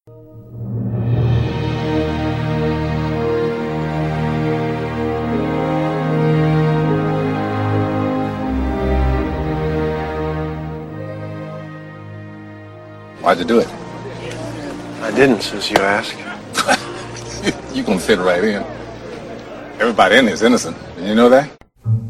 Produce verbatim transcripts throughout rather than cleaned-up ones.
Why'd you do it? I didn't, since you ask. You can fit right in. Everybody in here is innocent. Did you know that?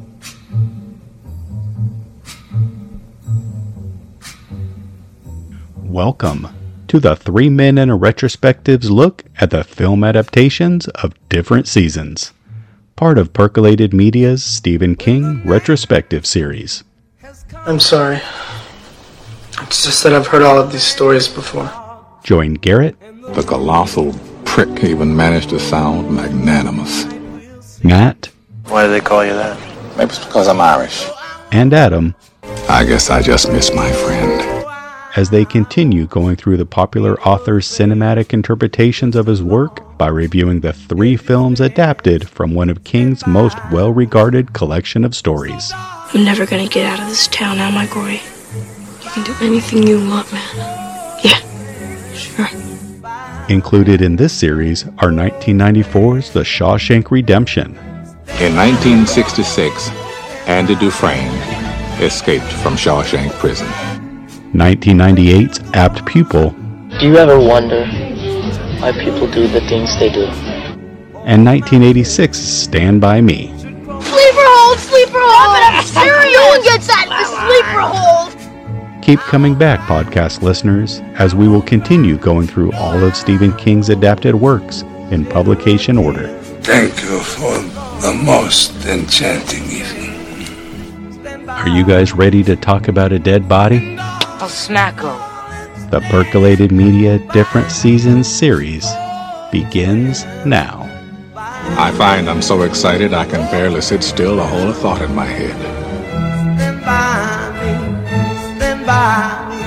Welcome to the Three Men and a Retrospective's look at the film adaptations of different seasons. Part of Percolated Media's Stephen King Retrospective series. I'm sorry. It's just that I've heard all of these stories before. Join Garrett. The colossal prick even managed to sound magnanimous. Matt. Why do they call you that? Maybe it's because I'm Irish. And Adam. I guess I just miss my friend. As they continue going through the popular author's cinematic interpretations of his work by reviewing the three films adapted from one of King's most well-regarded collection of stories. I'm never gonna get out of this town, am I, Gory? You can do anything you want, man. Yeah, sure. Included in this series are nineteen ninety-four's The Shawshank Redemption. In nineteen sixty-six, Andy Dufresne escaped from Shawshank Prison. nineteen ninety-eight's Apt Pupil. Do you ever wonder why people do the things they do? And nineteen eighty-six's Stand By Me. Sleeper hold, sleeper hold! I'm serious! No one gets that in the sleeper hold! Keep coming back, podcast listeners, as we will continue going through all of Stephen King's adapted works in publication order. Thank you for the most enchanting evening. Are you guys ready to talk about a dead body? I'll smackle. The Percolated Media Different Seasons series begins now. I find I'm so excited I can barely sit still. A whole thought in my head. Stand by me, stand by me.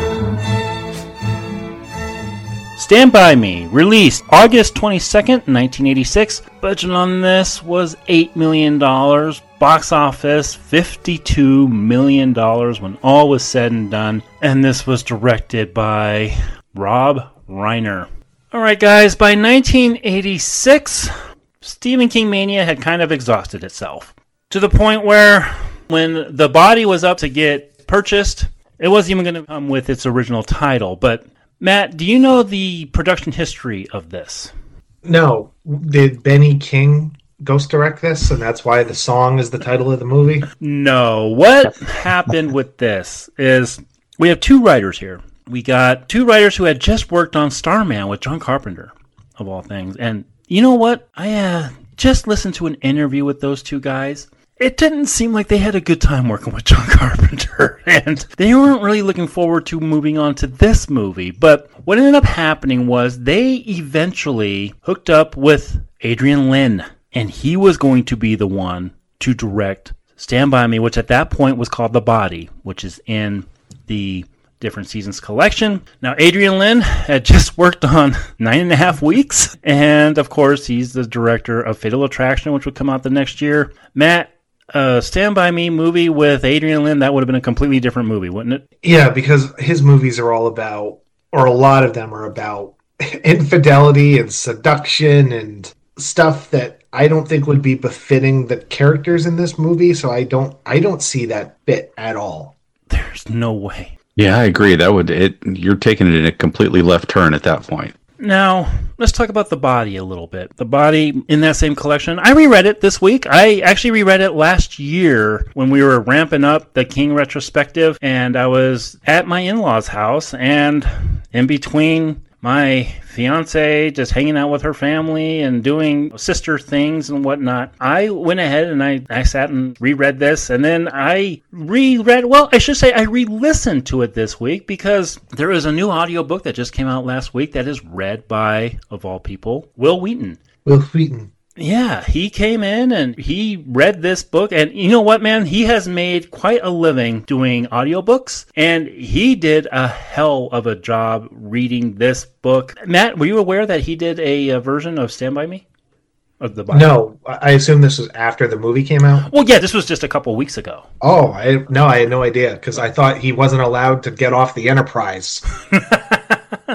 Stand By Me, released August twenty-second, nineteen eighty-six. Budget on this was eight million dollars. Box office, fifty-two million dollars when all was said and done. And this was directed by Rob Reiner. Alright guys, by nineteen eighty-six, Stephen King mania had kind of exhausted itself. To the point where when The Body was up to get purchased, it wasn't even going to come with its original title. But Matt, do you know the production history of this? No. Did Benny King ghost direct this, and that's why the song is the title of the movie? No. What happened with this is we have two writers here. We got two writers who had just worked on Starman with John Carpenter, of all things. And you know what? I uh, just listened to an interview with those two guys. It didn't seem like they had a good time working with John Carpenter, and they weren't really looking forward to moving on to this movie. But what ended up happening was they eventually hooked up with Adrian Lyne, and he was going to be the one to direct Stand By Me, which at that point was called The Body, which is in the Different Seasons collection. Now, Adrian Lyne had just worked on Nine and a Half Weeks, and of course, he's the director of Fatal Attraction, which would come out the next year. Matt, uh, Stand By Me movie with Adrian Lyne, that would have been a completely different movie, wouldn't it? Yeah, because his movies are all about, or a lot of them are about infidelity and seduction and stuff that I don't think would be befitting the characters in this movie, so I don't I don't see that fit at all. There's no way. Yeah, I agree. That would it. You're taking it in a completely left turn at that point. Now, let's talk about The Body a little bit. The Body in that same collection. I reread it this week. I actually reread it last year when we were ramping up the King retrospective, and I was at my in-laws' house, and in between my fiance just hanging out with her family and doing sister things and whatnot, I went ahead and I, I sat and reread this, and then I reread, well, I should say I re-listened to it this week because there is a new audiobook that just came out last week that is read by, of all people, Wil Wheaton. Wil Wheaton. Yeah, he came in and he read this book, and you know what, man? He has made quite a living doing audiobooks, and he did a hell of a job reading this book. Matt, were you aware that he did a, a version of Stand By Me? Of the Body? No, I assume this was after the movie came out? Well, yeah, this was just a couple weeks ago. Oh, I, no, I had no idea, because I thought he wasn't allowed to get off the Enterprise.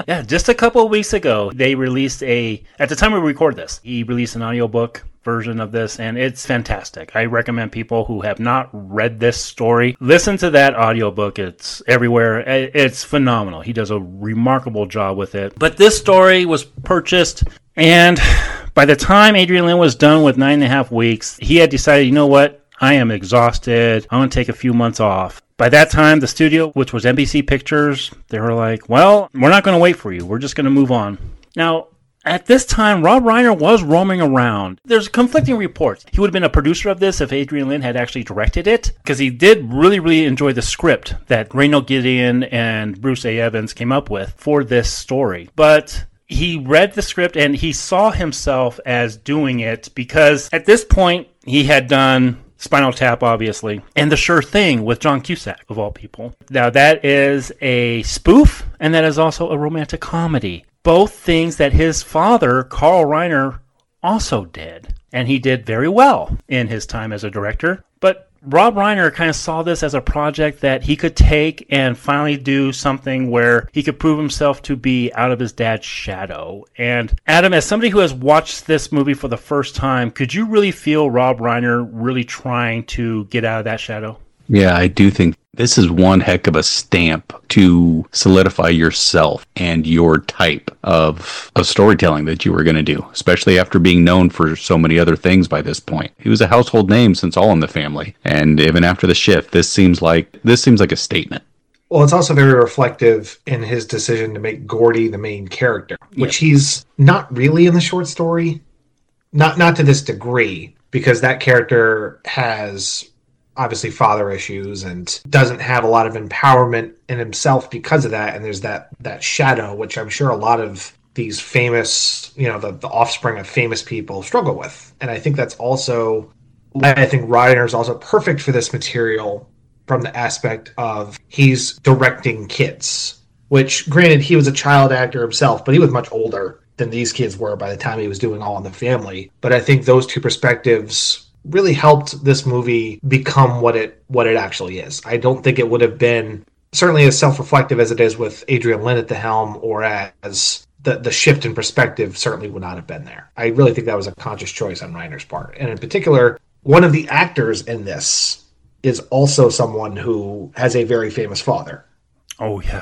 Yeah, just a couple of weeks ago, they released a, at the time we record this, he released an audiobook version of this, and it's fantastic. I recommend people who have not read this story, listen to that audiobook. It's everywhere. It's phenomenal. He does a remarkable job with it. But this story was purchased, and by the time Adrian Lyne was done with nine and a half weeks, he had decided, you know what? I am exhausted. I'm going to take a few months off. By that time, the studio, which was N B C Pictures, they were like, well, we're not going to wait for you. We're just going to move on. Now, at this time, Rob Reiner was roaming around. There's conflicting reports. He would have been a producer of this if Adrian Lyne had actually directed it, because he did really, really enjoy the script that Reynold Gideon and Bruce A. Evans came up with for this story. But he read the script and he saw himself as doing it because at this point, he had done Spinal Tap, obviously, and The Sure Thing with John Cusack, of all people. Now, that is a spoof, and that is also a romantic comedy. Both things that his father, Carl Reiner, also did. And he did very well in his time as a director. But Rob Reiner kind of saw this as a project that he could take and finally do something where he could prove himself to be out of his dad's shadow. And Adam, as somebody who has watched this movie for the first time, could you really feel Rob Reiner really trying to get out of that shadow? Yeah, I do think this is one heck of a stamp to solidify yourself and your type of, of storytelling that you were going to do, especially after being known for so many other things by this point. He was a household name since All in the Family. And even after the shift, this seems like this seems like a statement. Well, it's also very reflective in his decision to make Gordy the main character, which yep. he's not really in the short story. Not not to this degree, because that character has obviously father issues and doesn't have a lot of empowerment in himself because of that. And there's that that shadow, which I'm sure a lot of these famous, you know, the, the offspring of famous people struggle with. And I think that's also, I think Reiner is also perfect for this material from the aspect of he's directing kids, which granted he was a child actor himself, but he was much older than these kids were by the time he was doing All in the Family. But I think those two perspectives really helped this movie become what it what it actually is. I don't think it would have been certainly as self-reflective as it is with Adrian Lyne at the helm, or as the, the shift in perspective certainly would not have been there. I really think that was a conscious choice on Reiner's part. And in particular, one of the actors in this is also someone who has a very famous father. Oh, yeah.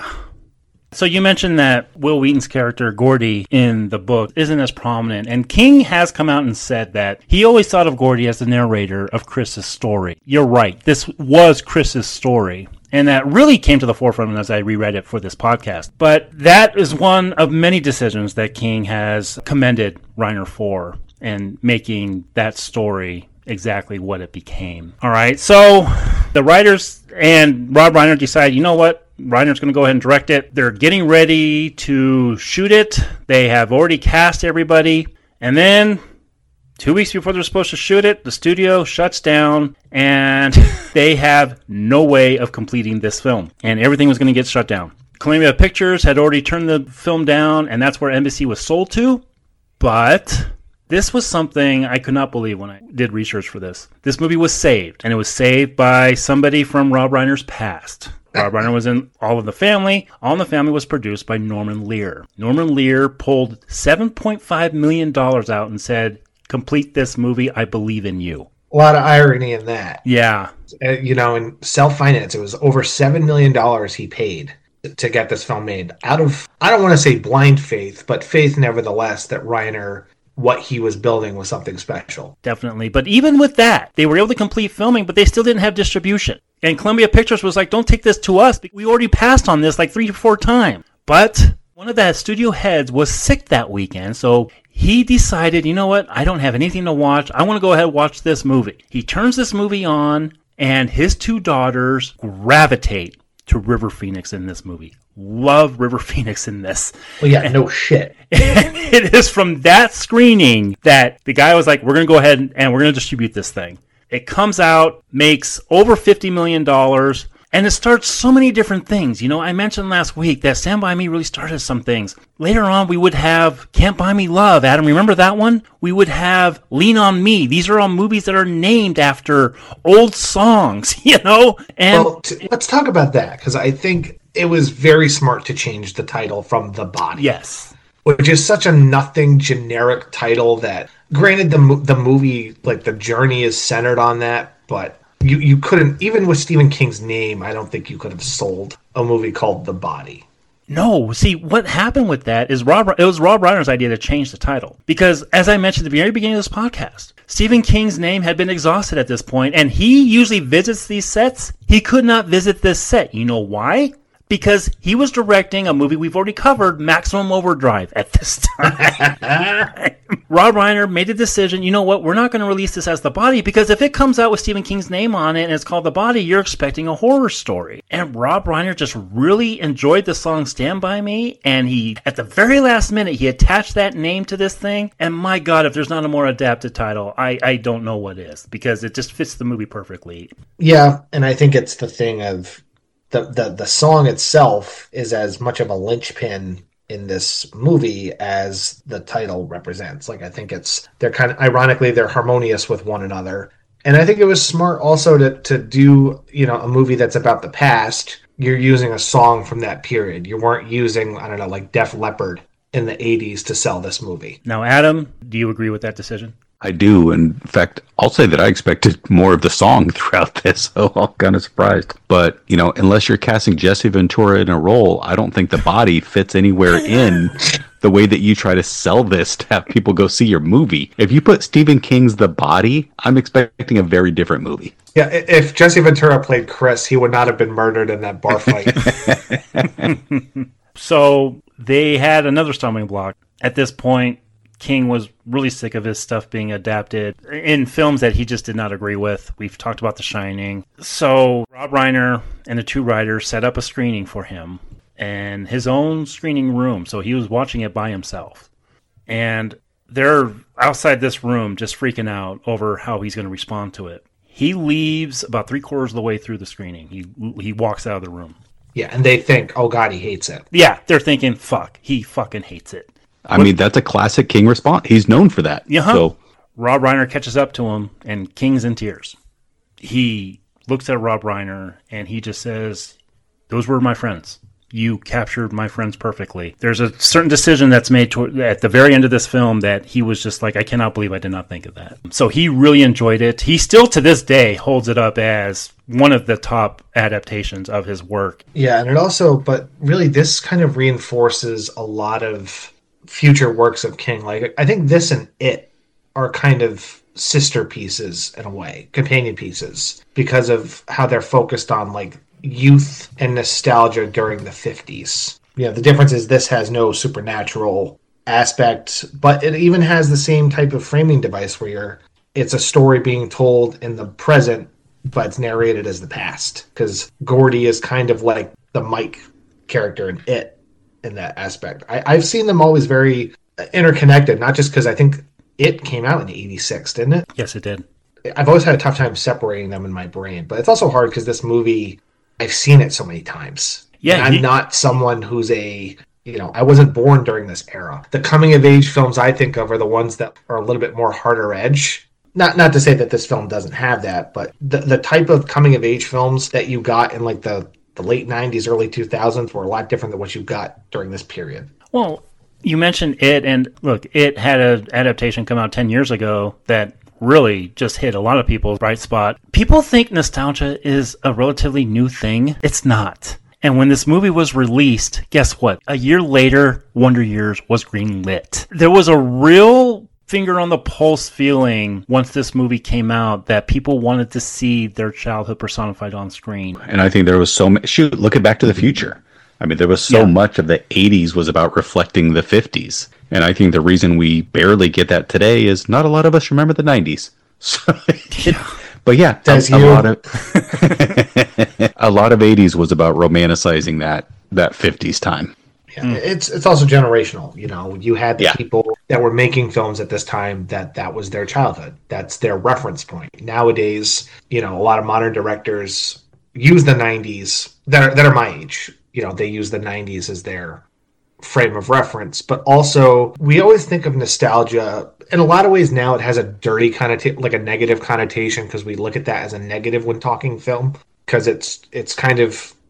So you mentioned that Wil Wheaton's character, Gordy, in the book isn't as prominent. And King has come out and said that he always thought of Gordy as the narrator of Chris's story. You're right. This was Chris's story. And that really came to the forefront as I reread it for this podcast. But that is one of many decisions that King has commended Reiner for, and making that story exactly what it became. All right. So the writers and Rob Reiner decide, you know what? Reiner's going to go ahead and direct it. They're getting ready to shoot it. They have already cast everybody. And then two weeks before they're supposed to shoot it, the studio shuts down and they have no way of completing this film. And everything was going to get shut down. Columbia Pictures had already turned the film down, and that's where N B C was sold to. But this was something I could not believe when I did research for this. This movie was saved, and it was saved by somebody from Rob Reiner's past. Rob Reiner was in All in the Family. All in the Family was produced by Norman Lear. Norman Lear pulled seven point five million dollars out and said, complete this movie, I believe in you. A lot of irony in that. Yeah. Uh, you know, in self-finance, it was over seven million dollars he paid to get this film made. Out of, I don't want to say blind faith, but faith nevertheless that Reiner, what he was building was something special. Definitely. But even with that, they were able to complete filming, but they still didn't have distribution. And Columbia Pictures was like, don't take this to us. We already passed on this like three or four times. But one of the studio heads was sick that weekend, so he decided, you know what? I don't have anything to watch. I want to go ahead and watch this movie. He turns this movie on, and his two daughters gravitate to River Phoenix in this movie. Love River Phoenix in this. Well, yeah, and, no shit. And it is from that screening that the guy was like, we're going to go ahead and, and we're going to distribute this thing. It comes out, makes over fifty million dollars, and it starts so many different things. You know, I mentioned last week that Stand By Me really started some things. Later on, we would have Can't Buy Me Love. Adam, remember that one? We would have Lean on Me. These are all movies that are named after old songs, you know? And well, t- let's talk about that, because I think it was very smart to change the title from The Body. Yes. Which is such a nothing generic title that, granted, the the movie, like, the journey is centered on that, but you, you couldn't, even with Stephen King's name, I don't think you could have sold a movie called The Body. No, see, what happened with that is Rob. It was Rob Reiner's idea to change the title. Because, as I mentioned at the very beginning of this podcast, Stephen King's name had been exhausted at this point, and he usually visits these sets. He could not visit this set. You know why? Because he was directing a movie we've already covered, Maximum Overdrive, at this time. Rob Reiner made the decision, you know what, we're not going to release this as The Body, because if it comes out with Stephen King's name on it and it's called The Body, you're expecting a horror story. And Rob Reiner just really enjoyed the song Stand By Me, and he, at the very last minute, he attached that name to this thing, and my God, if there's not a more adapted title, I, I don't know what is, because it just fits the movie perfectly. Yeah, and I think it's the thing of, The, the the song itself is as much of a linchpin in this movie as the title represents. Like, I think it's, they're kind of, ironically, they're harmonious with one another. And I think it was smart also to, to do, you know, a movie that's about the past. You're using a song from that period. You weren't using, I don't know, like Def Leppard in the eighties to sell this movie. Now, Adam, do you agree with that decision? I do. In fact, I'll say that I expected more of the song throughout this, so I'm kind of surprised. But, you know, unless you're casting Jesse Ventura in a role, I don't think The Body fits anywhere in the way that you try to sell this to have people go see your movie. If you put Stephen King's The Body, I'm expecting a very different movie. Yeah, if Jesse Ventura played Chris, he would not have been murdered in that bar fight. So they had another stumbling block. At this point, King was really sick of his stuff being adapted in films that he just did not agree with. We've talked about The Shining. So Rob Reiner and the two writers set up a screening for him and his own screening room. So he was watching it by himself. And they're outside this room just freaking out over how he's going to respond to it. He leaves about three quarters of the way through the screening. He he walks out of the room. Yeah, and they think, oh God, he hates it. Yeah, they're thinking, fuck, he fucking hates it. I mean, that's a classic King response. He's known for that. Yeah. So Rob Reiner catches up to him, and King's in tears. He looks at Rob Reiner, and he just says, those were my friends. You captured my friends perfectly. There's a certain decision that's made toward, at the very end of this film that he was just like, I cannot believe I did not think of that. So he really enjoyed it. He still, to this day, holds it up as one of the top adaptations of his work. Yeah, and it also, but really this kind of reinforces a lot of future works of King. Like, I think this and It are kind of sister pieces in a way, companion pieces, because of how they're focused on like youth and nostalgia during the fifties. Yeah, the difference is this has no supernatural aspect, but it even has the same type of framing device where you're, it's a story being told in the present, but it's narrated as the past. Because Gordy is kind of like the Mike character in It in that aspect. I, I've seen them always very interconnected, not just because I think It came out in eighty-six, didn't it? Yes, it did. I've always had a tough time separating them in my brain, but it's also hard because this movie, I've seen it so many times. Yeah, and I'm he... not someone who's a, you know, I wasn't born during this era. The coming of age films I think of are the ones that are a little bit more harder edge. Not not to say that this film doesn't have that, but the the type of coming of age films that you got in like the, the late nineties, early two thousands were a lot different than what you got during this period. Well, you mentioned It, and look, It had an adaptation come out ten years ago that really just hit a lot of people's bright spot. People think nostalgia is a relatively new thing. It's not. And when this movie was released, guess what? A year later, Wonder Years was greenlit. There was a real finger on the pulse feeling once this movie came out that people wanted to see their childhood personified on screen. And I think there was so much. Shoot, look at Back to the Future. I mean, there was so yeah. much of the eighties was about reflecting the fifties. And I think the reason we barely get that today is not a lot of us remember the nineties. So, yeah. But yeah, a, a lot of a lot of eighties was about romanticizing that that fifties time. Yeah, mm. it's it's also generational. You know, you had the yeah. people that were making films at this time that that was their childhood. That's their reference point. Nowadays, you know, a lot of modern directors use the nineties that are that are my age. You know, they use the nineties as their frame of reference, but also we always think of nostalgia in a lot of ways. Now it has a dirty connotation, like a negative connotation, because we look at that as a negative when talking film, because it's it's kind of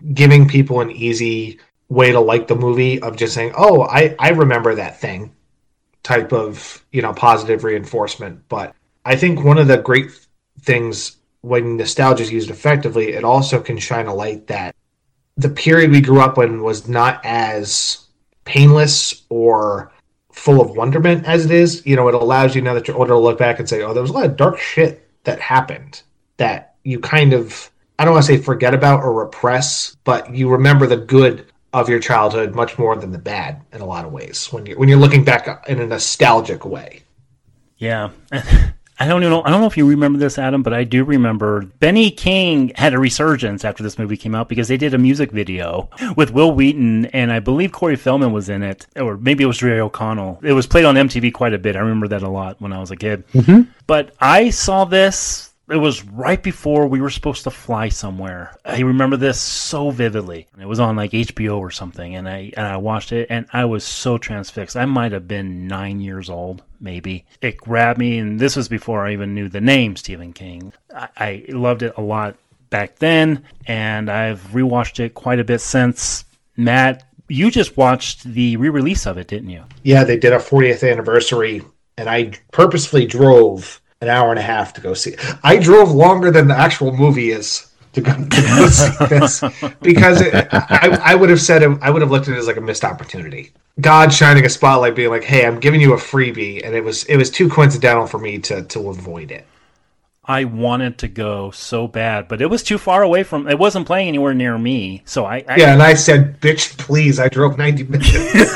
giving people an easy way to like the movie of just saying, oh, I, I remember that thing type of, you know, positive reinforcement. But I think one of the great things when nostalgia is used effectively, it also can shine a light that the period we grew up in was not as painless or full of wonderment as it is. You know, it allows you, now that you're older, to look back and say, oh, there was a lot of dark shit that happened that you kind of, I don't want to say forget about or repress, but you remember the good of your childhood much more than the bad in a lot of ways when you're, when you're looking back in a nostalgic way. Yeah. I don't know. I don't know if you remember this, Adam, but I do remember Benny King had a resurgence after this movie came out because they did a music video with Will Wheaton, and I believe Corey Feldman was in it, or maybe it was Ray O'Connell. It was played on M T V quite a bit. I remember that a lot when I was a kid. Mm-hmm. But I saw this. It was right before we were supposed to fly somewhere. I remember this so vividly. It was on like H B O or something, and I and I watched it, and I was so transfixed. I might have been nine years old, maybe. It grabbed me, and this was before I even knew the name Stephen King. I, I loved it a lot back then, and I've rewatched it quite a bit since. Matt, you just watched the re-release of it, didn't you? Yeah, they did a fortieth anniversary, and I purposefully drove an hour and a half to go see it. I drove longer than the actual movie is to go, to go see this because it, I, I would have said it, I would have looked at it as like a missed opportunity. God shining a spotlight, being like, "Hey, I'm giving you a freebie," and it was it was too coincidental for me to to avoid it. I wanted to go so bad, but it was too far away from. It wasn't playing anywhere near me, so I. I yeah, and I said, "Bitch, please!" I drove ninety minutes.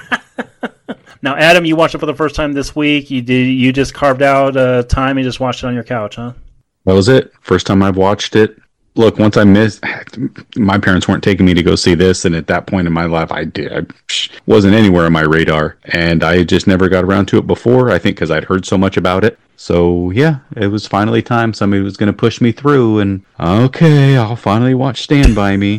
Now, Adam, you watched it for the first time this week. You did. You just carved out a time and just watched it on your couch, huh? That was it. First time I've watched it. Look, once I missed, my parents weren't taking me to go see this, and at that point in my life, I did. I wasn't anywhere on my radar, and I just never got around to it before. I think because I'd heard so much about it. So yeah, it was finally time. Somebody was going to push me through, and okay, I'll finally watch Stand By Me.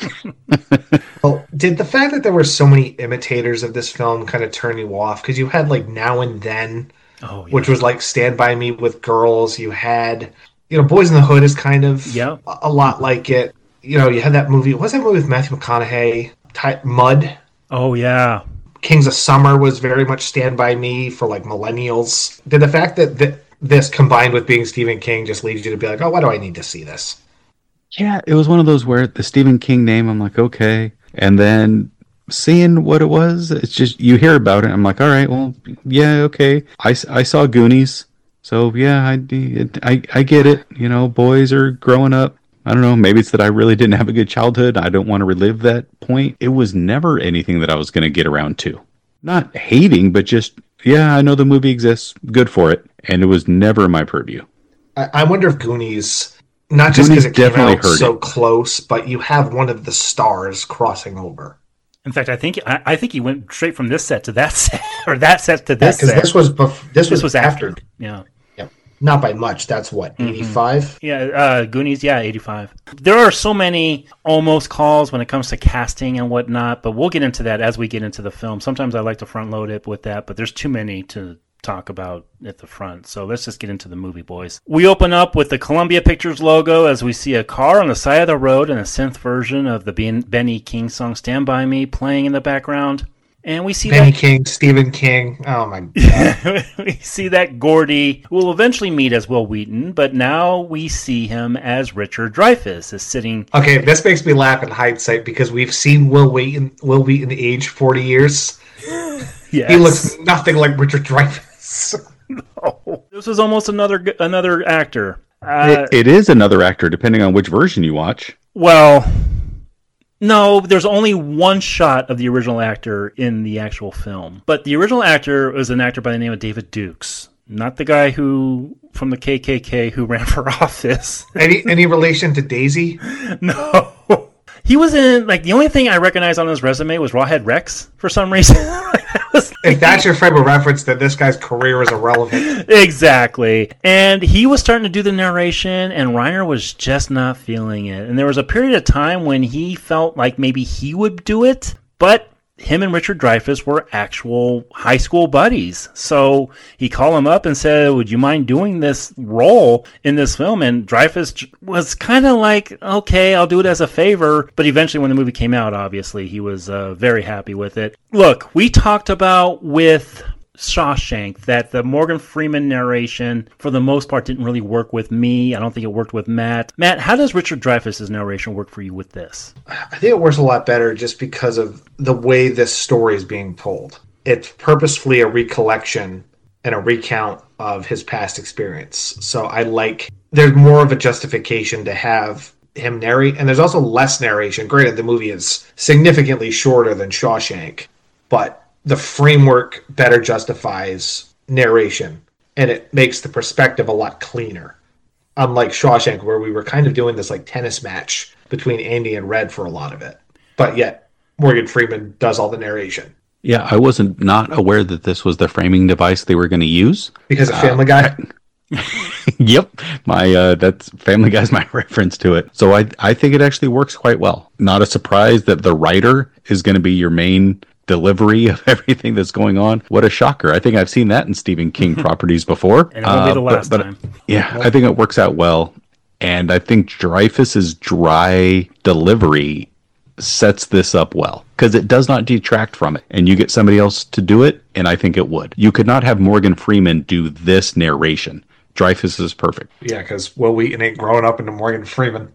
Well, did the fact that there were so many imitators of this film kind of turn you off? Because you had like Now and Then, oh, yeah. which was like Stand By Me with girls. You had, you know, Boys in the Hood is kind of yep. a, a lot like it. You know, you had that movie. What was that movie with Matthew McConaughey? Ty- Mud. Oh yeah. Kings of Summer was very much Stand By Me for like millennials. Did the fact that th- this combined with being Stephen King just leads you to be like, oh, why do I need to see this? Yeah, it was one of those where the Stephen King name, I'm like, okay. And then seeing what it was, it's just, you hear about it, I'm like, all right, well, yeah, okay. I, I saw Goonies, so yeah, I, I, I get it. You know, boys are growing up. I don't know, maybe it's that I really didn't have a good childhood. I don't want to relive that point. It was never anything that I was going to get around to. Not hating, but just, yeah, I know the movie exists. Good for it. And it was never my purview. I, I wonder if Goonies, not just because it came out so it. close, but you have one of the stars crossing over. In fact, I think I, I think he went straight from this set to that set, or that set to this yeah, set. This was bef- this, this was, was after. after. Yeah. Not by much. That's what, eighty-five? Mm-hmm. Yeah, uh, Goonies, yeah, eighty-five. There are so many almost calls when it comes to casting and whatnot, but we'll get into that as we get into the film. Sometimes I like to front load it with that, but there's too many to talk about at the front. So let's just get into the movie, boys. We open up with the Columbia Pictures logo as we see a car on the side of the road and a synth version of the Ben- Benny King song Stand By Me playing in the background. And we see Benny that... King, Stephen King. Oh my god. We see that Gordy, who will eventually meet as Will Wheaton, but now we see him as Richard Dreyfuss, is sitting. Okay, this makes me laugh in hindsight because we've seen Will Wheaton, Will Wheaton age forty years. Yes. He looks nothing like Richard Dreyfuss. No. This is almost another another actor. Uh, it, it is another actor, depending on which version you watch. Well. No, there's only one shot of the original actor in the actual film. But the original actor was an actor by the name of David Dukes. Not the guy who, from the K K K, who ran for office. Any any relation to Daisy? No. He was in, like, the only thing I recognized on his resume was Rawhead Rex, for some reason. If that's your frame of reference, then this guy's career is irrelevant. Exactly. And he was starting to do the narration, and Reiner was just not feeling it. And there was a period of time when he felt like maybe he would do it, but him and Richard Dreyfuss were actual high school buddies. So he called him up and said, would you mind doing this role in this film? And Dreyfuss was kind of like, okay, I'll do it as a favor. But eventually when the movie came out, obviously, he was uh, very happy with it. Look, we talked about with Shawshank that the Morgan Freeman narration, for the most part, didn't really work with me. I don't think it worked with Matt. Matt, how does Richard Dreyfuss's narration work for you with this? I think it works a lot better just because of the way this story is being told. It's purposefully a recollection and a recount of his past experience. So I like, there's more of a justification to have him narrate, and there's also less narration. Granted, the movie is significantly shorter than Shawshank, but the framework better justifies narration, and it makes the perspective a lot cleaner. Unlike Shawshank, where we were kind of doing this like tennis match between Andy and Red for a lot of it, but yet Morgan Freeman does all the narration. Yeah, I wasn't not aware that this was the framing device they were going to use. Because of Family Guy? Uh, yep, my uh, that's Family Guy's my reference to it. So I I think it actually works quite well. Not a surprise that the writer is going to be your main delivery of everything that's going on. What a shocker. I think I've seen that in Stephen King properties before. And it won't uh, be the last but, but, time. Yeah, I think it works out well. And I think Dreyfuss's dry delivery sets this up well, because it does not detract from it. And you get somebody else to do it, and I think it would. You could not have Morgan Freeman do this narration. Dreyfuss is perfect. Yeah, because Will Wheaton ain't growing up into Morgan Freeman.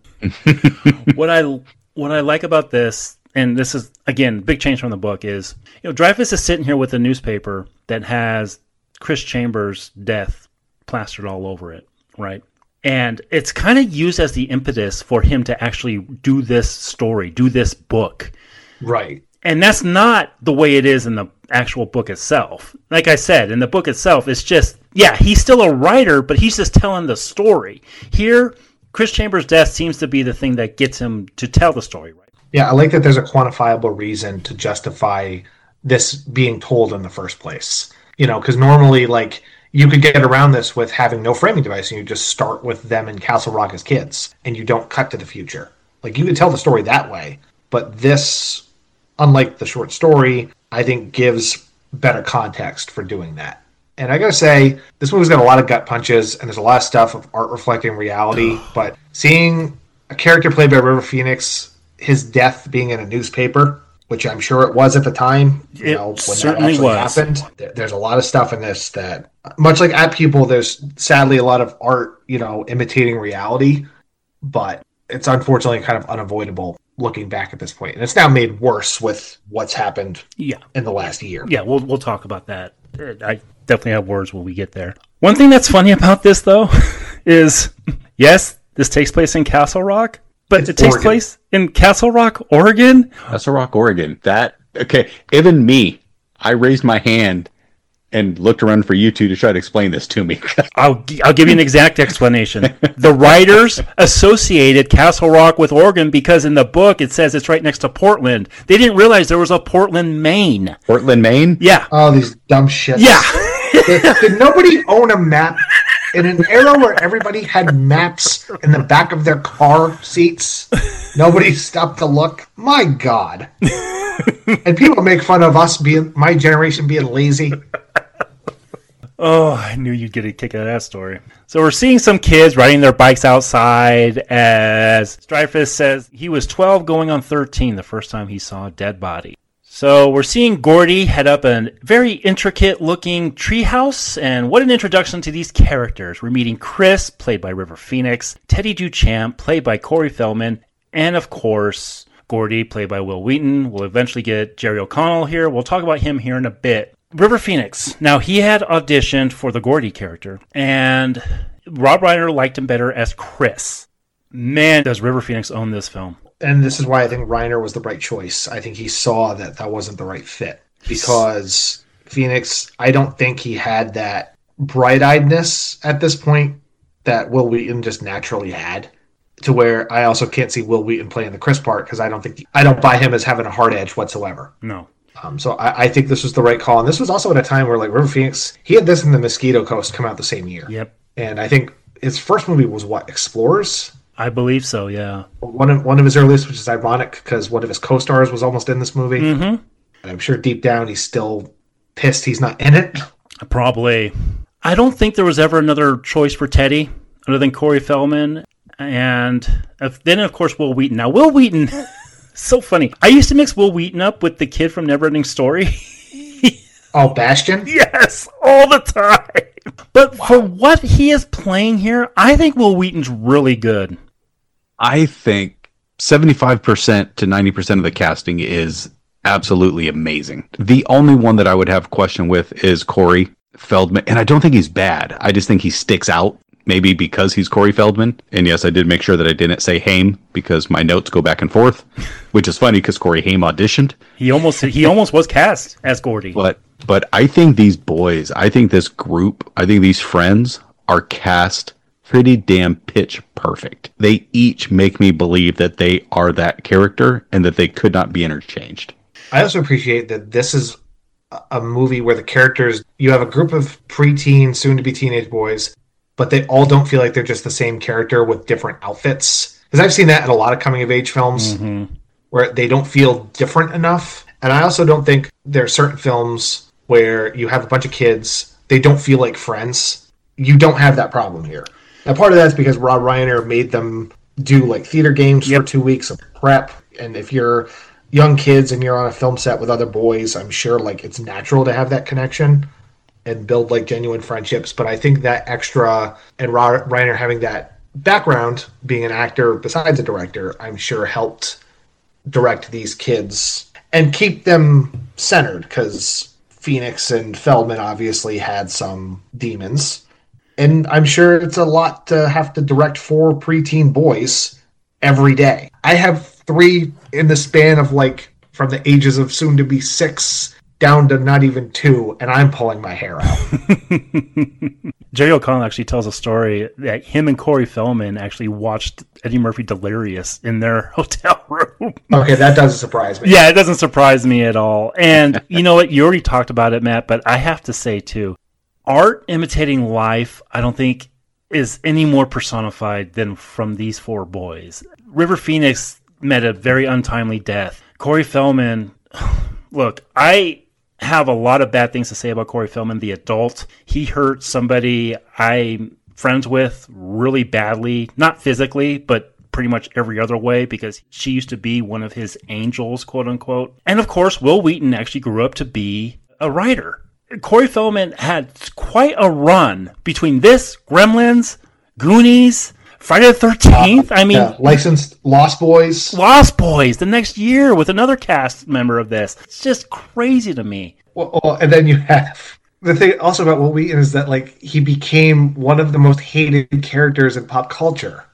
what I what I like about this, and this is, again, big change from the book, is, you know, Dreyfuss is sitting here with a newspaper that has Chris Chambers' death plastered all over it, right? And it's kind of used as the impetus for him to actually do this story, do this book. Right. And that's not the way it is in the actual book itself. Like I said, in the book itself, it's just, yeah, he's still a writer, but he's just telling the story. Here, Chris Chambers' death seems to be the thing that gets him to tell the story, right? Yeah, I like that there's a quantifiable reason to justify this being told in the first place. You know, because normally, like, you could get around this with having no framing device, and you just start with them in Castle Rock as kids, and you don't cut to the future. Like, you could tell the story that way, but this, unlike the short story, I think gives better context for doing that. And I gotta say, this movie's got a lot of gut punches, and there's a lot of stuff of art reflecting reality, but seeing a character played by River Phoenix, his death being in a newspaper, which I'm sure it was at the time, you it know, when certainly that actually was. happened. There's a lot of stuff in this that, much like At People, there's sadly a lot of art, you know, imitating reality, but it's unfortunately kind of unavoidable looking back at this point. And it's now made worse with what's happened yeah. in the last year. Yeah, we'll we'll talk about that. I definitely have words when we get there. One thing that's funny about this, though, is, yes, this takes place in Castle Rock, but it's it takes Oregon. place in Castle Rock, Oregon? Castle Rock, Oregon. That, okay, even me, I raised my hand and looked around for you two to try to explain this to me. I'll I'll give you an exact explanation. The writers associated Castle Rock with Oregon because in the book it says it's right next to Portland. They didn't realize there was a Portland, Maine. Portland, Maine? Yeah. Oh, these dumb shits. Yeah. did, did nobody own a map in an era where everybody had maps in the back of their car seats? Nobody stopped to look. My God. And people make fun of us being, my generation being lazy. Oh, I knew you'd get a kick out of that story. So we're seeing some kids riding their bikes outside as Dreyfuss says he was twelve going on thirteen the first time he saw a dead body. So we're seeing Gordy head up a very intricate looking treehouse, and what an introduction to these characters. We're meeting Chris, played by River Phoenix, Teddy Duchamp, played by Corey Feldman, and of course, Gordy, played by Will Wheaton. We'll eventually get Jerry O'Connell here. We'll talk about him here in a bit. River Phoenix. Now, he had auditioned for the Gordy character, and Rob Reiner liked him better as Chris. Man, does River Phoenix own this film. And this is why I think Reiner was the right choice. I think he saw that that wasn't the right fit. Because Phoenix, I don't think he had that bright-eyedness at this point that Will Wheaton just naturally had. To where I also can't see Will Wheaton playing the Chris part, because I don't think I don't buy him as having a hard edge whatsoever. No. Um, so I, I think this was the right call. And this was also at a time where, like, River Phoenix, he had this in the Mosquito Coast come out the same year. Yep. And I think his first movie was, what, Explorers? I believe so, yeah. One of one of his earliest, which is ironic because one of his co-stars was almost in this movie. Mm-hmm. And I'm sure deep down he's still pissed he's not in it. Probably. I don't think there was ever another choice for Teddy other than Corey Feldman. And then, of course, Will Wheaton. Now, Will Wheaton, so funny. I used to mix Will Wheaton up with the kid from Neverending Story. Oh, Bastion? Yes, all the time. But wow. For what he is playing here, I think Will Wheaton's really good. I think seventy-five percent to ninety percent of the casting is absolutely amazing. The only one that I would have a question with is Corey Feldman. And I don't think he's bad. I just think he sticks out. Maybe because he's Corey Feldman. And yes, I did make sure that I didn't say Haim because my notes go back and forth, which is funny because Corey Haim auditioned. He almost he almost was cast as Gordy. But but I think these boys, I think this group, I think these friends are cast pretty damn pitch perfect. They each make me believe that they are that character and that they could not be interchanged. I also appreciate that this is a movie where the characters, you have a group of preteen, soon-to-be teenage boys, but they all don't feel like they're just the same character with different outfits. Because I've seen that in a lot of coming-of-age films, mm-hmm. where they don't feel different enough. And I also don't think there are certain films where you have a bunch of kids, they don't feel like friends. You don't have that problem here. Now, part of that's because Rob Reiner made them do like theater games yep. for two weeks of prep. And if you're young kids and you're on a film set with other boys, I'm sure like it's natural to have that connection and build like genuine friendships. But I think that extra, and Rob Reiner having that background, being an actor besides a director, I'm sure helped direct these kids and keep them centered, because Phoenix and Feldman obviously had some demons. And I'm sure it's a lot to have to direct four preteen boys every day. I have three in the span of like from the ages of soon to be six down to not even two, and I'm pulling my hair out. Jerry O'Connell actually tells a story that him and Corey Feldman actually watched Eddie Murphy Delirious in their hotel room. Okay, that doesn't surprise me. Yeah, it doesn't surprise me at all. And you know what? You already talked about it, Matt, but I have to say, too, art imitating life, I don't think, is any more personified than from these four boys. River Phoenix met a very untimely death. Corey Feldman, look, I have a lot of bad things to say about Corey Feldman, the adult. He hurt somebody I'm friends with really badly, not physically, but pretty much every other way, because she used to be one of his angels, quote unquote. And of course, Will Wheaton actually grew up to be a writer. Corey Feldman had quite a run between this, Gremlins, Goonies, Friday the thirteenth. Uh, I mean, yeah, licensed Lost Boys. Lost Boys the next year with another cast member of this. It's just crazy to me. Well, well, and then you have the thing also about Will Wheaton is that like he became one of the most hated characters in pop culture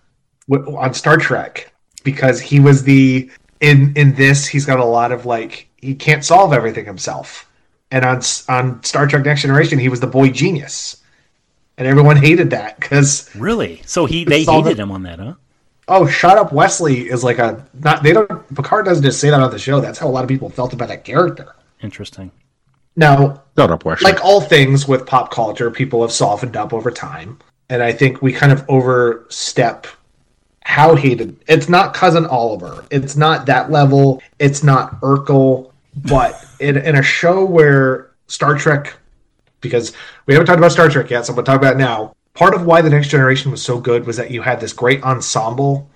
on Star Trek, because he was the in in this he's got a lot of like he can't solve everything himself, and on on Star Trek Next Generation he was the boy genius. And everyone hated that because really, so he they hated him on that, huh? Oh, Shut Up Wesley is like a not. They don't. Picard doesn't just say that on the show. That's how a lot of people felt about that character. Interesting. Now, Shut Up Wesley. Like all things with pop culture, people have softened up over time, and I think we kind of overstep how hated. It's not Cousin Oliver. It's not that level. It's not Urkel. But in in a show where Star Trek. Because we haven't talked about Star Trek yet, so I'm going to talk about it now. Part of why The Next Generation was so good was that you had this great ensemble,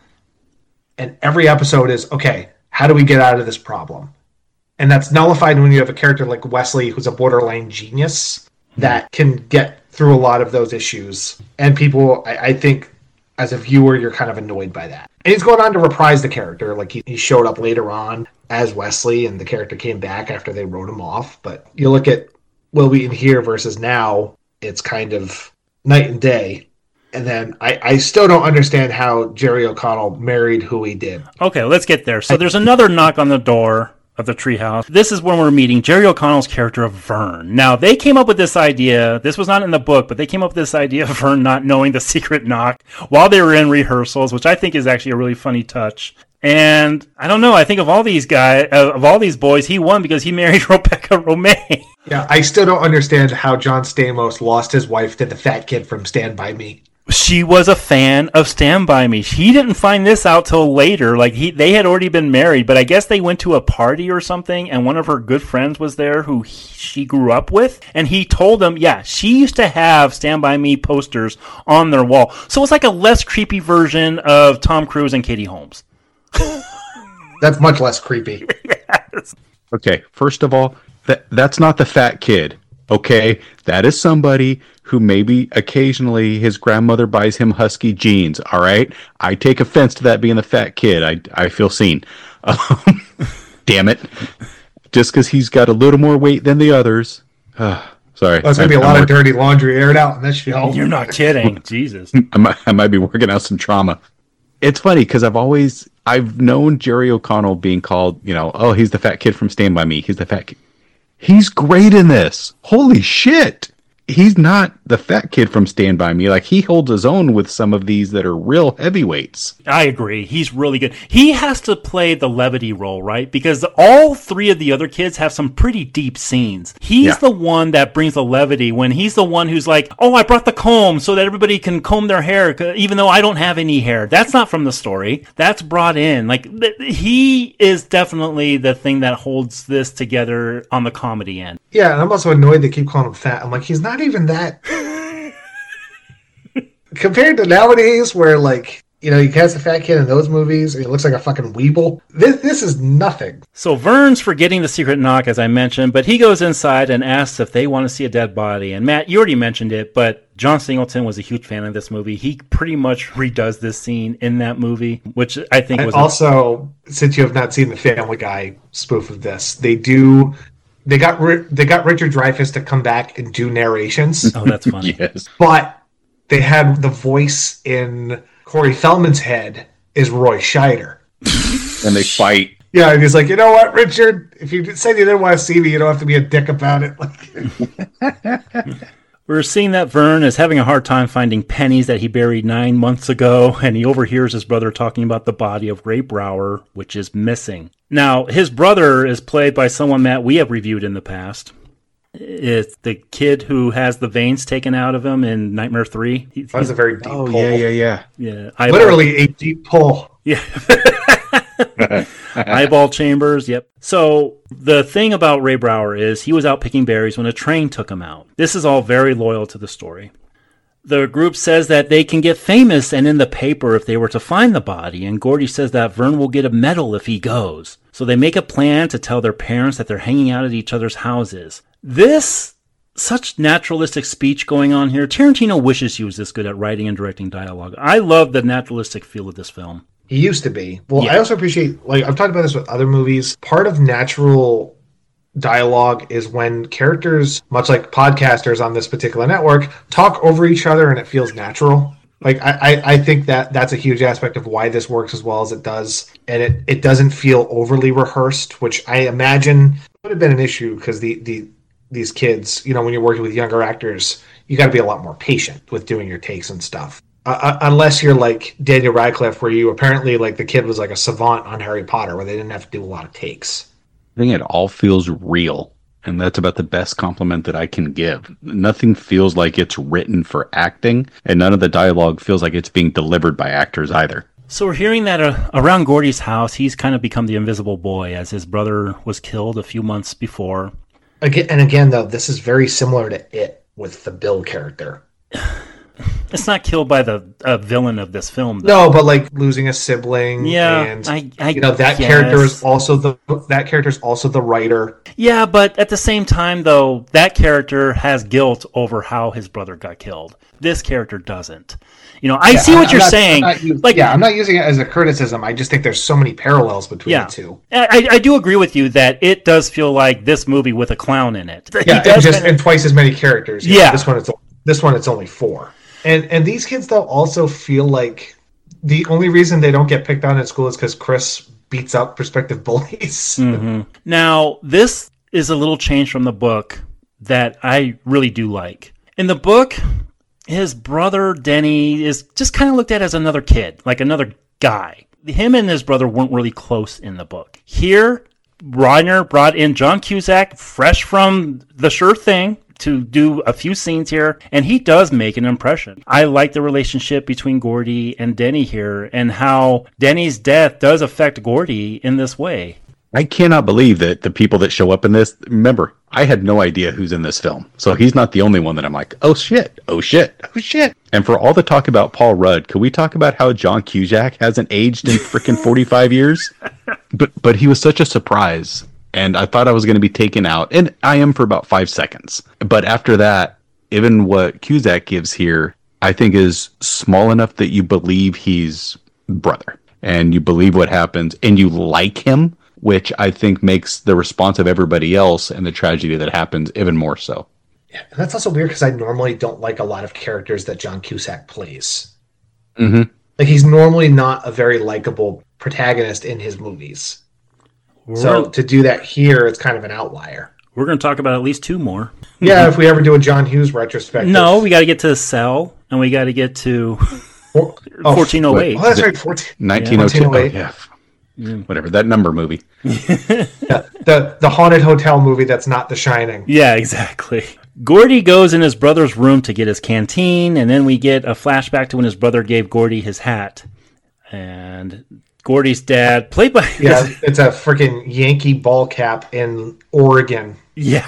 and every episode is, okay, how do we get out of this problem? And that's nullified when you have a character like Wesley, who's a borderline genius, that can get through a lot of those issues. And people, I, I think, as a viewer, you're kind of annoyed by that. And he's going on to reprise the character. Like, he, he showed up later on as Wesley, and the character came back after they wrote him off. But you look at Will Wheaton here versus now, it's kind of night and day. And then I, I still don't understand how Jerry O'Connell married who he did. Okay, let's get there. So there's another knock on the door of the treehouse. This is when we're meeting Jerry O'Connell's character of Vern. Now, they came up with this idea. This was not in the book, but they came up with this idea of Vern not knowing the secret knock while they were in rehearsals, which I think is actually a really funny touch. And I don't know. I think of all these guys, uh, of all these boys, he won because he married Rebecca Romijn. Yeah, I still don't understand how John Stamos lost his wife to the fat kid from Stand By Me. she was a fan of Stand By Me. He didn't find this out till later. Like he, they had already been married, but I guess they went to a party or something, and one of her good friends was there who he, she grew up with, and he told them, yeah, she used to have Stand By Me posters on their wall. So it's like a less creepy version of Tom Cruise and Katie Holmes. That's much less creepy. Yes. Okay, first of all, that that's not the fat kid. Okay, that is somebody who maybe occasionally his grandmother buys him Husky jeans. All right, I take offense to that being the fat kid. I I feel seen. Um, damn it! Just because he's got a little more weight than the others. Uh, sorry, there's gonna be a lot of dirty laundry aired out in this show. You're not kidding, Jesus. I might, I might be working out some trauma. It's funny because I've always I've known Jerry O'Connell being called, you know, oh, he's the fat kid from Stand By Me. He's the fat kid. He's great in this. Holy shit. He's not the fat kid from Stand By Me. Like, he holds his own with some of these that are real heavyweights. I agree. He's really good. He has to play the levity role, right? Because all three of the other kids have some pretty deep scenes. He's yeah. the one that brings the levity when he's the one who's like, oh, I brought the comb so that everybody can comb their hair, even though I don't have any hair. That's not from the story. That's brought in. Like, th- he is definitely the thing that holds this together on the comedy end. Yeah, and I'm also annoyed they keep calling him fat. I'm like, he's not even that. Compared to nowadays where, like, you know, you cast a fat kid in those movies and he looks like a fucking weeble. This, this is nothing. So Vern's forgetting the secret knock, as I mentioned, but he goes inside and asks if they want to see a dead body. And Matt, you already mentioned it, but John Singleton was a huge fan of this movie. He pretty much redoes this scene in that movie, which I think was... And also, a... since you have not seen the Family Guy spoof of this, they do... They got they got Richard Dreyfuss to come back and do narrations. Oh, that's funny. Yes. But they had the voice in Corey Feldman's head is Roy Scheider. And they fight. Yeah, and he's like, you know what, Richard? If you said you didn't want to see me, you don't have to be a dick about it. We're seeing that Vern is having a hard time finding pennies that he buried nine months ago, and he overhears his brother talking about the body of Ray Brower, which is missing. Now, his brother is played by someone, Matt, we have reviewed in the past. It's the kid who has the veins taken out of him in Nightmare three. He, That's a very deep oh, pull. yeah, yeah, yeah. Yeah, eyeball. Literally a deep pull. Yeah. Eyeball chambers, yep. So the thing about Ray Brower is he was out picking berries when a train took him out. This is all very loyal to the story. The group says that they can get famous and in the paper if they were to find the body, and Gordy says that Vern will get a medal if he goes. So they make a plan to tell their parents that they're hanging out at each other's houses. This, such naturalistic speech going on here. Tarantino wishes he was this good at writing and directing dialogue. I love the naturalistic feel of this film. He used to be. Well, Yeah. I also appreciate, like, I've talked about this with other movies. Part of natural dialogue is when characters, much like podcasters on this particular network, talk over each other and it feels natural. Like, I, I, I think that that's a huge aspect of why this works as well as it does. And it, it doesn't feel overly rehearsed, which I imagine would have been an issue because the, the these kids, you know, when you're working with younger actors, you got to be a lot more patient with doing your takes and stuff. Uh, unless you're like Daniel Radcliffe, where you apparently, like, the kid was like a savant on Harry Potter, where they didn't have to do a lot of takes. I think it all feels real, and that's about the best compliment that I can give. Nothing feels like it's written for acting, and none of the dialogue feels like it's being delivered by actors either. So we're hearing that uh, around Gordy's house, he's kind of become the invisible boy, as his brother was killed a few months before. Again, and again, though, this is very similar to It with the Bill character. It's not killed by the uh, villain of this film, though. No, but like losing a sibling. Yeah, and I, I you know that guess. character is also the that character is also the writer. Yeah, but at the same time, though, that character has guilt over how his brother got killed. This character doesn't. You know, I yeah, see what I'm you're not, saying. I'm not, like, yeah, I'm not using it as a criticism. I just think there's so many parallels between yeah, the two. I, I do agree with you that it does feel like this movie with a clown in it. Yeah, and just kinda... and twice as many characters. Yeah, know, this one it's this one it's only four. And and these kids, though, also feel like the only reason they don't get picked on at school is because Chris beats up prospective bullies. Mm-hmm. Now, this is a little change from the book that I really do like. In the book, his brother, Denny, is just kind of looked at as another kid, like another guy. Him and his brother weren't really close in the book. Here, Reiner brought in John Cusack, fresh from The Sure Thing, to do a few scenes here, and he does make an impression. I like the relationship between Gordy and Denny here, and how Denny's death does affect Gordy in this way. I cannot believe that the people that show up in this, remember, I had no idea who's in this film. So he's not the only one that I'm like, oh shit, oh shit, oh shit. And for all the talk about Paul Rudd, could we talk about how John Cusack hasn't aged in freaking forty-five years? But but he was such a surprise. And I thought I was going to be taken out. And I am for about five seconds. But after that, even what Cusack gives here, I think is small enough that you believe he's brother. And you believe what happens. And you like him, which I think makes the response of everybody else and the tragedy that happens even more so. Yeah, and that's also weird because I normally don't like a lot of characters that John Cusack plays. Mm-hmm. Like, he's normally not a very likable protagonist in his movies. We're So gonna, to do that here, it's kind of an outlier. we're going to talk about at least two more. Yeah, if we ever do a John Hughes retrospective. No, we got to get to Cell, and we got to get to Four, oh, fourteen oh eight. Oh, that's right, fourteen, nineteen oh two. fourteen oh eight. Oh, yeah. Whatever, that number movie. Yeah, the, the haunted hotel movie that's not The Shining. Yeah, exactly. Gordy goes in his brother's room to get his canteen, and then we get a flashback to when his brother gave Gordy his hat. And Gordy's dad, played by... Yeah, it's a freaking Yankee ball cap in Oregon. Yeah,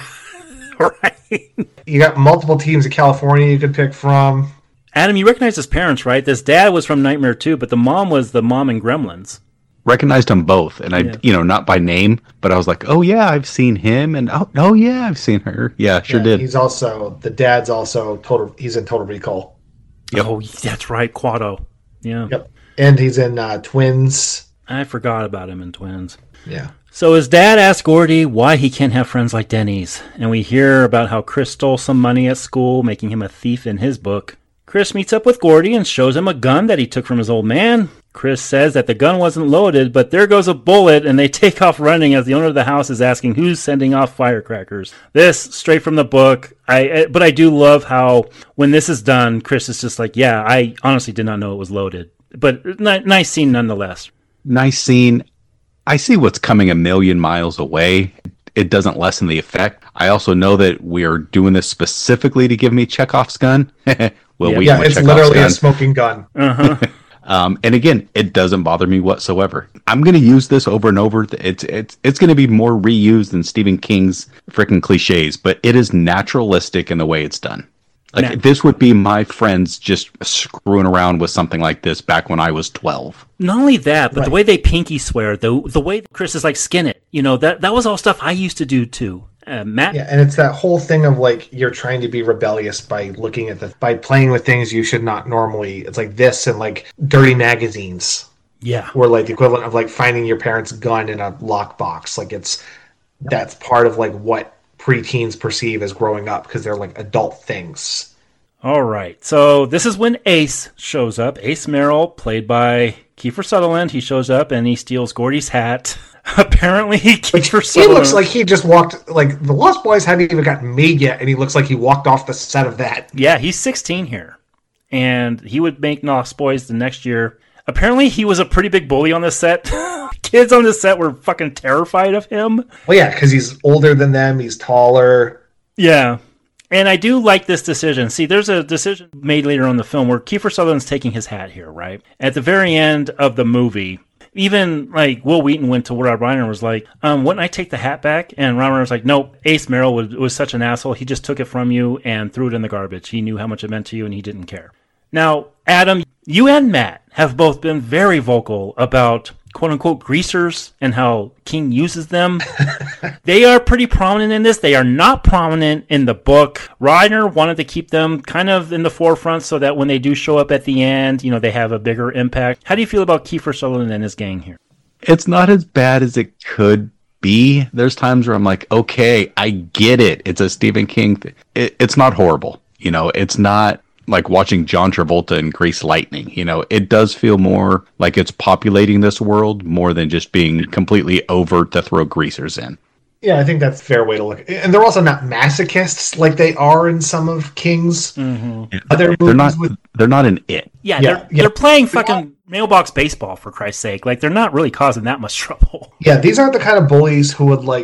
right. You got multiple teams in California you could pick from. Adam, you recognize his parents, right? This dad was from Nightmare two, but the mom was the mom in Gremlins. Recognized them both, and I, Yeah. you know, not by name, but I was like, oh yeah, I've seen him, and oh, oh yeah, I've seen her. Yeah, sure Yeah, did. He's also, the dad's also, total. he's in Total Recall. Yep. Oh, that's right, Quado. Yeah. Yep. And he's in uh, Twins. I forgot about him in Twins. Yeah. So his dad asks Gordy why he can't have friends like Denny's, and we hear about how Chris stole some money at school, making him a thief in his book. Chris meets up with Gordy and shows him a gun that he took from his old man. Chris says that the gun wasn't loaded, but there goes a bullet, and they take off running as the owner of the house is asking who's sending off firecrackers. This, straight from the book. I But I do love how, when this is done, Chris is just like, yeah, I honestly did not know it was loaded. But n- nice scene nonetheless. Nice scene. I see what's coming a million miles away. It doesn't lessen the effect. I also know that we are doing this specifically to give me Chekhov's gun. Will Yeah. we? Yeah, it's literally a smoking gun. Uh-huh. Um, and again, it doesn't bother me whatsoever. I'm going to use this over and over. It's it's it's going to be more reused than Stephen King's freaking cliches, but it is naturalistic in the way it's done. Like, Now- this would be my friends just screwing around with something like this back when I was twelve. Not only that, but Right. the way they pinky swear, the the way Chris is like, skin it, you know, that that was all stuff I used to do too. Uh, Matt, Yeah, and it's that whole thing of like you're trying to be rebellious by looking at the by playing with things you should not normally. It's like this and like dirty magazines, yeah, or like the equivalent of like finding your parents' gun in a lockbox. Like it's that's part of like what preteens perceive as growing up because they're like adult things. All right, so this is when Ace shows up. Ace Merrill, played by Kiefer Sutherland, he shows up and he steals Gordy's hat. Apparently, Kiefer He Sutherland looks like he just walked like the Lost Boys hadn't even gotten made yet, and he looks like he walked off the set of that. Yeah, he's sixteen here, and he would make Lost Boys the next year. Apparently, he was a pretty big bully on the set. Kids on the set were fucking terrified of him. Well, yeah, because he's older than them, he's taller. Yeah. And I do like this decision. See, there's a decision made later on in the film where Kiefer Sutherland's taking his hat here, right? At the very end of the movie, even like Will Wheaton went to Rob Reiner and was like, um, wouldn't I take the hat back? And Rob Reiner was like, nope, Ace Merrill was, was such an asshole. He just took it from you and threw it in the garbage. He knew how much it meant to you and he didn't care. Now, Adam, you and Matt have both been very vocal about quote-unquote greasers and how King uses them. They are pretty prominent in this. They are not prominent in the book. Reiner wanted to keep them kind of in the forefront so that when they do show up at the end, you know, they have a bigger impact. How do you feel about Kiefer Sutherland and his gang here? It's not as bad as it could be. There's times where I'm like, okay, I get it. It's a Stephen King thing. It, it's not horrible. You know, it's not like watching John Travolta in Grease Lightning. You know, it does feel more like it's populating this world more than just being completely overt to throw greasers in. Yeah, I think that's a fair way to look at it. And they're also not masochists like they are in some of King's Mm-hmm. other movies. They're not. with, They're not an it. Yeah, Yeah, they're, yeah. they're playing fucking mailbox baseball, for Christ's sake. Like, they're not really causing that much trouble. yeah, these aren't the kind of bullies who would like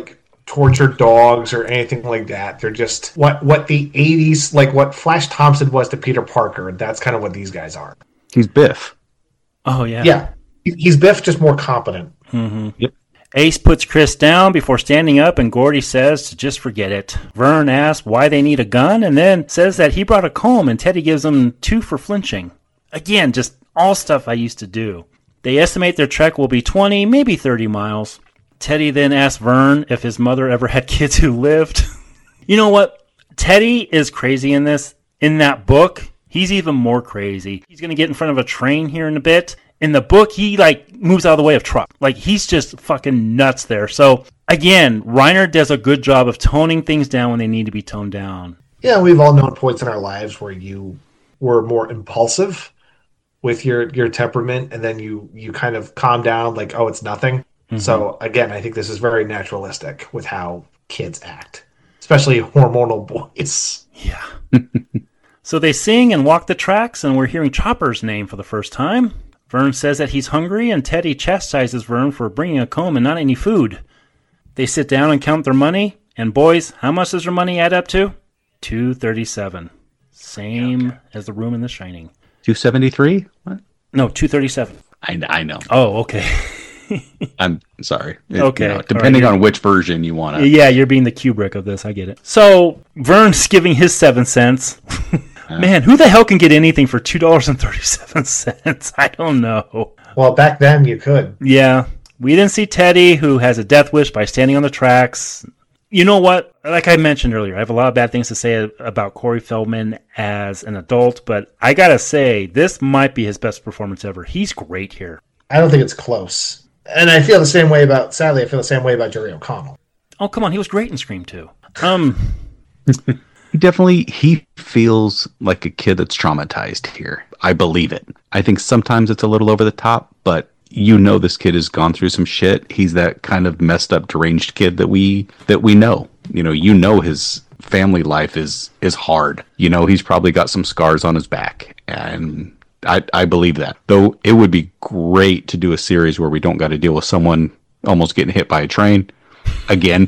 tortured dogs or anything like that. They're just what what the eighties, like what Flash Thompson was to Peter Parker. That's kind of what these guys are. He's Biff. Oh, yeah. Yeah. He's Biff, just more competent. Mm-hmm. Yep. Ace puts Chris down before standing up, and Gordy says to just forget it. Vern asks why they need a gun, and then says that he brought a comb, and Teddy gives him two for flinching. Again, just all stuff I used to do. They estimate their trek will be twenty, maybe thirty miles. Teddy then asks Vern if his mother ever had kids who lived. You know what? Teddy is crazy in this. In that book, he's even more crazy. He's going to get in front of a train here in a bit. In the book, he like moves out of the way of truck. Like, he's just fucking nuts there. So, again, Reiner does a good job of toning things down when they need to be toned down. Yeah, we've all known points in our lives where you were more impulsive with your, your temperament, and then you, you kind of calm down, like, oh, it's nothing. Mm-hmm. So, again, I think this is very naturalistic with how kids act, especially hormonal boys. Yeah. So they sing and walk the tracks, and we're hearing Chopper's name for the first time. Vern says that he's hungry, and Teddy chastises Vern for bringing a comb and not any food. They sit down and count their money, and boys, how much does their money add up to? two thirty-seven. Same okay. as the room in The Shining. two seventy-three? What? No, two thirty-seven. I, I know. Oh, okay. I'm sorry. It, Okay. You know, depending right. on which version you want to. Yeah, you're being the Kubrick of this. I get it. So Vern's giving his seven cents. Man, who the hell can get anything for two dollars and thirty-seven cents? I don't know. Well, back then you could. Yeah. We didn't see Teddy, who has a death wish by standing on the tracks. You know what? Like I mentioned earlier, I have a lot of bad things to say about Corey Feldman as an adult, but I gotta say, this might be his best performance ever. He's great here. I don't think it's close. And I feel the same way about, sadly, I feel the same way about Jerry O'Connell. Oh, come on. He was great in Scream two. Um... He definitely, he feels like a kid that's traumatized here. I believe it. I think sometimes it's a little over the top, but you know this kid has gone through some shit. He's that kind of messed up, deranged kid that we that we know. You know, you know his family life is is hard. You know, he's probably got some scars on his back, and I I believe that. Though it would be great to do a series where we don't got to deal with someone almost getting hit by a train again.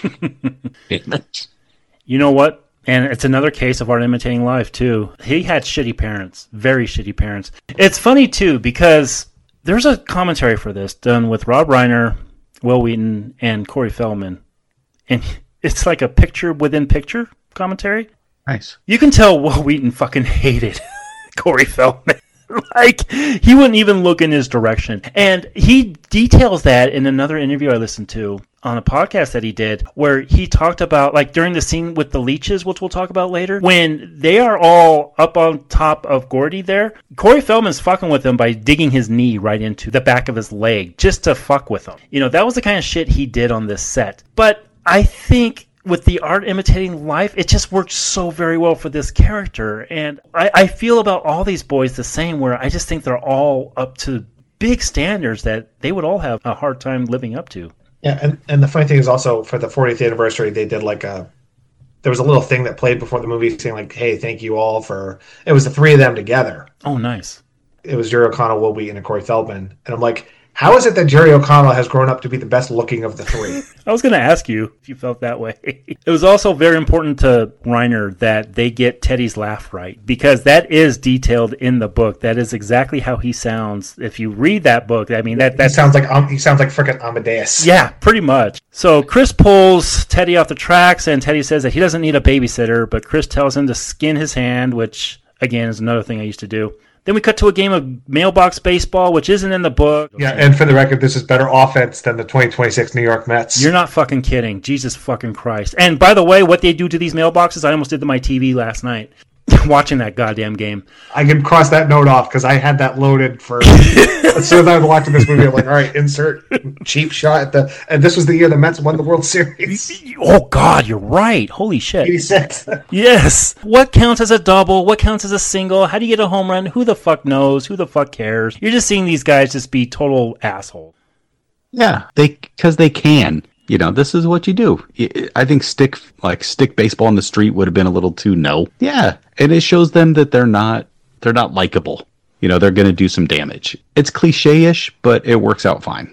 You know what? And it's another case of art imitating life, too. He had shitty parents. Very shitty parents. It's funny, too, because there's a commentary for this done with Rob Reiner, Will Wheaton, and Corey Feldman. And it's like a picture-within-picture commentary. Nice. You can tell Will Wheaton fucking hated Corey Feldman. Like, he wouldn't even look in his direction. And he details that in another interview I listened to on a podcast that he did, where he talked about, like, during the scene with the leeches, which we'll talk about later, when they are all up on top of Gordy there, Corey Feldman's fucking with him by digging his knee right into the back of his leg just to fuck with him. You know, that was the kind of shit he did on this set. But I think with the art imitating life, it just works so very well for this character. And I, I feel about all these boys the same, where I just think they're all up to big standards that they would all have a hard time living up to. Yeah, and, and the funny thing is also, for the fortieth anniversary, they did like a, there was a little thing that played before the movie saying like, hey, thank you all for, it was the three of them together. Oh, nice. It was Jerry O'Connell, Will Wheaton, and Corey Feldman. And I'm like, how is it that Jerry O'Connell has grown up to be the best looking of the three? I was going to ask you if you felt that way. It was also very important to Reiner that they get Teddy's laugh right, because that is detailed in the book. That is exactly how he sounds. If you read that book, I mean, that that sounds like um, he sounds like frickin' Amadeus. Yeah, pretty much. So Chris pulls Teddy off the tracks, and Teddy says that he doesn't need a babysitter, but Chris tells him to skin his hand, which again is another thing I used to do. Then we cut to a game of mailbox baseball, which isn't in the book. Yeah, and for the record, this is better offense than the twenty twenty-six New York Mets. You're not fucking kidding. Jesus fucking Christ. And by the way, what they do to these mailboxes, I almost did to my T V last night. Watching that goddamn game. I can cross that note off because I had that loaded for as soon as I was watching this movie. I'm like, all right, insert cheap shot at the. And this was the year the Mets won the World Series. Oh God, you're right. Holy shit. eighty-six Yes. What counts as a double? What counts as a single? How do you get a home run? Who the fuck knows? Who the fuck cares? You're just seeing these guys just be total assholes. Yeah, they because they can. You know, this is what you do. I think stick like stick baseball in the street would have been a little too no. Yeah, and it shows them that they're not they're not likable. You know, they're going to do some damage. It's cliche-ish, but it works out fine.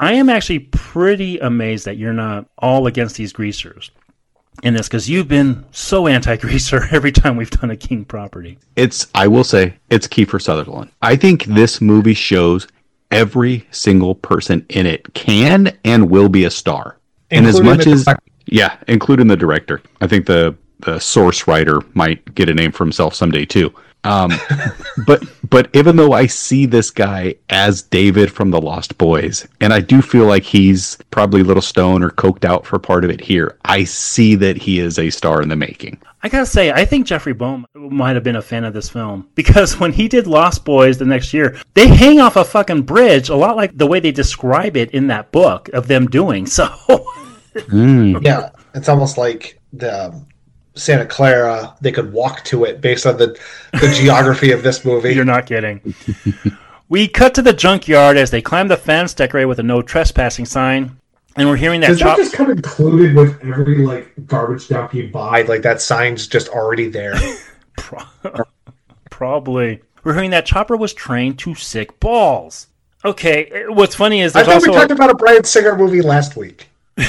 I am actually pretty amazed that you're not all against these greasers in this, because you've been so anti-greaser every time we've done a King property. It's, I will say, it's Kiefer Sutherland. I think this movie shows every single person in it can and will be a star. And as much as, yeah, including the director. I think the, the source writer might get a name for himself someday too. Um, but but even though I see this guy as David from The Lost Boys, and I do feel like he's probably a little stoned or coked out for part of it here, I see that he is a star in the making. I gotta say, I think Jeffrey Bohm might have been a fan of this film, because when he did Lost Boys the next year, they hang off a fucking bridge, a lot like the way they describe it in that book of them doing. So, mm. yeah, it's almost like the Santa Clara, they could walk to it based on the, the geography of this movie. You're not kidding. We cut to the junkyard as they climb the fence, decorated with a no trespassing sign. And we're hearing that. Does chop- that just come included with every like garbage dump you buy? Like that sign's just already there. Probably. We're hearing that Chopper was trained to sick balls. Okay, what's funny is I there's thought also we talked a- about a Bryan Singer movie last week.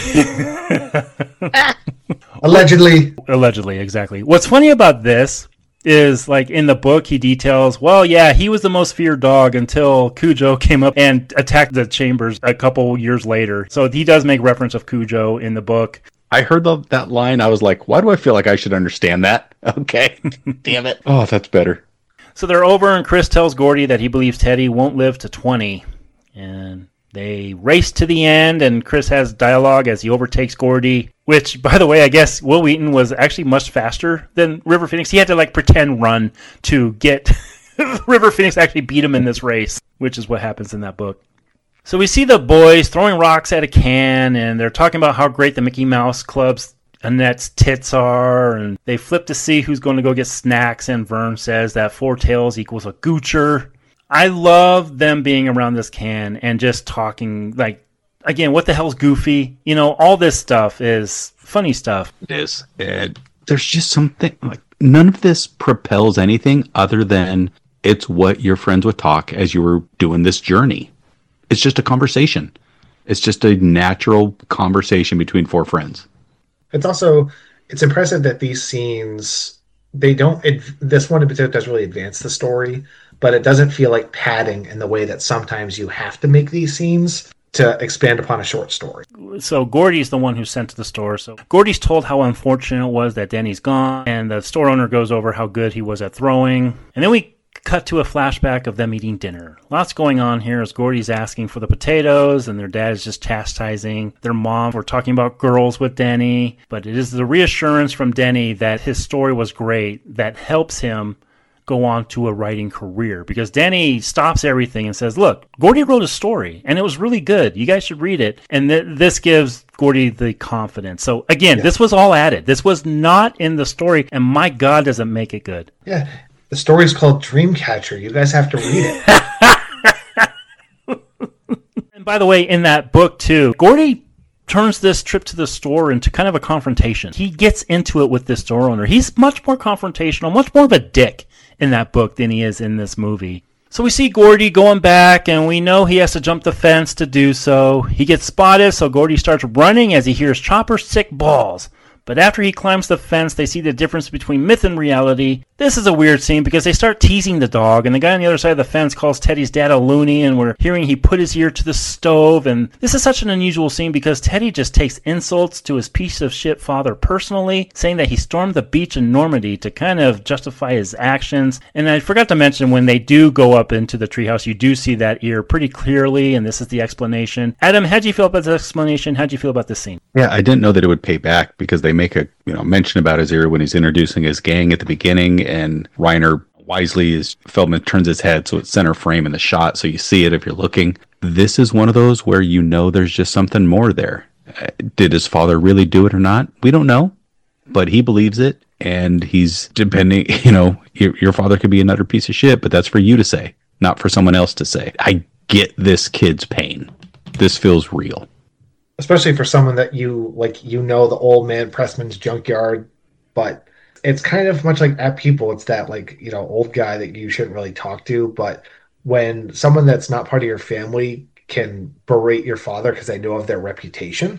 Allegedly. Allegedly, exactly. What's funny about this is, like, in the book, he details, well, yeah, he was the most feared dog until Cujo came up and attacked the chambers a couple years later. So he does make reference of Cujo in the book. I heard the, that line. I was like, why do I feel like I should understand that? Okay. Damn it. Oh, that's better. So they're over, and Chris tells Gordy that he believes Teddy won't live to twenty. And they race to the end, and Chris has dialogue as he overtakes Gordy, which, by the way, I guess Will Wheaton was actually much faster than River Phoenix. He had to, like, pretend run to get River Phoenix to actually beat him in this race, which is what happens in that book. So we see the boys throwing rocks at a can, and they're talking about how great the Mickey Mouse Club's Annette's tits are, and they flip to see who's going to go get snacks, and Vern says that four tails equals a goocher. I love them being around this can and just talking, like, again, what the hell's Goofy? You know, all this stuff is funny stuff. It is. And there's just something, like, none of this propels anything other than it's what your friends would talk as you were doing this journey. It's just a conversation. It's just a natural conversation between four friends. It's also, it's impressive that these scenes, they don't, it, this one in particular doesn't really advance the story, but it doesn't feel like padding in the way that sometimes you have to make these scenes to expand upon a short story. So Gordy's the one who's sent to the store. So Gordy's told how unfortunate it was that Denny's gone, and the store owner goes over how good he was at throwing. And then we cut to a flashback of them eating dinner. Lots going on here as Gordy's asking for the potatoes, and their dad is just chastising their mom for talking about girls with Denny. But it is the reassurance from Denny that his story was great that helps him go on to a writing career, because Danny stops everything and says, look, Gordy wrote a story and it was really good. You guys should read it. And th- this gives Gordy the confidence. So again, yeah. This was all added. This was not in the story, and my God, does it make it good. Yeah. The story's called Dreamcatcher. You guys have to read it. And by the way, in that book too, Gordy turns this trip to the store into kind of a confrontation. He gets into it with this store owner. He's much more confrontational, much more of a dick in that book than he is in this movie. So we see Gordy going back, and we know he has to jump the fence to do so. He gets spotted, so Gordy starts running as he hears Chopper's sick balls. But after he climbs the fence, they see the difference between myth and reality. This is a weird scene because they start teasing the dog, and the guy on the other side of the fence calls Teddy's dad a loony, and we're hearing he put his ear to the stove. And this is such an unusual scene because Teddy just takes insults to his piece of shit father personally, saying that he stormed the beach in Normandy to kind of justify his actions. And I forgot to mention, when they do go up into the treehouse, you do see that ear pretty clearly, and this is the explanation. Adam, how'd you feel about this explanation? How'd you feel about this scene? Yeah, I didn't know that it would pay back because they make a you know mention about his ear when he's introducing his gang at the beginning, and Reiner wisely is Feldman turns his head so it's center frame in the shot, so you see it if you're looking. This is one of those where you know there's just something more there. Uh, did his father really do it or not? We don't know, but he believes it, and he's depending. You know, your, your father could be another piece of shit, but that's for you to say, not for someone else to say. I get this kid's pain. This feels real. Especially for someone that you, like, you know, the old man Pressman's junkyard, but it's kind of much like at people. It's that, like, you know, old guy that you shouldn't really talk to. But when someone that's not part of your family can berate your father because I know of their reputation.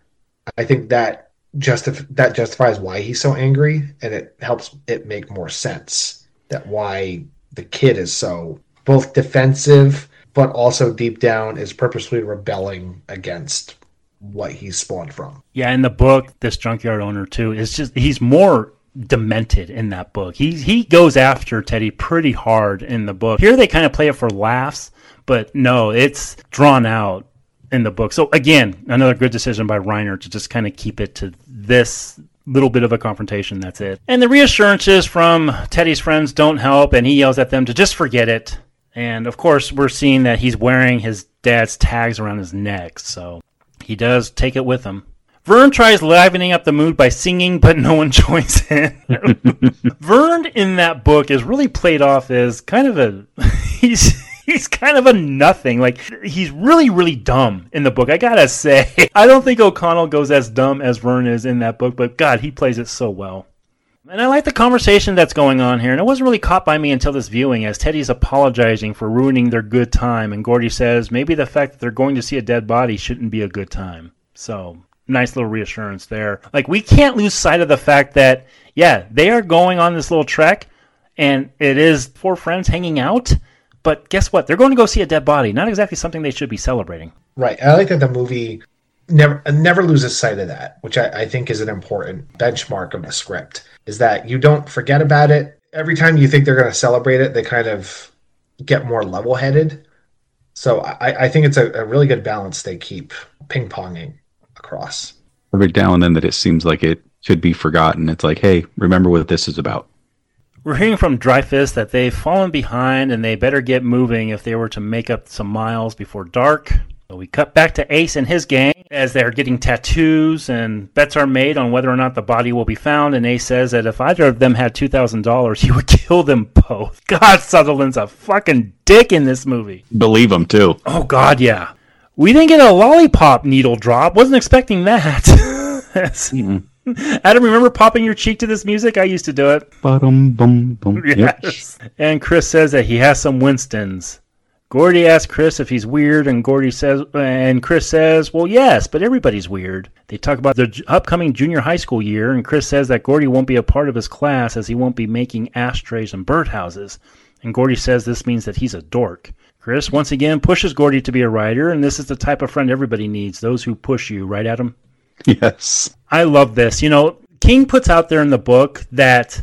I think that justif- that justifies why he's so angry, and it helps it make more sense that why the kid is so both defensive, but also deep down is purposely rebelling against what he's spawned from. Yeah, in the book, this junkyard owner too is just he's more demented in that book. He he goes after Teddy pretty hard in the book. Here they kind of play it for laughs, but no, it's drawn out in the book. So again, another good decision by Reiner to just kind of keep it to this little bit of a confrontation. That's it. And the reassurances from Teddy's friends don't help, and he yells at them to just forget it. And of course, we're seeing that he's wearing his dad's tags around his neck, so he does take it with him. Vern tries livening up the mood by singing, but no one joins in. Vern in that book is really played off as kind of a he's he's kind of a nothing. Like, he's really, really dumb in the book, I gotta say. I don't think O'Connell goes as dumb as Vern is in that book, but God, he plays it so well. And I like the conversation that's going on here, and it wasn't really caught by me until this viewing, as Teddy's apologizing for ruining their good time, and Gordy says maybe the fact that they're going to see a dead body shouldn't be a good time. So, nice little reassurance there. Like, we can't lose sight of the fact that, yeah, they are going on this little trek, and it is four friends hanging out, but guess what? They're going to go see a dead body. Not exactly something they should be celebrating. Right. I like that the movie never never loses sight of that, which I, I think is an important benchmark of the script, is that you don't forget about it. Every time you think they're going to celebrate it, they kind of get more level-headed. So I, I think it's a, a really good balance they keep ping-ponging across. Every now and then that it seems like it should be forgotten. It's like, hey, remember what this is about. We're hearing from Dreyfuss that they've fallen behind and they better get moving if they were to make up some miles before dark. So we cut back to Ace and his gang as they're getting tattoos, and bets are made on whether or not the body will be found, and Ace says that if either of them had two thousand dollars, he would kill them both. God, Sutherland's a fucking dick in this movie. Believe him, too. Oh, God, yeah. We didn't get a lollipop needle drop. Wasn't expecting that. mm-hmm. Adam, remember popping your cheek to this music? I used to do it. Ba-dum, bum, bum. Yes. Yep. And Chris says that he has some Winstons. Gordy asks Chris if he's weird, and Gordy says, and Chris says, well, yes, but everybody's weird. They talk about the upcoming junior high school year, and Chris says that Gordy won't be a part of his class as he won't be making ashtrays and birdhouses. And Gordy says this means that he's a dork. Chris, once again, pushes Gordy to be a writer, and this is the type of friend everybody needs, those who push you, right, Adam? Yes. I love this. You know, King puts out there in the book that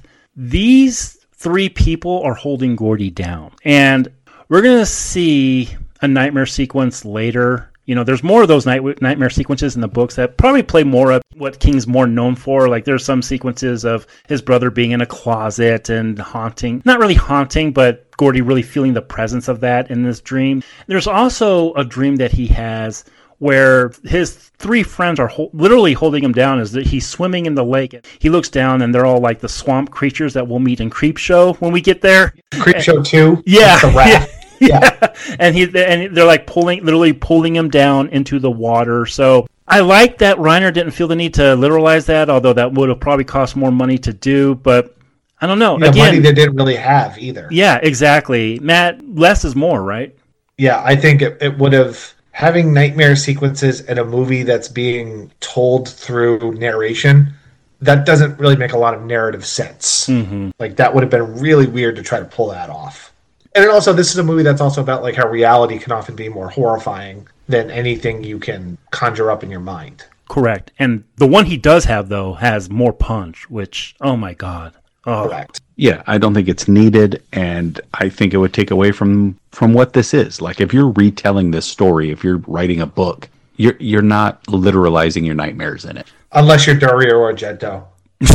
these three people are holding Gordy down. And we're going to see a nightmare sequence later. You know, there's more of those night- nightmare sequences in the books that probably play more of what King's more known for. Like, there's some sequences of his brother being in a closet and haunting. Not really haunting, but Gordy really feeling the presence of that in this dream. There's also a dream that he has where his three friends are ho- literally holding him down as that he's swimming in the lake. He looks down, and they're all like the swamp creatures that we'll meet in Creepshow when we get there. Creepshow two? Yeah. The rat. Yeah. yeah. And he and they're like pulling, literally pulling him down into the water. So I like that Reiner didn't feel the need to literalize that, although that would have probably cost more money to do. But I don't know. Yeah, Again, money they didn't really have either. Yeah, exactly. Matt, less is more, right? Yeah, I think it, it would have... Having nightmare sequences in a movie that's being told through narration, that doesn't really make a lot of narrative sense. Mm-hmm. Like, that would have been really weird to try to pull that off. And also, this is a movie that's also about like how reality can often be more horrifying than anything you can conjure up in your mind. Correct. And the one he does have, though, has more punch, which, oh my God. Oh. Correct. Yeah, I don't think it's needed, and I think it would take away from from what this is. Like, if you're retelling this story, if you're writing a book, you're you're not literalizing your nightmares in it. Unless you're Dario Argento.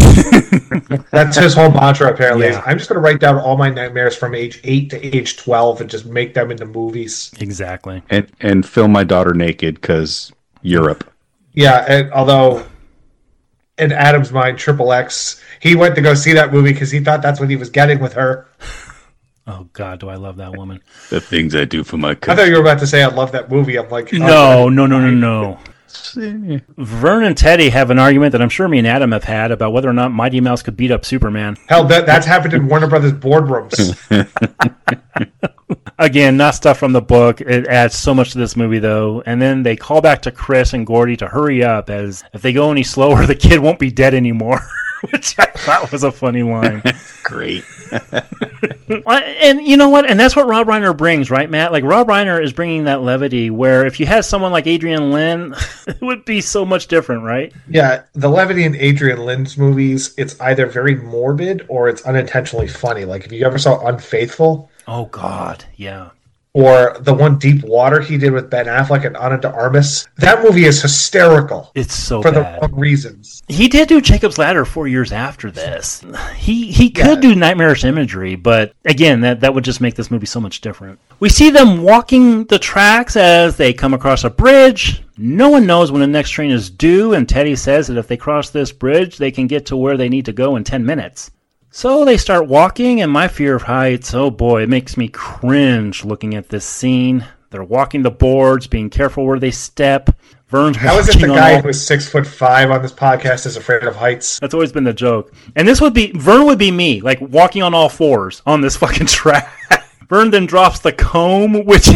That's his whole mantra, apparently. Yeah. Is, I'm just going to write down all my nightmares from age eight to age twelve and just make them into movies. Exactly. And and film my daughter naked because Europe. Yeah, and although in Adam's mind, Triple X, he went to go see that movie because he thought that's what he was getting with her. Oh, God, do I love that woman. The things I do for my cousin. I thought you were about to say I love that movie. I'm like, oh, no, no, no, no, no. Vern and Teddy have an argument that I'm sure me and Adam have had about whether or not Mighty Mouse could beat up Superman. Hell, that, that's happened in Warner Brothers boardrooms. Again, not stuff from the book. It adds so much to this movie, though. And then they call back to Chris and Gordy to hurry up, as if they go any slower, the kid won't be dead anymore. Which I thought was a funny line. Great. And you know what? And that's what Rob Reiner brings, right, Matt? Like, Rob Reiner is bringing that levity where if you had someone like Adrian Lynn, it would be so much different, right? Yeah, the levity in Adrian Lynn's movies, it's either very morbid or it's unintentionally funny. Like, if you ever saw Unfaithful. Oh, God, yeah. Or the one Deep Water he did with Ben Affleck and Ana de Armas. That movie is hysterical. It's so for bad. the wrong reasons. He did do Jacob's Ladder four years after this. He he could yeah. do Nightmarish Imagery, but again, that, that would just make this movie so much different. We see them walking the tracks as they come across a bridge. No one knows when the next train is due, and Teddy says that if they cross this bridge, they can get to where they need to go in ten minutes. So they start walking, and my fear of heights, oh boy, it makes me cringe looking at this scene. They're walking the boards, being careful where they step. Vern's How is it the guy all... who's six foot five on this podcast is afraid of heights? That's always been the joke. And this would be, Vern would be me, like walking on all fours on this fucking track. Vern then drops the comb, which...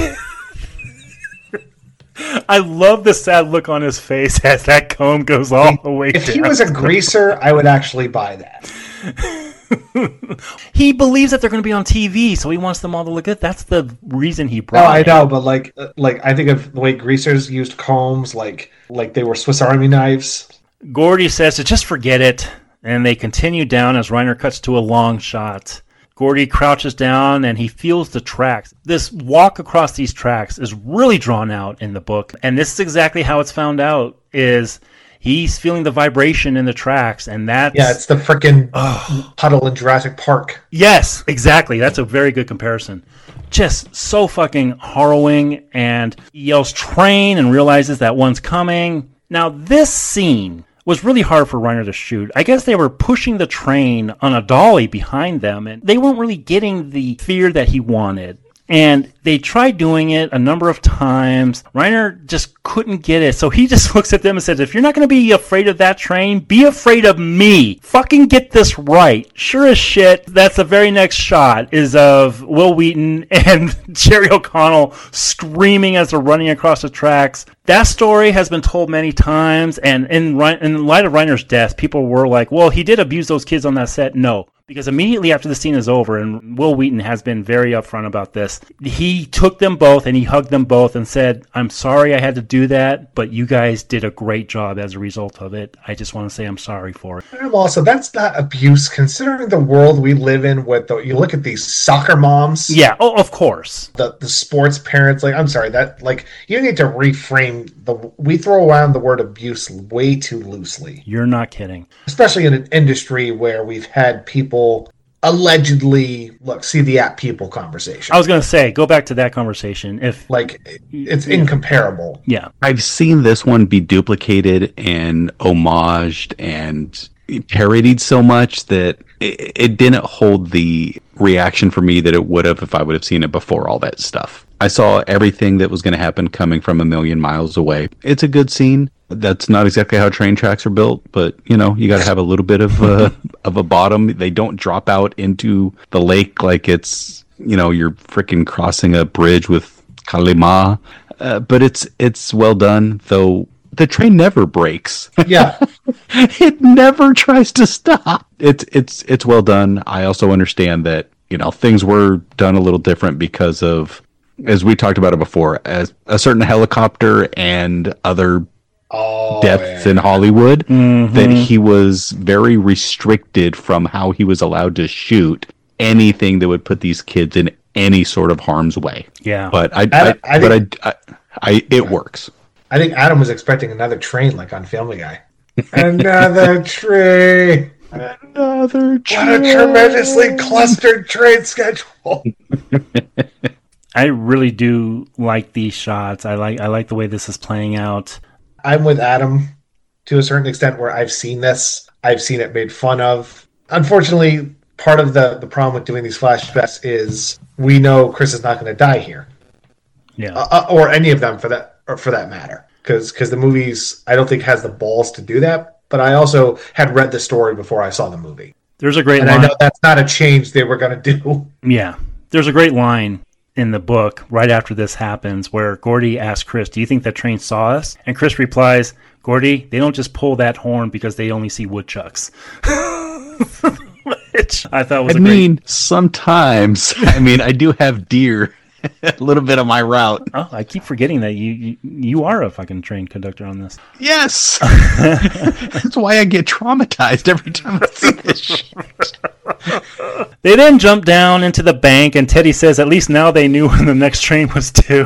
I love the sad look on his face as that comb goes all the way if down. If he was a greaser, I would actually buy that. He believes that they're going to be on T V, so he wants them all to look good. That's the reason he brought. No, I know, but like, like I think of the way greasers used combs, like like they were Swiss Army knives. Gordy says to just forget it, and they continue down as Reiner cuts to a long shot. Gordy crouches down and he feels the tracks. This walk across these tracks is really drawn out in the book, and this is exactly how it's found out. Is he's feeling the vibration in the tracks, and that's... Yeah, it's the frickin' oh. puddle in Jurassic Park. Yes, exactly. That's a very good comparison. Just so fucking harrowing, and he yells train and realizes that one's coming. Now, this scene was really hard for Reiner to shoot. I guess they were pushing the train on a dolly behind them, and they weren't really getting the fear that he wanted. And they tried doing it a number of times. Reiner just couldn't get it. So he just looks at them and says, if you're not going to be afraid of that train, be afraid of me. Fucking get this right. Sure as shit, that's the very next shot is of Will Wheaton and Jerry O'Connell screaming as they're running across the tracks. That story has been told many times. And in, in light of Reiner's death, people were like, well, he did abuse those kids on that set. No. Because immediately after the scene is over, and Will Wheaton has been very upfront about this, he took them both and he hugged them both and said, I'm sorry I had to do that, but you guys did a great job as a result of it. I just want to say I'm sorry for it. And also, that's not abuse, considering the world we live in with, the, you look at these soccer moms. Yeah, oh, of course. The the sports parents, like, I'm sorry, that, like, you need to reframe, the. we throw around the word abuse way too loosely. You're not kidding. Especially in an industry where we've had people allegedly look see the at people conversation. I was going to say, go back to that conversation. If like it's yeah. incomparable. Yeah, I've seen this one be duplicated and homaged and parodied so much that it, it didn't hold the reaction for me that it would have if I would have seen it before all that stuff. I saw everything that was going to happen coming from a million miles away. It's a good scene. That's not exactly how train tracks are built, but you know, you got to have a little bit of a of a bottom. They don't drop out into the lake like it's, you know, you're freaking crossing a bridge with Kalima. Uh, but it's it's well done, though. The train never breaks. Yeah, it never tries to stop. It's it's it's well done. I also understand that, you know, things were done a little different because of, as we talked about it before, as a certain helicopter and other oh, depths yeah. in Hollywood, mm-hmm. that he was very restricted from how he was allowed to shoot anything that would put these kids in any sort of harm's way. Yeah, but I, I, I, I but think, I, I, I, it works. I think Adam was expecting another train, like on Family Guy. Another train. Another train. What a tremendously clustered train schedule. I really do like these shots. I like I like the way this is playing out. I'm with Adam to a certain extent where I've seen this. I've seen it made fun of. Unfortunately, part of the, the problem with doing these flashbacks is we know Chris is not going to die here. Yeah. Uh, or any of them for that or for that matter. Because because the movies, I don't think has the balls to do that. But I also had read the story before I saw the movie. There's a great and line. I know that's not a change they were going to do. Yeah. There's a great line in the book right after this happens, where Gordy asks Chris, do you think that train saw us? And Chris replies, Gordy, they don't just pull that horn because they only see woodchucks. Which I thought was I a mean, great... sometimes. I mean, I do have deer a little bit of my route. Oh, I keep forgetting that you, you you are a fucking train conductor on this. Yes. That's why I get traumatized every time I see this shit. They then jump down into the bank, and Teddy says, at least now they knew when the next train was due.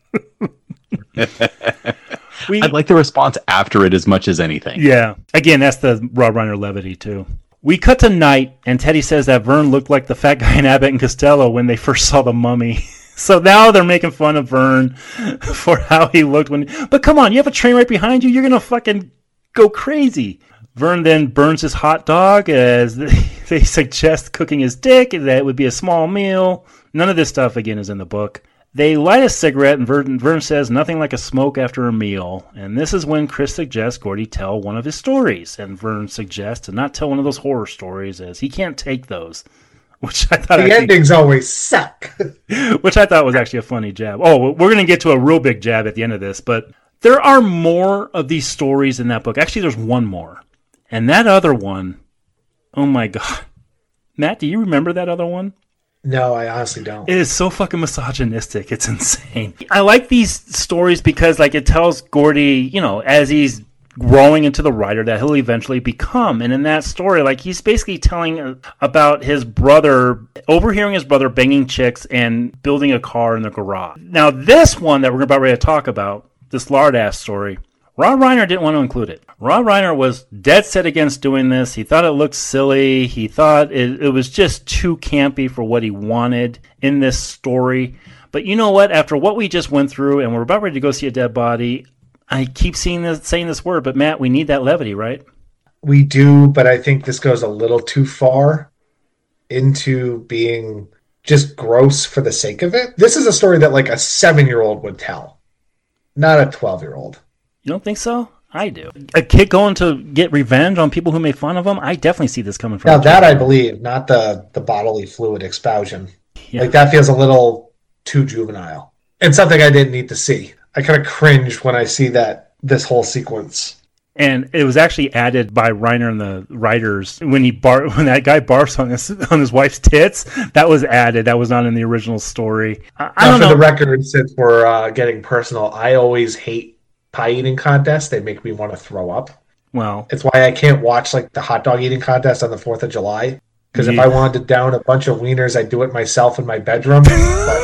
we, I like the response after it as much as anything. Yeah. Again, that's the Rob Reiner levity, too. We cut to night, and Teddy says that Vern looked like the fat guy in Abbott and Costello when they first saw the mummy. So now they're making fun of Vern for how he looked when... But come on, you have a train right behind you, you're going to fucking go crazy. Vern then burns his hot dog as they suggest cooking his dick, and that it would be a small meal. None of this stuff, again, is in the book. They light a cigarette, and Vern, Vern says nothing like a smoke after a meal. And this is when Chris suggests Gordy tell one of his stories. And Vern suggests to not tell one of those horror stories, as he can't take those. Which I thought the actually, endings always suck. Which I thought was actually a funny jab. Oh, we're going to get to a real big jab at the end of this, but there are more of these stories in that book. Actually, there's one more. And that other one, oh my God. Matt, do you remember that other one? No, I honestly don't. It is so fucking misogynistic. It's insane. I like these stories because like it tells Gordy, you know, as he's growing into the writer that he'll eventually become. And in that story, like he's basically telling about his brother, overhearing his brother banging chicks and building a car in the garage. Now, this one that we're about ready to talk about, this lard-ass story, Rob Reiner didn't want to include it. Rob Reiner was dead set against doing this. He thought it looked silly. He thought it, it was just too campy for what he wanted in this story. But you know what? After what we just went through, and we're about ready to go see a dead body, I keep seeing this, saying this word, but Matt, we need that levity, right? We do, but I think this goes a little too far into being just gross for the sake of it. This is a story that like a seven-year-old would tell, not a twelve-year-old. You don't think so? I do. A kid going to get revenge on people who made fun of him? I definitely see this coming from. Now that I believe, not the, the bodily fluid explosion. Yeah. Like that feels a little too juvenile. And something I didn't need to see. I kind of cringe when I see that this whole sequence. And it was actually added by Reiner and the writers when he bar when that guy barfs on his on his wife's tits. That was added. That was not in the original story. I, I don't for know. The record, since we're uh, getting personal, I always hate pie eating contests. They make me want to throw up. Well, it's why I can't watch like the hot dog eating contest on the Fourth of July. Because yeah. if I wanted to down a bunch of wieners, I'd do it myself in my bedroom. But...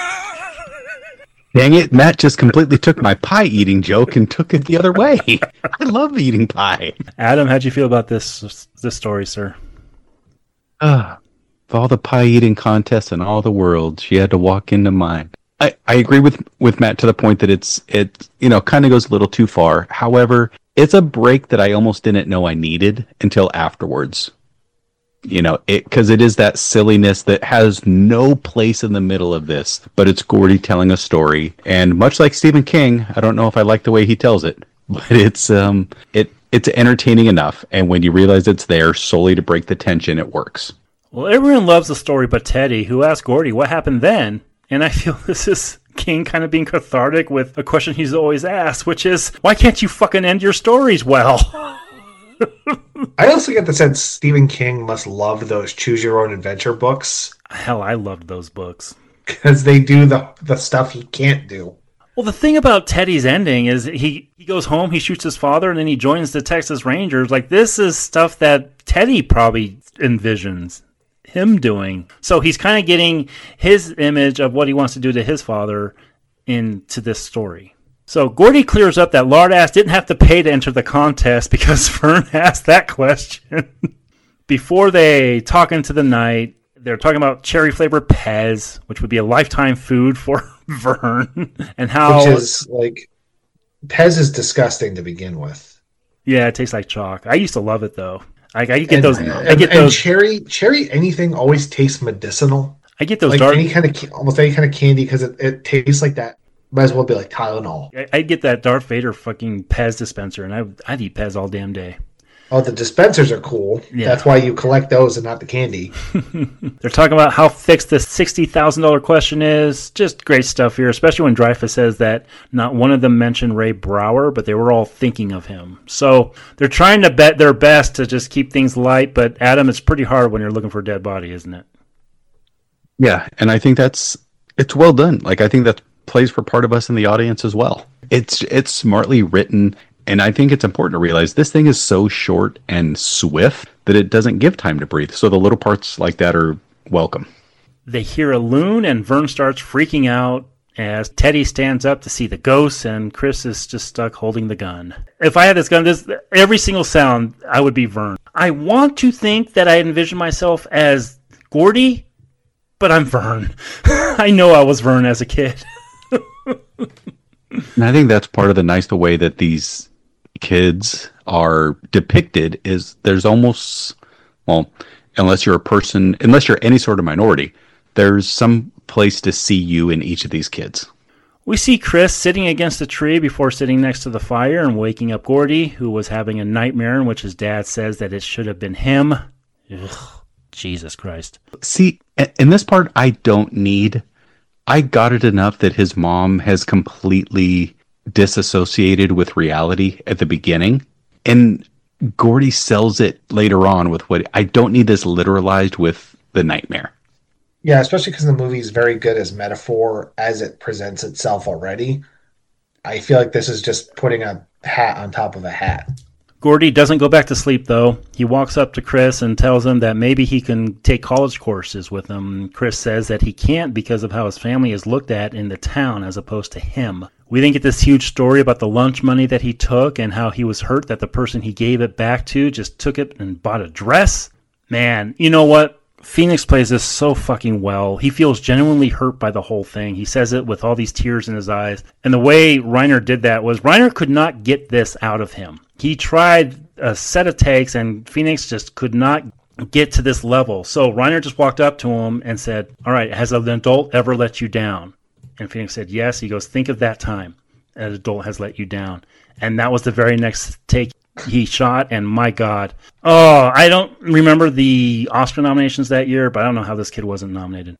Dang it, Matt just completely took my pie eating joke and took it the other way. I love eating pie. Adam, how'd you feel about this this story, sir? Uh, of all the pie eating contests in all the world, she had to walk into mine. I, I agree with, with Matt to the point that it's it you know kind of goes a little too far. However, it's a break that I almost didn't know I needed until afterwards. You know, it because it is that silliness that has no place in the middle of this, but it's Gordy telling a story, and much like Stephen King, I don't know if I like the way he tells it, but it's um it it's entertaining enough, and when you realize it's there solely to break the tension, it works. Well, everyone loves the story, but Teddy, who asked Gordy what happened then, and I feel this is King kind of being cathartic with a question he's always asked, which is, why can't you fucking end your stories well? I also get the sense Stephen King must love those choose your own adventure books. Hell, I loved those books. Because they do the the stuff he can't do. Well, the thing about Teddy's ending is he, he goes home, he shoots his father, and then he joins the Texas Rangers. Like, this is stuff that Teddy probably envisions him doing. So he's kind of getting his image of what he wants to do to his father into this story. So Gordy clears up that Lardass didn't have to pay to enter the contest because Vern asked that question. Before they talk into the night, they're talking about cherry-flavored Pez, which would be a lifetime food for Vern. And how... Which is, like, Pez is disgusting to begin with. Yeah, it tastes like chalk. I used to love it, though. I, I get and, those... And, I get and those. cherry, cherry anything always tastes medicinal. I get those like dark... any kind of, almost any kind of candy, because it, it tastes like that. Might as well be like Tylenol. I, I'd get that Darth Vader fucking Pez dispenser, and I, I'd eat Pez all damn day. Oh, the dispensers are cool. Yeah. That's why you collect those and not the candy. They're talking about how fixed this sixty thousand dollars question is. Just great stuff here, especially when Dreyfuss says that not one of them mentioned Ray Brower, but they were all thinking of him. So they're trying to bet their best to just keep things light, but Adam, it's pretty hard when you're looking for a dead body, isn't it? Yeah, and I think that's it's well done. Like, I think that plays for part of us in the audience as well. It's it's smartly written. And I think it's important to realize this thing is so short and swift that it doesn't give time to breathe. So the little parts like that are welcome. They hear a loon, and Vern starts freaking out as Teddy stands up to see the ghosts, and Chris is just stuck holding the gun. If I had this gun, this every single sound, I would be Vern. I want to think that I envision myself as Gordy, but I'm Vern. I know I was Vern as a kid. And I think that's part of the nice the way that these kids are depicted is there's almost, well, unless you're a person, unless you're any sort of minority, there's some place to see you in each of these kids. We see Chris sitting against a tree before sitting next to the fire and waking up Gordy, who was having a nightmare in which his dad says that it should have been him. Ugh, Jesus Christ. See, in this part, I don't need, I got it enough that his mom has completely disassociated with reality at the beginning, and Gordy sells it later on with what I don't need this literalized with the nightmare. Yeah, especially because the movie is very good as metaphor as it presents itself already. I feel like this is just putting a hat on top of a hat. Gordy doesn't go back to sleep, though. He walks up to Chris and tells him that maybe he can take college courses with him. Chris says that he can't because of how his family is looked at in the town as opposed to him. We then get this huge story about the lunch money that he took and how he was hurt that the person he gave it back to just took it and bought a dress. Man, you know what? Phoenix plays this so fucking well. He feels genuinely hurt by the whole thing. He says it with all these tears in his eyes. And the way Reiner did that was Reiner could not get this out of him. He tried a set of takes and Phoenix just could not get to this level. So Reiner just walked up to him and said, all right, has an adult ever let you down? And Phoenix said, yes. He goes, think of that time an adult has let you down. And that was the very next take he shot, and my God. Oh, I don't remember the Oscar nominations that year, but I don't know how this kid wasn't nominated.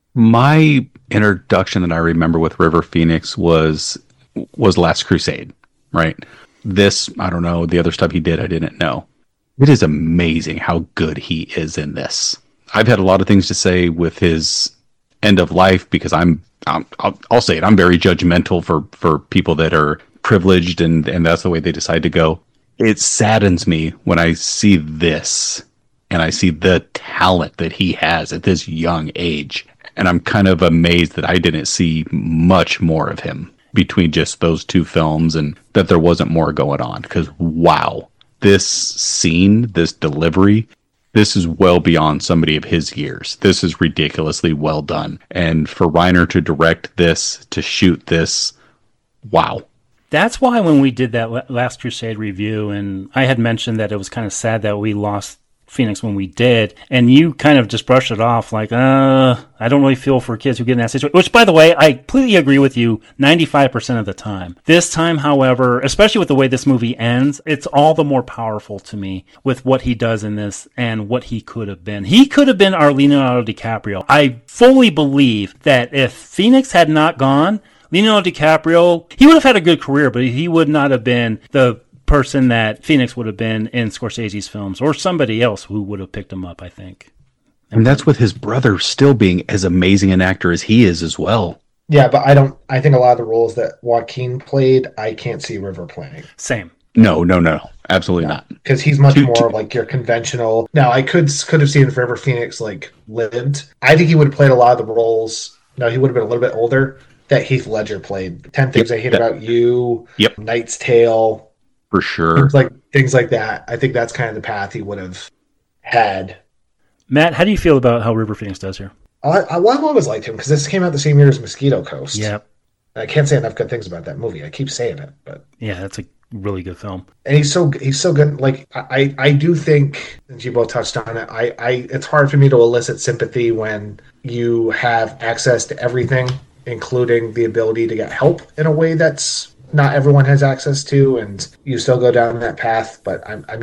My introduction that I remember with River Phoenix was was Last Crusade, right? This, I don't know. The other stuff he did, I didn't know. It is amazing how good he is in this. I've had a lot of things to say with his end of life because I'm, I'm I'll, I'll say it, I'm very judgmental for, for people that are privileged and, and that's the way they decide to go. It saddens me when I see this and I see the talent that he has at this young age. And I'm kind of amazed that I didn't see much more of him between just those two films and that there wasn't more going on. Because, wow, this scene, this delivery, this is well beyond somebody of his years. This is ridiculously well done. And for Reiner to direct this, to shoot this, wow. That's why when we did that Last Crusade review, and I had mentioned that it was kind of sad that we lost Phoenix when we did, and you kind of just brushed it off like, uh, I don't really feel for kids who get in that situation, which, by the way, I completely agree with you ninety-five percent of the time. This time, however, especially with the way this movie ends, it's all the more powerful to me with what he does in this and what he could have been. He could have been our Leonardo DiCaprio. I fully believe that if Phoenix had not gone, Leonardo DiCaprio, he would have had a good career, but he would not have been the person that Phoenix would have been in Scorsese's films, or somebody else who would have picked him up, I think. And that's with his brother still being as amazing an actor as he is as well. Yeah, but I don't, I think a lot of the roles that Joaquin played, I can't see River playing. Same. No, no, no, absolutely yeah. not. Because he's much more of like your conventional. Now, I could could have seen if River Phoenix like lived. I think he would have played a lot of the roles. No, he would have been a little bit older. That Heath Ledger played. Ten Things yep, I Hate that, About You. Yep. Knight's Tale. For sure. Things like things like that. I think that's kind of the path he would have had. Matt, how do you feel about how River Phoenix does here? I, I, well, I've always liked him because this came out the same year as Mosquito Coast. Yeah. I can't say enough good things about that movie. I keep saying it, but yeah, that's a really good film. And he's so he's so good. Like I, I do think, since you both touched on it, I, I it's hard for me to elicit sympathy when you have access to everything, including the ability to get help in a way that's not everyone has access to, and you still go down that path. But I'm I'm not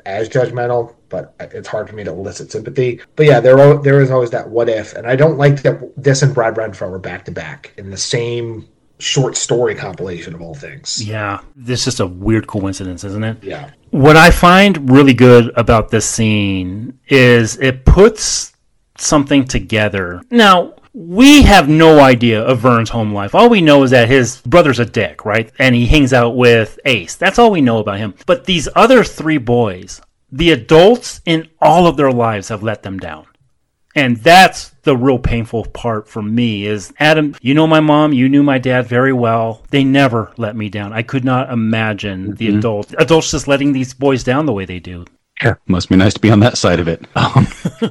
as judgmental, but it's hard for me to elicit sympathy. But yeah, there there is always that what if, and I don't like that this and Brad Renfro were back to back in the same short story compilation of all things. Yeah, this is just a weird coincidence, isn't it? Yeah. What I find really good about this scene is it puts something together. Now, we have no idea of Vern's home life. All we know is that his brother's a dick, right? And he hangs out with Ace. That's all we know about him. But these other three boys, the adults in all of their lives have let them down. And that's the real painful part for me is, Adam, you know my mom, you knew my dad very well. They never let me down. I could not imagine mm-hmm. the adults, adults just letting these boys down the way they do. Yeah, must be nice to be on that side of it. Um,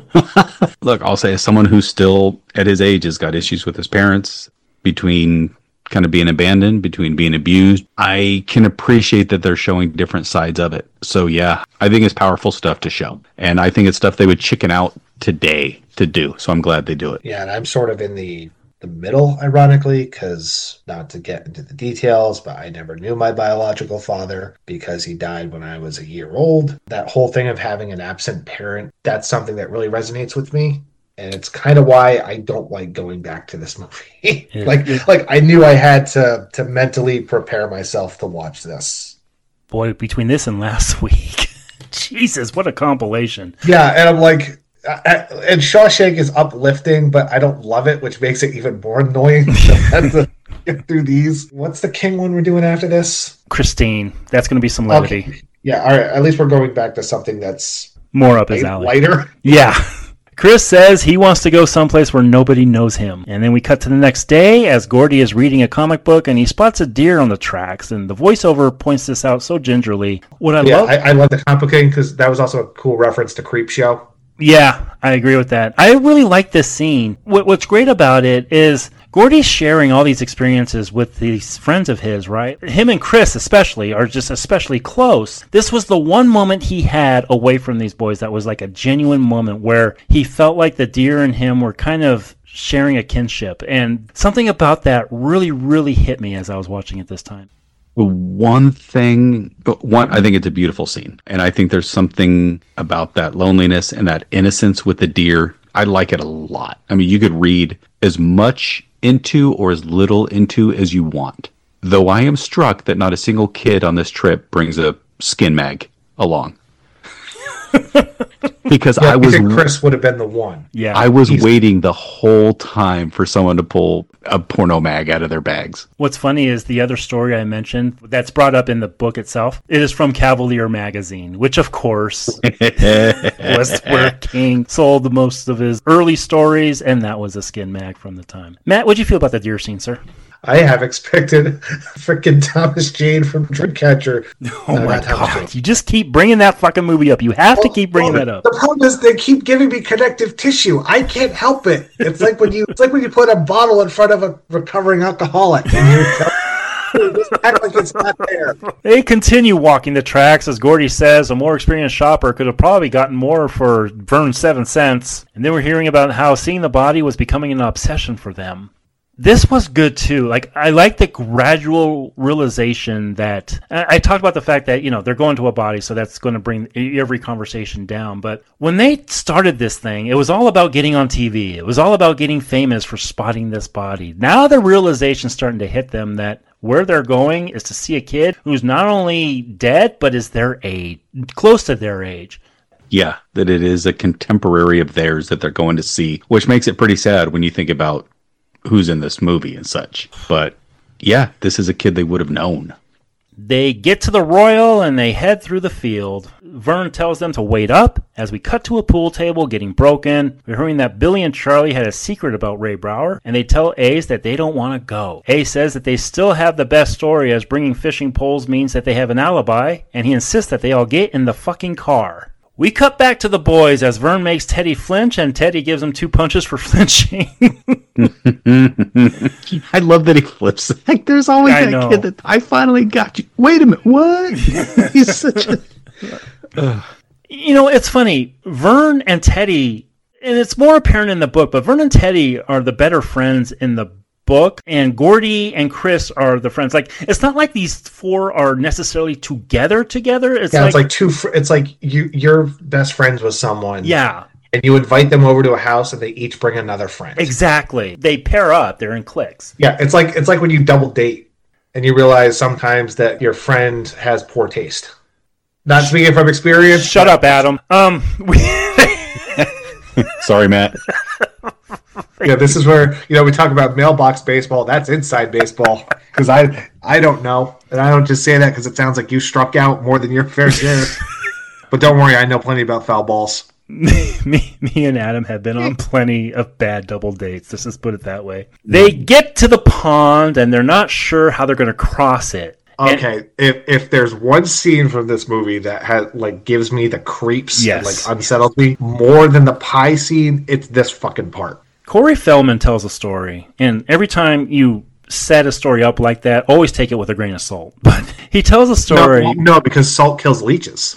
look, I'll say as someone who's still at his age has got issues with his parents, between kind of being abandoned, between being abused, I can appreciate that they're showing different sides of it. So yeah, I think it's powerful stuff to show. And I think it's stuff they would chicken out today to do. So I'm glad they do it. Yeah, and I'm sort of in the the middle, ironically, because not to get into the details, but I never knew my biological father because he died when I was a year old. That whole thing of having an absent parent, that's something that really resonates with me. And it's kind of why I don't like going back to this movie. like, like I knew I had to to mentally prepare myself to watch this. Boy, between this and last week, Jesus, what a compilation. Yeah, and I'm like, I, and Shawshank is uplifting, but I don't love it, which makes it even more annoying to have to get through these. What's the King one we're doing after this? Christine. That's going to be some levity. Okay. Yeah, all right. At least we're going back to something that's more up his alley. Lighter. Yeah. Chris says he wants to go someplace where nobody knows him. And then we cut to the next day as Gordy is reading a comic book and he spots a deer on the tracks. And the voiceover points this out so gingerly. What I yeah, love... I, I love the complicating because that was also a cool reference to Creepshow. Yeah, I agree with that. I really like this scene. What, what's great about it is Gordy's sharing all these experiences with these friends of his, right? Him and Chris especially are just especially close. This was the one moment he had away from these boys that was like a genuine moment where he felt like the deer and him were kind of sharing a kinship. And something about that really, really hit me as I was watching it this time. One thing, one, I think it's a beautiful scene. And I think there's something about that loneliness and that innocence with the deer. I like it a lot. I mean, you could read as much into or as little into as you want. Though I am struck that not a single kid on this trip brings a skin mag along. Because yeah, I was Chris would have been the one. Yeah, I was waiting the whole time for someone to pull a porno mag out of their bags. What's funny is the other story I mentioned that's brought up in the book itself. It is from Cavalier magazine, which of course was where King sold most of his early stories, and that was a skin mag from the time. Matt, what'd you feel about the deer scene, sir? I have expected freaking Thomas Jane from Dreamcatcher. Oh no, my God. You just keep bringing that fucking movie up. You have well, to keep bringing well, that up. The problem is they keep giving me connective tissue. I can't help it. It's like when you it's like when you put a bottle in front of a recovering alcoholic and you just act like it's not there. They continue walking the tracks as Gordy says a more experienced shopper could have probably gotten more for Vern's seven cents. And then we're hearing about how seeing the body was becoming an obsession for them. This was good too. Like, I like the gradual realization that I, I talked about the fact that, you know, they're going to a body, so that's going to bring every conversation down. But when they started this thing, it was all about getting on T V. It was all about getting famous for spotting this body. Now the realization's starting to hit them that where they're going is to see a kid who's not only dead, but is their age, close to their age. Yeah, that it is a contemporary of theirs that they're going to see, which makes it pretty sad when you think about who's in this movie and such. But yeah, this is a kid they would have known. They get to the Royal and they head through the field. Vern tells them to wait up as we cut to a pool table getting broken. We're hearing that Billy and Charlie had a secret about Ray Brower, and they tell Ace that they don't want to go. Ace says that they still have the best story as bringing fishing poles means that they have an alibi, and he insists that they all get in the fucking car. We cut back to the boys as Vern makes Teddy flinch, and Teddy gives him two punches for flinching. I love that he flips. Like, there's always I that know. kid that I finally got you. Wait a minute, what? He's such a. Ugh. You know, it's funny. Vern and Teddy, and it's more apparent in the book, but Vern and Teddy are the better friends in the book, and Gordy and Chris are the friends. Like, it's not like these four are necessarily together together. It's yeah, like, it's like two. Fr- it's like you, you're best friends with someone. Yeah. And you invite them over to a house, and they each bring another friend. Exactly. They pair up. They're in cliques. Yeah, it's like it's like when you double date, and you realize sometimes that your friend has poor taste. Not speaking from experience. Shut up, Adam. Um, we... Sorry, Matt. Yeah, this is where, you know, we talk about mailbox baseball. That's inside baseball, because I I don't know, and I don't just say that because it sounds like you struck out more than your fair share. But don't worry, I know plenty about foul balls. me, me and Adam have been on plenty of bad double dates. Let's just put it that way. They get to the pond and they're not sure how they're going to cross it. Okay, and, if if there's one scene from this movie that has like gives me the creeps, yes. and, like unsettles me more than the pie scene, it's this fucking part. Corey Feldman tells a story, and every time you set a story up like that, always take it with a grain of salt. But he tells a story. No, no because salt kills leeches.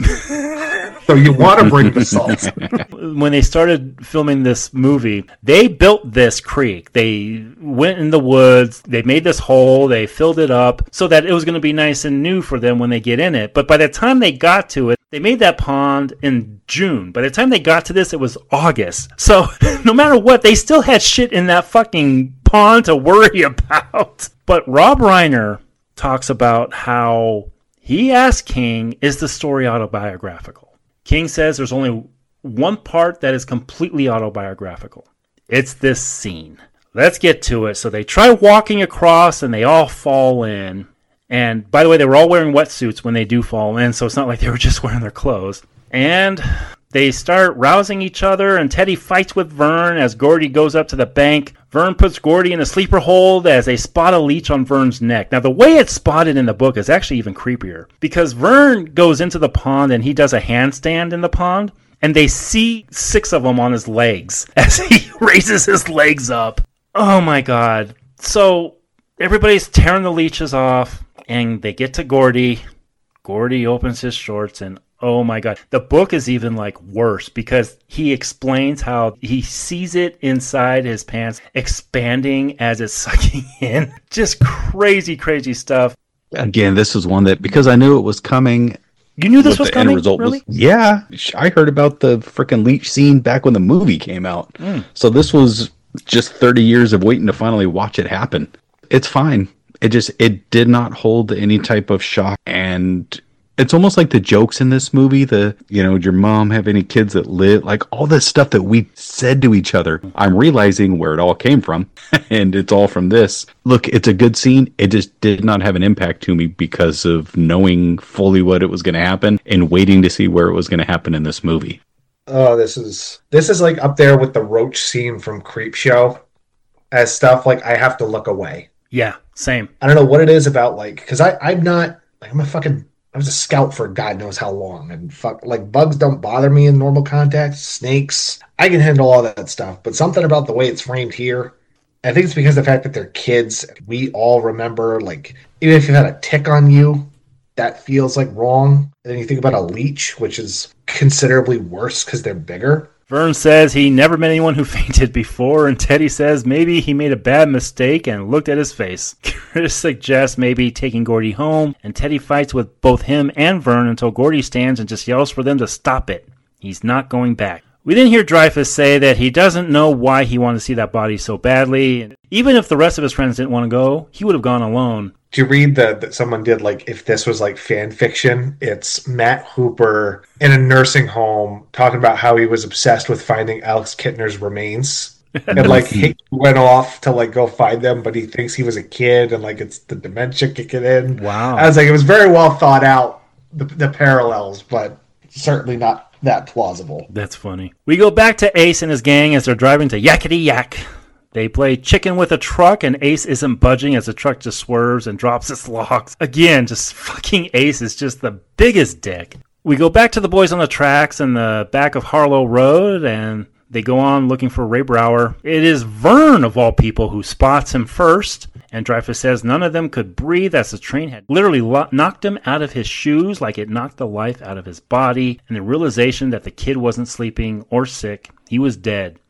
So you want to bring the salt. When they started filming this movie, they built this creek. They went in the woods. They made this hole. They filled it up so that it was going to be nice and new for them when they get in it. But by the time they got to it, they made that pond in June. By the time they got to this, it was August. So no matter what, they still had shit in that fucking pond to worry about. But Rob Reiner talks about how he asked King, is the story autobiographical? King says there's only one part that is completely autobiographical. It's this scene. Let's get to it. So they try walking across and they all fall in. And by the way, they were all wearing wetsuits when they do fall in, so it's not like they were just wearing their clothes. And they start rousing each other, and Teddy fights with Vern as Gordy goes up to the bank. Vern puts Gordy in a sleeper hold as they spot a leech on Vern's neck. Now, the way it's spotted in the book is actually even creepier, because Vern goes into the pond and he does a handstand in the pond, and they see six of them on his legs as he raises his legs up. Oh my god. So everybody's tearing the leeches off, and they get to Gordy. Gordy opens his shorts, and oh my god. The book is even like worse because he explains how he sees it inside his pants expanding as it's sucking in. Just crazy, crazy stuff. Again, this is one that, because I knew it was coming. You knew this was the coming? End result really? Was, yeah. I heard about the freaking leech scene back when the movie came out. Mm. So this was just thirty years of waiting to finally watch it happen. It's fine. It just, it did not hold any type of shock, and it's almost like the jokes in this movie, the, you know, did your mom have any kids that live, like all this stuff that we said to each other. I'm realizing where it all came from, and it's all from this. Look, it's a good scene. It just did not have an impact to me because of knowing fully what it was going to happen and waiting to see where it was going to happen in this movie. Oh, this is, this is like up there with the roach scene from Creepshow as stuff like I have to look away. Yeah, same. I don't know what it is about, like, because I'm not, like, I'm a fucking, I was a scout for God knows how long, and fuck, like, bugs don't bother me in normal contact. Snakes, I can handle all that stuff, but something about the way it's framed here, I think it's because of the fact that they're kids. We all remember, like, even if you had a tick on you, that feels like wrong. And then you think about a leech, which is considerably worse because they're bigger. Vern says he never met anyone who fainted before, and Teddy says maybe he made a bad mistake and looked at his face. Chris suggests maybe taking Gordy home, and Teddy fights with both him and Vern until Gordy stands and just yells for them to stop it. He's not going back. We then hear Dreyfus say that he doesn't know why he wanted to see that body so badly. Even if the rest of his friends didn't want to go, he would have gone alone. Do you read the, that someone did, like, if this was like fan fiction, it's Matt Hooper in a nursing home talking about how he was obsessed with finding Alex Kittner's remains. And, like, he went off to, like, go find them, but he thinks he was a kid, and, like, it's the dementia kicking in. Wow. I was like, it was very well thought out, the, the parallels, but certainly not that plausible. That's funny. We go back to Ace and his gang as they're driving to Yakety Yak. They play chicken with a truck, and Ace isn't budging as the truck just swerves and drops its logs. Again, just fucking Ace is just the biggest dick. We go back to the boys on the tracks in the back of Harlow Road, and they go on looking for Ray Brower. It is Vern, of all people, who spots him first, and Dreyfus says none of them could breathe as the train had literally lo- knocked him out of his shoes like it knocked the life out of his body, and the realization that the kid wasn't sleeping or sick. He was dead.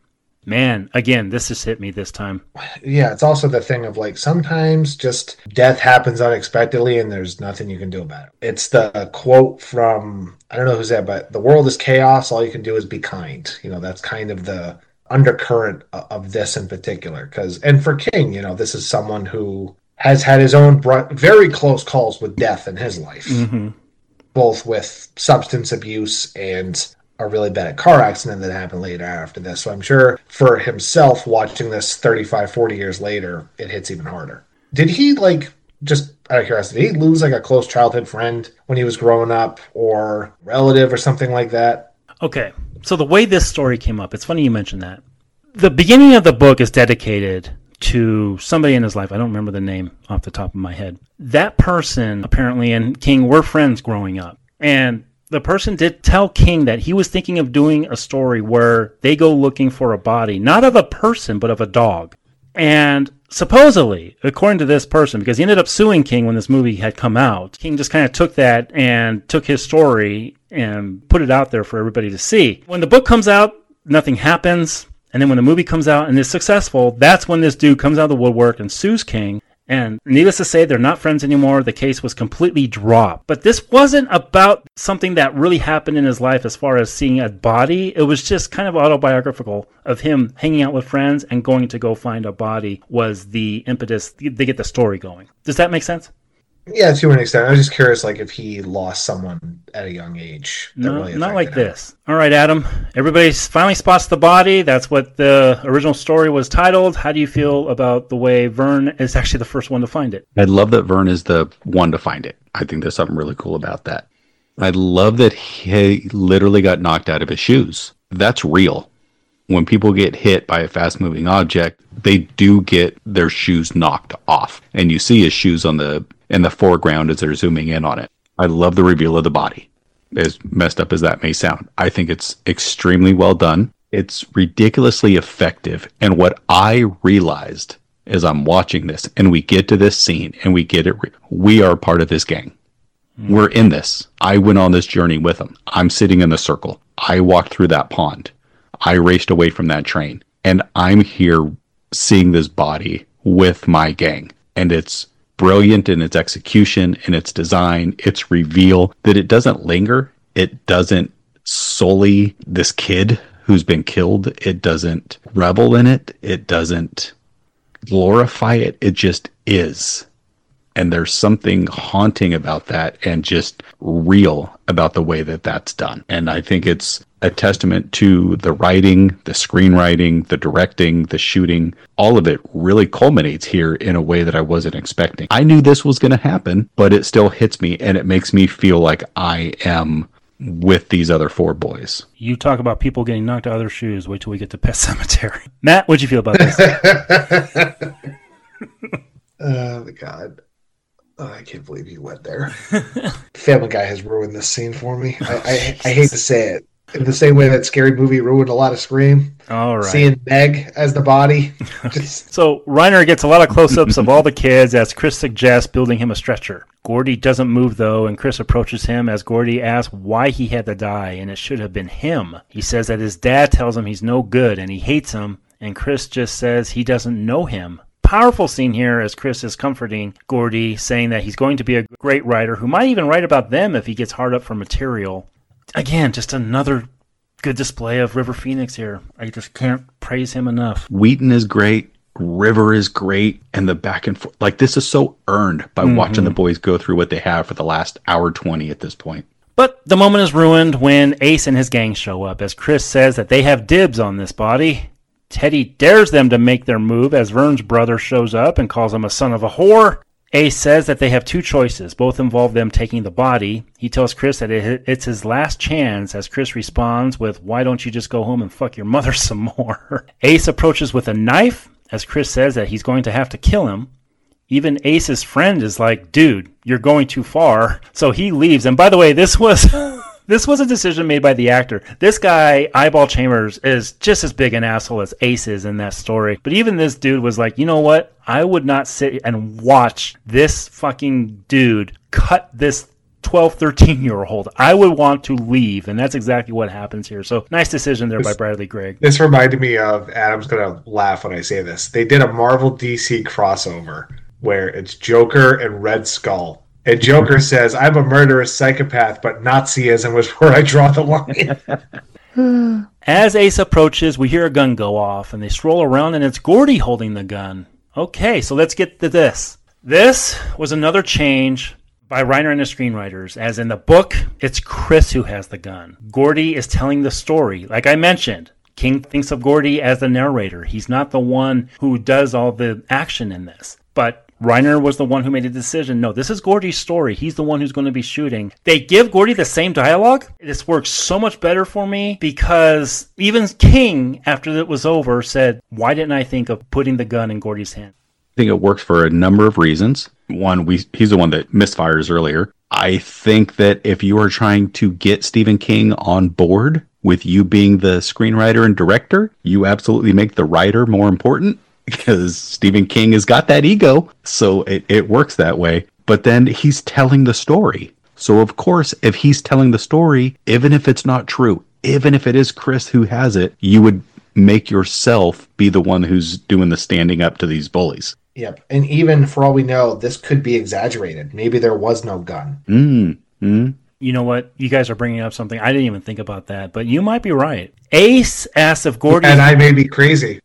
Man, again, this just hit me this time. Yeah, it's also the thing of like sometimes just death happens unexpectedly and there's nothing you can do about it. It's the quote from, I don't know who's that, but the world is chaos. All you can do is be kind. You know, that's kind of the undercurrent of this in particular. Because, and for King, you know, this is someone who has had his own br- very close calls with death in his life, mm-hmm. both with substance abuse and a really bad car accident that happened later after this. So I'm sure for himself, watching this thirty-five, forty years later, it hits even harder. Did he, like, just out of curiosity, did he lose, like, a close childhood friend when he was growing up, or relative or something like that? Okay, so the way this story came up, it's funny you mentioned that. The beginning of the book is dedicated to somebody in his life. I don't remember the name off the top of my head. That person, apparently, and King were friends growing up. And the person did tell King that he was thinking of doing a story where they go looking for a body, not of a person, but of a dog. And supposedly, according to this person, because he ended up suing King when this movie had come out, King just kind of took that and took his story and put it out there for everybody to see. When the book comes out, nothing happens. And then when the movie comes out and is successful, that's when this dude comes out of the woodwork and sues King. And needless to say, they're not friends anymore. The case was completely dropped. But this wasn't about something that really happened in his life as far as seeing a body. It was just kind of autobiographical of him hanging out with friends and going to go find a body was the impetus to get the story going. Does that make sense? Yeah, to an extent. I was just curious, like, if he lost someone at a young age. That No, really not like affected him. this. All right, Adam. Everybody finally spots the body. That's what the original story was titled. How do you feel about the way Vern is actually the first one to find it? I love that Vern is the one to find it. I think there's something really cool about that. I love that he literally got knocked out of his shoes. That's real. When people get hit by a fast-moving object, they do get their shoes knocked off. And you see his shoes on the in the foreground as they're zooming in on it. I love the reveal of the body. As messed up as that may sound, I think it's extremely well done. It's ridiculously effective. And what I realized as I'm watching this, and we get to this scene, and we get it, we are part of this gang. Mm-hmm. We're in this. I went on this journey with them. I'm sitting in the circle. I walked through that pond. I raced away from that train. And I'm here seeing this body with my gang. And it's brilliant in its execution, in its design, its reveal, that it doesn't linger. It doesn't sully this kid who's been killed. It doesn't revel in it. It doesn't glorify it. It just is. And there's something haunting about that and just real about the way that that's done. And I think it's a testament to the writing, the screenwriting, the directing, the shooting. All of it really culminates here in a way that I wasn't expecting. I knew this was going to happen, but it still hits me and it makes me feel like I am with these other four boys. You talk about people getting knocked out of their shoes. Wait till we get to Pet Sematary. Matt, what'd you feel about this? Oh, God. Oh, I can't believe you went there. Family Guy has ruined this scene for me. I, I, I hate to say it. In the same way that Scary Movie ruined a lot of Scream. All right. Seeing Meg as the body. Just... So Reiner gets a lot of close-ups of all the kids as Chris suggests building him a stretcher. Gordy doesn't move, though, and Chris approaches him as Gordy asks why he had to die, and it should have been him. He says that his dad tells him he's no good, and he hates him, and Chris just says he doesn't know him. Powerful scene here as Chris is comforting Gordy, saying that he's going to be a great writer who might even write about them if he gets hard up for material. Again, just another good display of River Phoenix here. I just can't praise him enough. Wheaton is great. River is great. And the back and forth. Like, this is so earned by mm-hmm. watching the boys go through what they have for the last hour twenty at this point. But the moment is ruined when Ace and his gang show up as Chris says that they have dibs on this body. Teddy dares them to make their move as Vern's brother shows up and calls him a son of a whore. Ace says that they have two choices. Both involve them taking the body. He tells Chris that it, it's his last chance as Chris responds with, why don't you just go home and fuck your mother some more? Ace approaches with a knife as Chris says that he's going to have to kill him. Even Ace's friend is like, dude, you're going too far. So he leaves. And by the way, this was... This was a decision made by the actor. This guy, Eyeball Chambers, is just as big an asshole as Ace is in that story. But even this dude was like, you know what? I would not sit and watch this fucking dude cut this twelve, thirteen-year-old. I would want to leave, and that's exactly what happens here. So nice decision there this, by Bradley Gregg. This reminded me of, Adam's going to laugh when I say this, they did a Marvel D C crossover where it's Joker and Red Skull. And Joker says, I'm a murderous psychopath, but Nazism was where I draw the line. As Ace approaches, we hear a gun go off, and they stroll around, and it's Gordy holding the gun. Okay, so let's get to this. This was another change by Reiner and the screenwriters, as in the book, it's Chris who has the gun. Gordy is telling the story. Like I mentioned, King thinks of Gordy as the narrator. He's not the one who does all the action in this. But Reiner was the one who made the decision. No, this is Gordy's story. He's the one who's going to be shooting. They give Gordy the same dialogue. This works so much better for me because even King, after it was over, said, why didn't I think of putting the gun in Gordy's hand? I think it works for a number of reasons. One, we he's the one that misfires earlier. I think that if you are trying to get Stephen King on board with you being the screenwriter and director, you absolutely make the writer more important because Stephen King has got that ego. So it, it works that way. But then he's telling the story. So of course, if he's telling the story, even if it's not true, even if it is Chris who has it, you would make yourself be the one who's doing the standing up to these bullies. Yep. And even for all we know, this could be exaggerated. Maybe there was no gun. Mm, mm. You know what? You guys are bringing up something. I didn't even think about that, but you might be right. Ace asks if Gordy... And I may be crazy.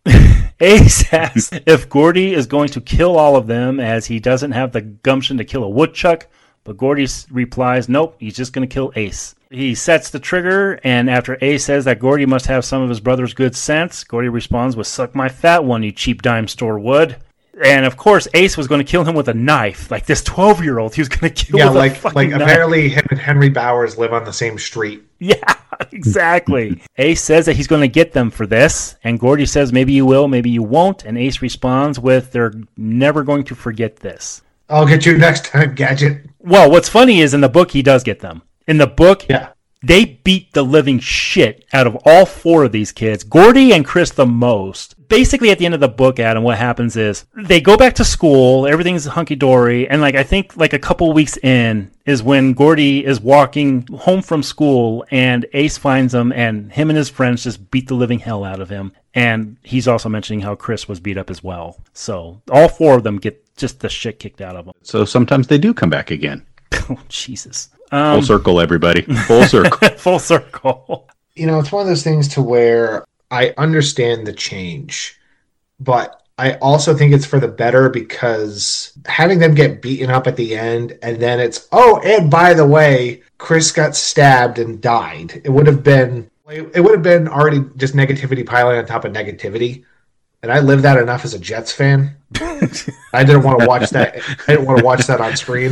Ace asks if Gordy is going to kill all of them as he doesn't have the gumption to kill a woodchuck, but Gordy replies, nope, he's just going to kill Ace. He sets the trigger, and after Ace says that Gordy must have some of his brother's good sense, Gordy responds with, suck my fat one, you cheap dime store wood. And of course, Ace was going to kill him with a knife. Like this twelve-year-old, he was going to kill yeah, with like, a fucking like knife. apparently him and Henry Bowers live on the same street. Yeah, exactly. Ace says that he's going to get them for this, and Gordy says maybe you will, maybe you won't, and Ace responds with, they're never going to forget this. I'll get you next time, Gadget. Well, what's funny is in the book, he does get them. In the book, yeah. They beat the living shit out of all four of these kids, Gordy and Chris the most. Basically, at the end of the book, Adam, what happens is they go back to school, everything's hunky-dory, and like I think like a couple weeks in is when Gordy is walking home from school and Ace finds him, and him and his friends just beat the living hell out of him. And he's also mentioning how Chris was beat up as well. So all four of them get just the shit kicked out of them. So sometimes they do come back again. Oh, Jesus. Um, Full circle, everybody. Full circle. Full circle. You know, it's one of those things to where I understand the change, but I also think it's for the better because having them get beaten up at the end and then it's, oh, and by the way, Chris got stabbed and died. It would have been, it would have been already just negativity piling on top of negativity. And I lived that enough as a Jets fan. I didn't want to watch that. I didn't want to watch that on screen.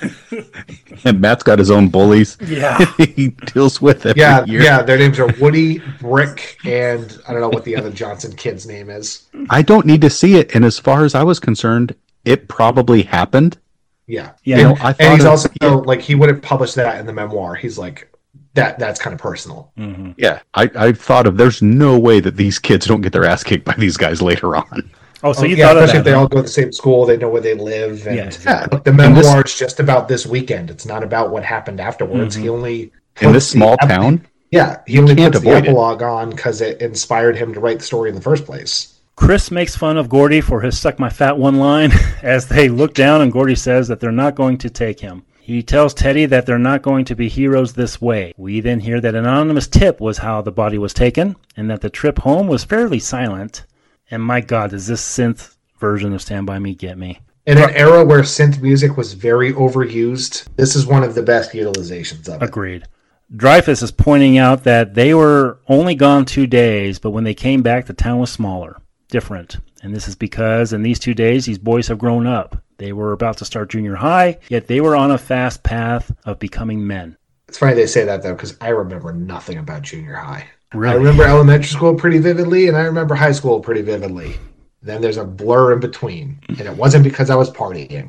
And Matt's got his own bullies. Yeah. He deals with it. Yeah, year. yeah. Their names are Woody, Brick, and I don't know what the other Johnson kid's name is. I don't need to see it. And as far as I was concerned, it probably happened. Yeah. Yeah. You know, and, I thought and he's it- also, yeah. like, he wouldn't publish that in the memoir. He's like, that. that's kind of personal. Mm-hmm. Yeah, I, I thought of there's no way that these kids don't get their ass kicked by these guys later on. Oh, so Oh, you yeah, thought of especially that. if they huh? all go to the same school, they know where they live. And Yeah, exactly. Look, the memoir is just about this weekend. It's not about what happened afterwards. Mhm. He only In puts this the small ep- town, Yeah, he only can't puts the avoid it. epilogue on because it inspired him to write the story in the first place. Chris makes fun of Gordy for his suck my fat one line as they look down and Gordy says that they're not going to take him. He tells Teddy that they're not going to be heroes this way. We then hear that an anonymous tip was how the body was taken and that the trip home was fairly silent. And my God, does this synth version of Stand By Me get me? In an era where synth music was very overused, this is one of the best utilizations of it. Agreed. Dreyfuss is pointing out that they were only gone two days, but when they came back, the town was smaller, different. And this is because in these two days, these boys have grown up. They were about to start junior high, yet they were on a fast path of becoming men. It's funny they say that, though, because I remember nothing about junior high. Really? I remember elementary school pretty vividly, and I remember high school pretty vividly. Then there's a blur in between, and it wasn't because I was partying.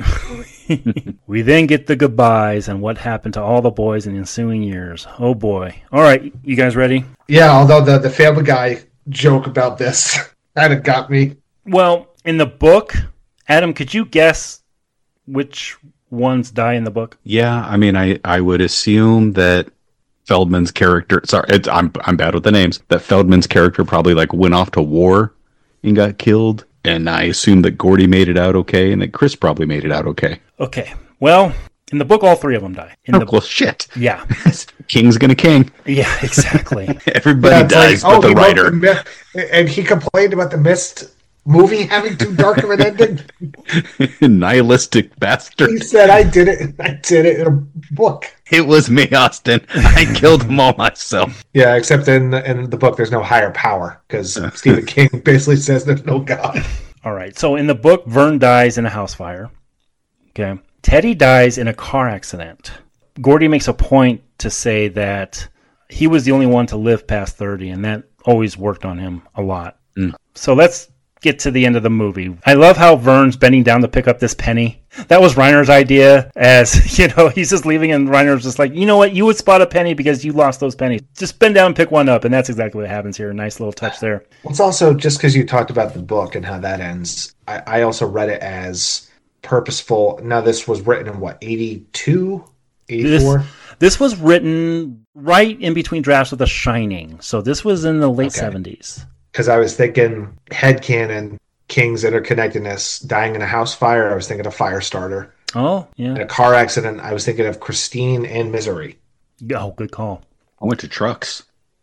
We then get the goodbyes and what happened to all the boys in the ensuing years. Oh boy. All right, you guys ready? Yeah, although the, the Family Guy joke about this kind of got me. Well, in the book, Adam, could you guess which ones die in the book? Yeah, I mean, I, I would assume that Feldman's character, sorry, it's, I'm I'm bad with the names, that Feldman's character probably like went off to war and got killed, and I assume that Gordy made it out okay, and that Chris probably made it out okay. Okay, well, in the book, all three of them die. In oh, the well, shit. Yeah. King's gonna king. Yeah, exactly. Everybody Yeah, dies like, but oh, the he wrote writer. the myth- and he complained about the Mist movie having too dark of an ending. Nihilistic bastard. He said, I did it. I did it in a book. It was me, Austin. I killed them all myself. Yeah, except in, in the book, there's no higher power because Stephen King basically says there's no God. All right. So in the book, Vern dies in a house fire. Okay. Teddy dies in a car accident. Gordy makes a point to say that he was the only one to live past thirty, and that always worked on him a lot. Mm. So let's get to the end of the movie. I love how Vern's bending down to pick up this penny. That was Reiner's idea, as, you know, he's just leaving, and Reiner's just like, you know what, you would spot a penny because you lost those pennies. Just bend down and pick one up, and that's exactly what happens here. Nice little touch there. It's also, just because you talked about the book and how that ends, I, I also read it as purposeful. Now, this was written in, what, eighty-two? eighty-four? This, this was written right in between drafts of The Shining, so this was in the late okay. seventies. Because I was thinking headcanon, King's interconnectedness, dying in a house fire. I was thinking of Firestarter. Oh, yeah. In a car accident, I was thinking of Christine and Misery. Oh, good call. I went to Trucks.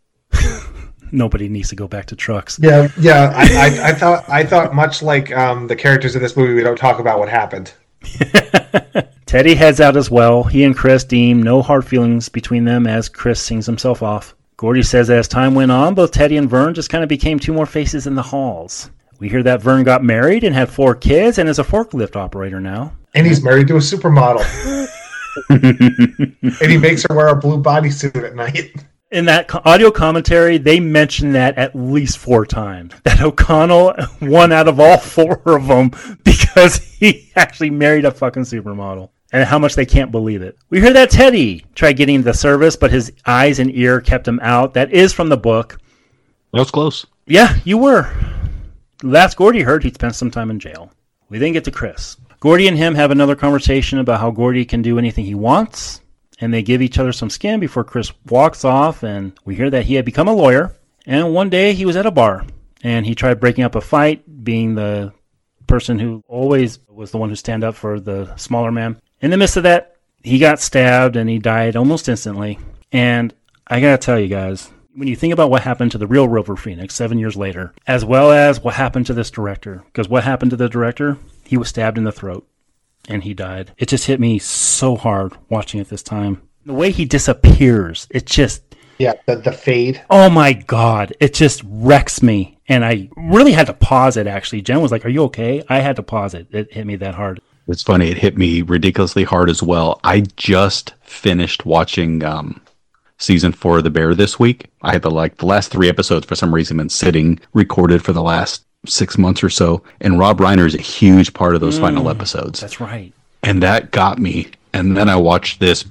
Nobody needs to go back to Trucks. Yeah, yeah. I, I, I thought, I thought much like um, the characters in this movie, we don't talk about what happened. Teddy heads out as well. He and Chris deem no hard feelings between them as Chris sings himself off. Gordy says as time went on, both Teddy and Vern just kind of became two more faces in the halls. We hear that Vern got married and had four kids and is a forklift operator now. And he's married to a supermodel. And he makes her wear a blue bodysuit at night. In that audio commentary, they mention that at least four times. That O'Connell won out of all four of them because he actually married a fucking supermodel. And how much they can't believe it. We hear that Teddy tried getting the service, but his eyes and ear kept him out. That is from the book. That was close. Yeah, you were. Last Gordy heard, he'd spent some time in jail. We then get to Chris. Gordy and him have another conversation about how Gordy can do anything he wants, and they give each other some skin before Chris walks off, and we hear that he had become a lawyer, and one day he was at a bar, and he tried breaking up a fight, being the person who always was the one who stand up for the smaller man. In the midst of that, he got stabbed and he died almost instantly. And I gotta tell you guys, when you think about what happened to the real River Phoenix seven years later, as well as what happened to this director, because what happened to the director? He was stabbed in the throat and he died. It just hit me so hard watching it this time. The way he disappears, it just... Yeah, the, the fade. Oh my God, it just wrecks me. And I really had to pause it, actually. Jen was like, are you okay? I had to pause it. It hit me that hard. It's funny. It hit me ridiculously hard as well. I just finished watching um, season four of The Bear this week. I had the like the last three episodes for some reason been sitting recorded for the last six months or so. And Rob Reiner is a huge part of those mm, final episodes. That's right. And that got me. And then I watched this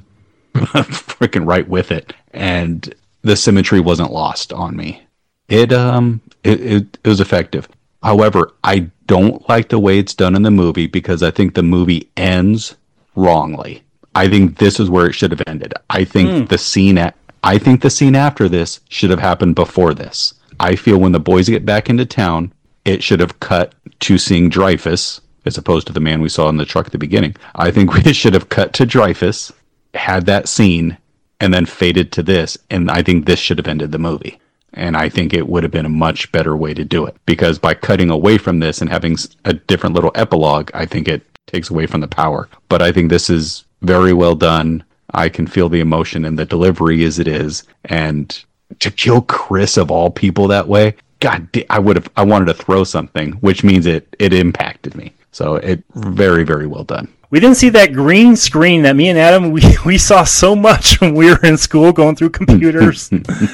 freaking right with it, and the symmetry wasn't lost on me. It um it, it, it was effective. However, I don't like the way it's done in the movie because I think the movie ends wrongly. I think this is where it should have ended. I think mm. the scene at, I think the scene after this should have happened before this. I feel when the boys get back into town, it should have cut to seeing Dreyfus as opposed to the man we saw in the truck at the beginning. I think we should have cut to Dreyfus, had that scene, and then faded to this, and I think this should have ended the movie. And I think it would have been a much better way to do it. Because by cutting away from this and having a different little epilogue, I think it takes away from the power. But I think this is very well done. I can feel the emotion and the delivery as it is. And to kill Chris of all people that way, God, I would have, I wanted to throw something, which means it, it impacted me. So it very, very well done. We didn't see that green screen that me and Adam, we, we saw so much when we were in school going through computers.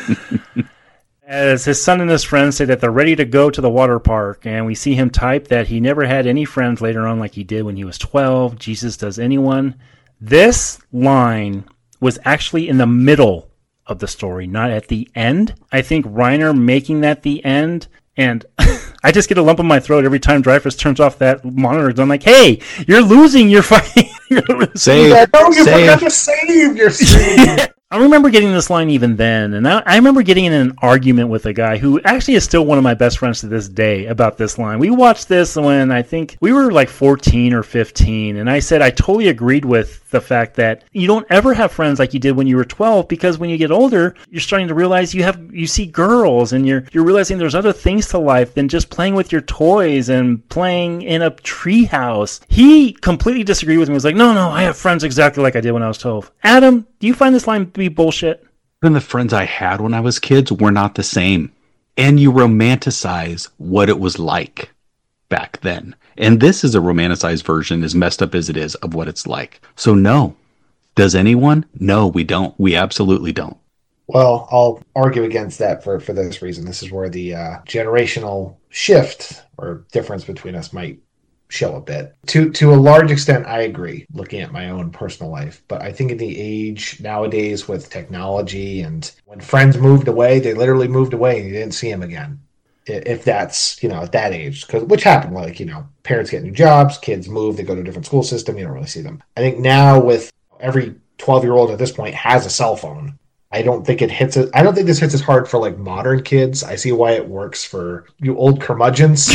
As his son and his friends say that they're ready to go to the water park, and we see him type that he never had any friends later on like he did when he was twelve. Jesus, does anyone? This line was actually in the middle of the story, not at the end. I think Reiner making that the end, and I just get a lump in my throat every time Dreyfus turns off that monitor. I'm like, hey, you're losing your fight. Save, yeah, no, you save. forgot to save your screen. I remember getting this line even then, and I, I remember getting in an argument with a guy who actually is still one of my best friends to this day about this line. We watched this when I think we were like fourteen or fifteen, and I said I totally agreed with the fact that you don't ever have friends like you did when you were twelve, because when you get older, you're starting to realize you have you see girls, and you're you're realizing there's other things to life than just playing with your toys and playing in a treehouse. He completely disagreed with me. He was like, no, no, I have friends exactly like I did when I was twelve. Adam, do you find this line to be bullshit? Even the friends I had when I was kids were not the same. And you romanticize what it was like back then. And this is a romanticized version, as messed up as it is, of what it's like. So no. Does anyone? No, we don't. We absolutely don't. Well, I'll argue against that for, for this reason. This is where the uh, generational shift or difference between us might show a bit. To to a large extent, I agree, looking at my own personal life. But I think in the age nowadays with technology, and when friends moved away, they literally moved away and you didn't see them again. If that's, you know, at that age, because which happened, like, you know, parents get new jobs, kids move, they go to a different school system, you don't really see them. I think now with every twelve-year-old at this point has a cell phone. I don't think it hits it. I don't think this hits as hard for like modern kids. I see why it works for you old curmudgeons.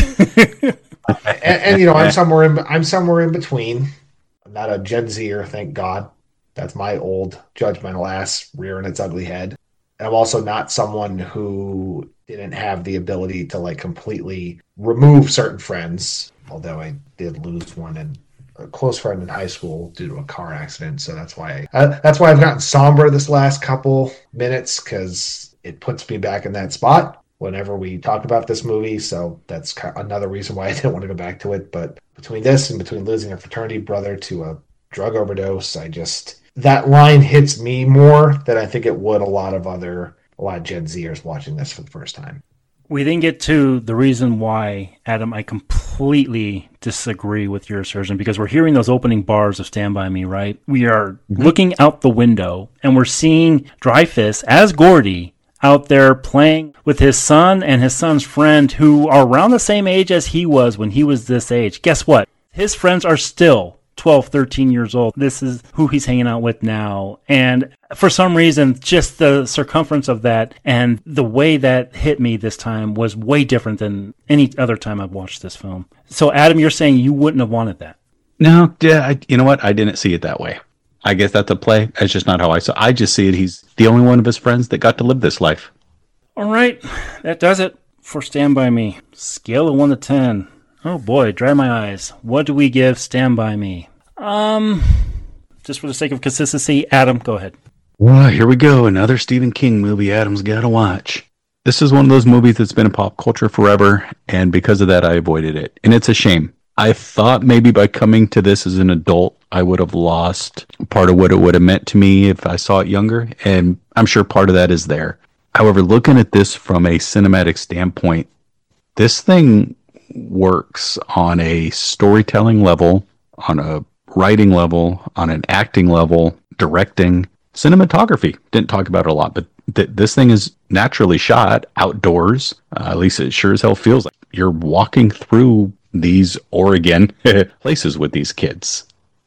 and, and you know, I'm somewhere in I'm somewhere in between. I'm not a Gen Zer, thank God. That's my old judgmental ass rearing its ugly head. And I'm also not someone who didn't have the ability to like completely remove certain friends. Although I did lose one in a close friend in high school due to a car accident. So that's why I, uh, that's why I've gotten somber this last couple minutes, because it puts me back in that spot whenever we talk about this movie. So that's another reason why I didn't want to go back to it. But between this and between losing a fraternity brother to a drug overdose, I just, that line hits me more than I think it would a lot of other, a lot of Gen Zers watching this for the first time. We didn't get to the reason why, Adam, I completely disagree with your assertion, because we're hearing those opening bars of Stand By Me, right? We are mm-hmm. looking out the window and we're seeing Dreyfuss as Gordy out there playing with his son and his son's friend, who are around the same age as he was when he was this age. Guess what? His friends are still twelve, thirteen years old. This is who he's hanging out with now. And for some reason, just the circumference of that and the way that hit me this time was way different than any other time I've watched this film. So, Adam, you're saying you wouldn't have wanted that? No, yeah, I, you know what? I didn't see it that way. I guess that's a play. That's just not how I saw it. I just see it. He's the only one of his friends that got to live this life. All right. That does it for Stand By Me. Scale of one to ten. Oh, boy. Dry my eyes. What do we give Stand By Me? Um, just for the sake of consistency, Adam, go ahead. Well, here we go. Another Stephen King movie Adam's got to watch. This is one of those movies that's been in pop culture forever, and because of that, I avoided it. And it's a shame. I thought maybe by coming to this as an adult, I would have lost part of what it would have meant to me if I saw it younger, and I'm sure part of that is there. However, looking at this from a cinematic standpoint, this thing works on a storytelling level, on a writing level, on an acting level, directing, cinematography. Didn't talk about it a lot, but th- this thing is naturally shot outdoors. Uh, at least it sure as hell feels like you're walking through these Oregon places with these kids.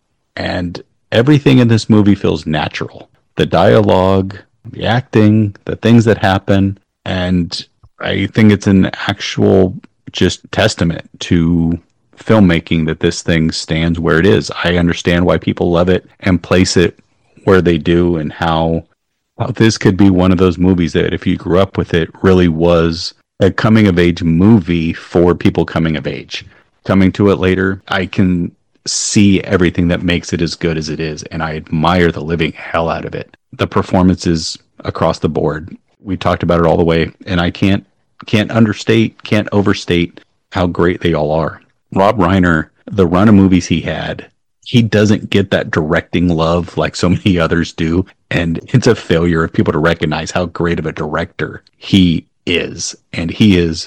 And everything in this movie feels natural. The dialogue, the acting, the things that happen. And I think it's an actual just testament to filmmaking that this thing stands where it is. I understand why people love it and place it where they do, and how, how this could be one of those movies that if you grew up with it really was a coming of age movie for people coming of age. Coming to it later, I can see everything that makes it as good as it is, and I admire the living hell out of it. The performances across the board, we talked about it all the way, and I can't can't understate, can't overstate how great they all are. Rob Reiner, the run of movies he had, he doesn't get that directing love like so many others do, and it's a failure of people to recognize how great of a director he is, and he is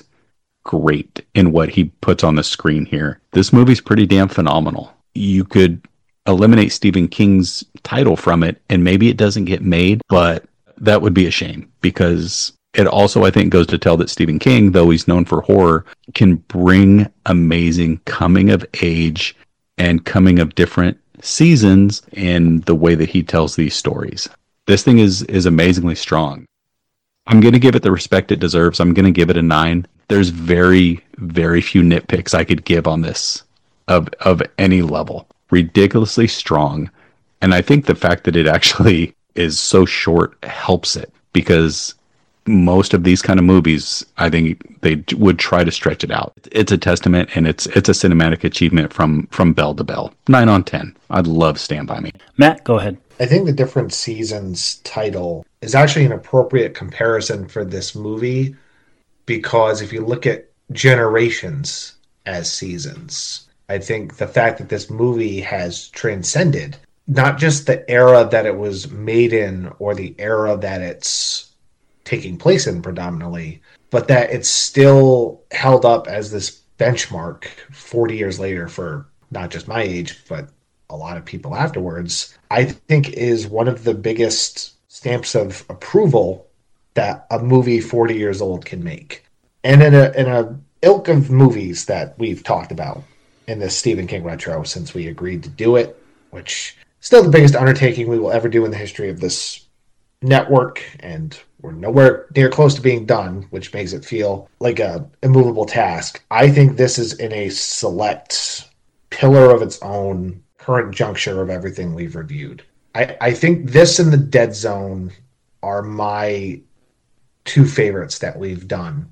great in what he puts on the screen here. This movie's pretty damn phenomenal. You could eliminate Stephen King's title from it, and maybe it doesn't get made, but that would be a shame, because it also, I think, goes to tell that Stephen King, though he's known for horror, can bring amazing coming of age and coming of different seasons in the way that he tells these stories. This thing is is amazingly strong. I'm going to give it the respect it deserves. I'm going to give it a nine. There's very, very few nitpicks I could give on this of of any level. Ridiculously strong. And I think the fact that it actually is so short helps it, because most of these kind of movies, I think they would try to stretch it out. It's a testament, and it's it's a cinematic achievement from from bell to bell. Nine on ten. I'd love Stand By Me. Matt, go ahead. I think the Different Seasons title is actually an appropriate comparison for this movie, because if you look at generations as seasons, I think the fact that this movie has transcended not just the era that it was made in or the era that it's taking place in predominantly, but that it's still held up as this benchmark forty years later for not just my age, but a lot of people afterwards, I think is one of the biggest stamps of approval that a movie forty years old can make. And in a in a ilk of movies that we've talked about in this Stephen King retro since we agreed to do it, which is still the biggest undertaking we will ever do in the history of this network, and we're nowhere near close to being done, which makes it feel like a immovable task. I think this is in a select pillar of its own current juncture of everything we've reviewed. I, I think this and The Dead Zone are my two favorites that we've done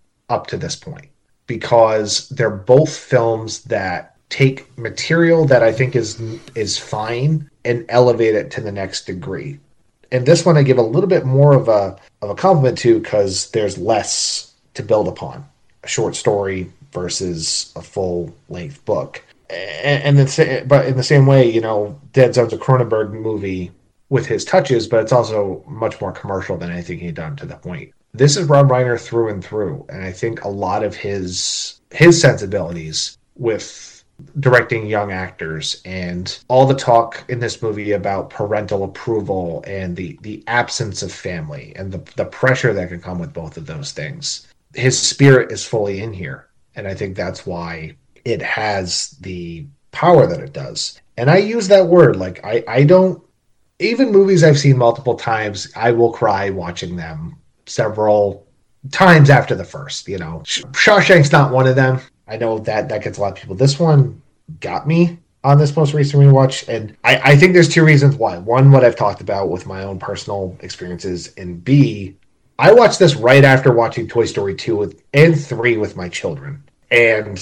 up to this point, because they're both films that take material that I think is is fine and elevate it to the next degree. And this one I give a little bit more of a of a compliment to, because there's less to build upon. A short story versus a full length book. And then, but in the same way, you know, Dead Zone's a Cronenberg movie with his touches, but it's also much more commercial than anything he'd done to that point. This is Rob Reiner through and through, and I think a lot of his his sensibilities with directing young actors and all the talk in this movie about parental approval and the, the absence of family and the, the pressure that can come with both of those things. His spirit is fully in here, and I think that's why it has the power that it does. And I use that word, like I, I don't, even movies I've seen multiple times, I will cry watching them several times after the first, you know. Shawshank's not one of them. I know that that gets a lot of people. This one got me on this most recent rewatch, and I, I think there's two reasons why. One, what I've talked about with my own personal experiences, and B, I watched this right after watching Toy Story two with, and three with my children. And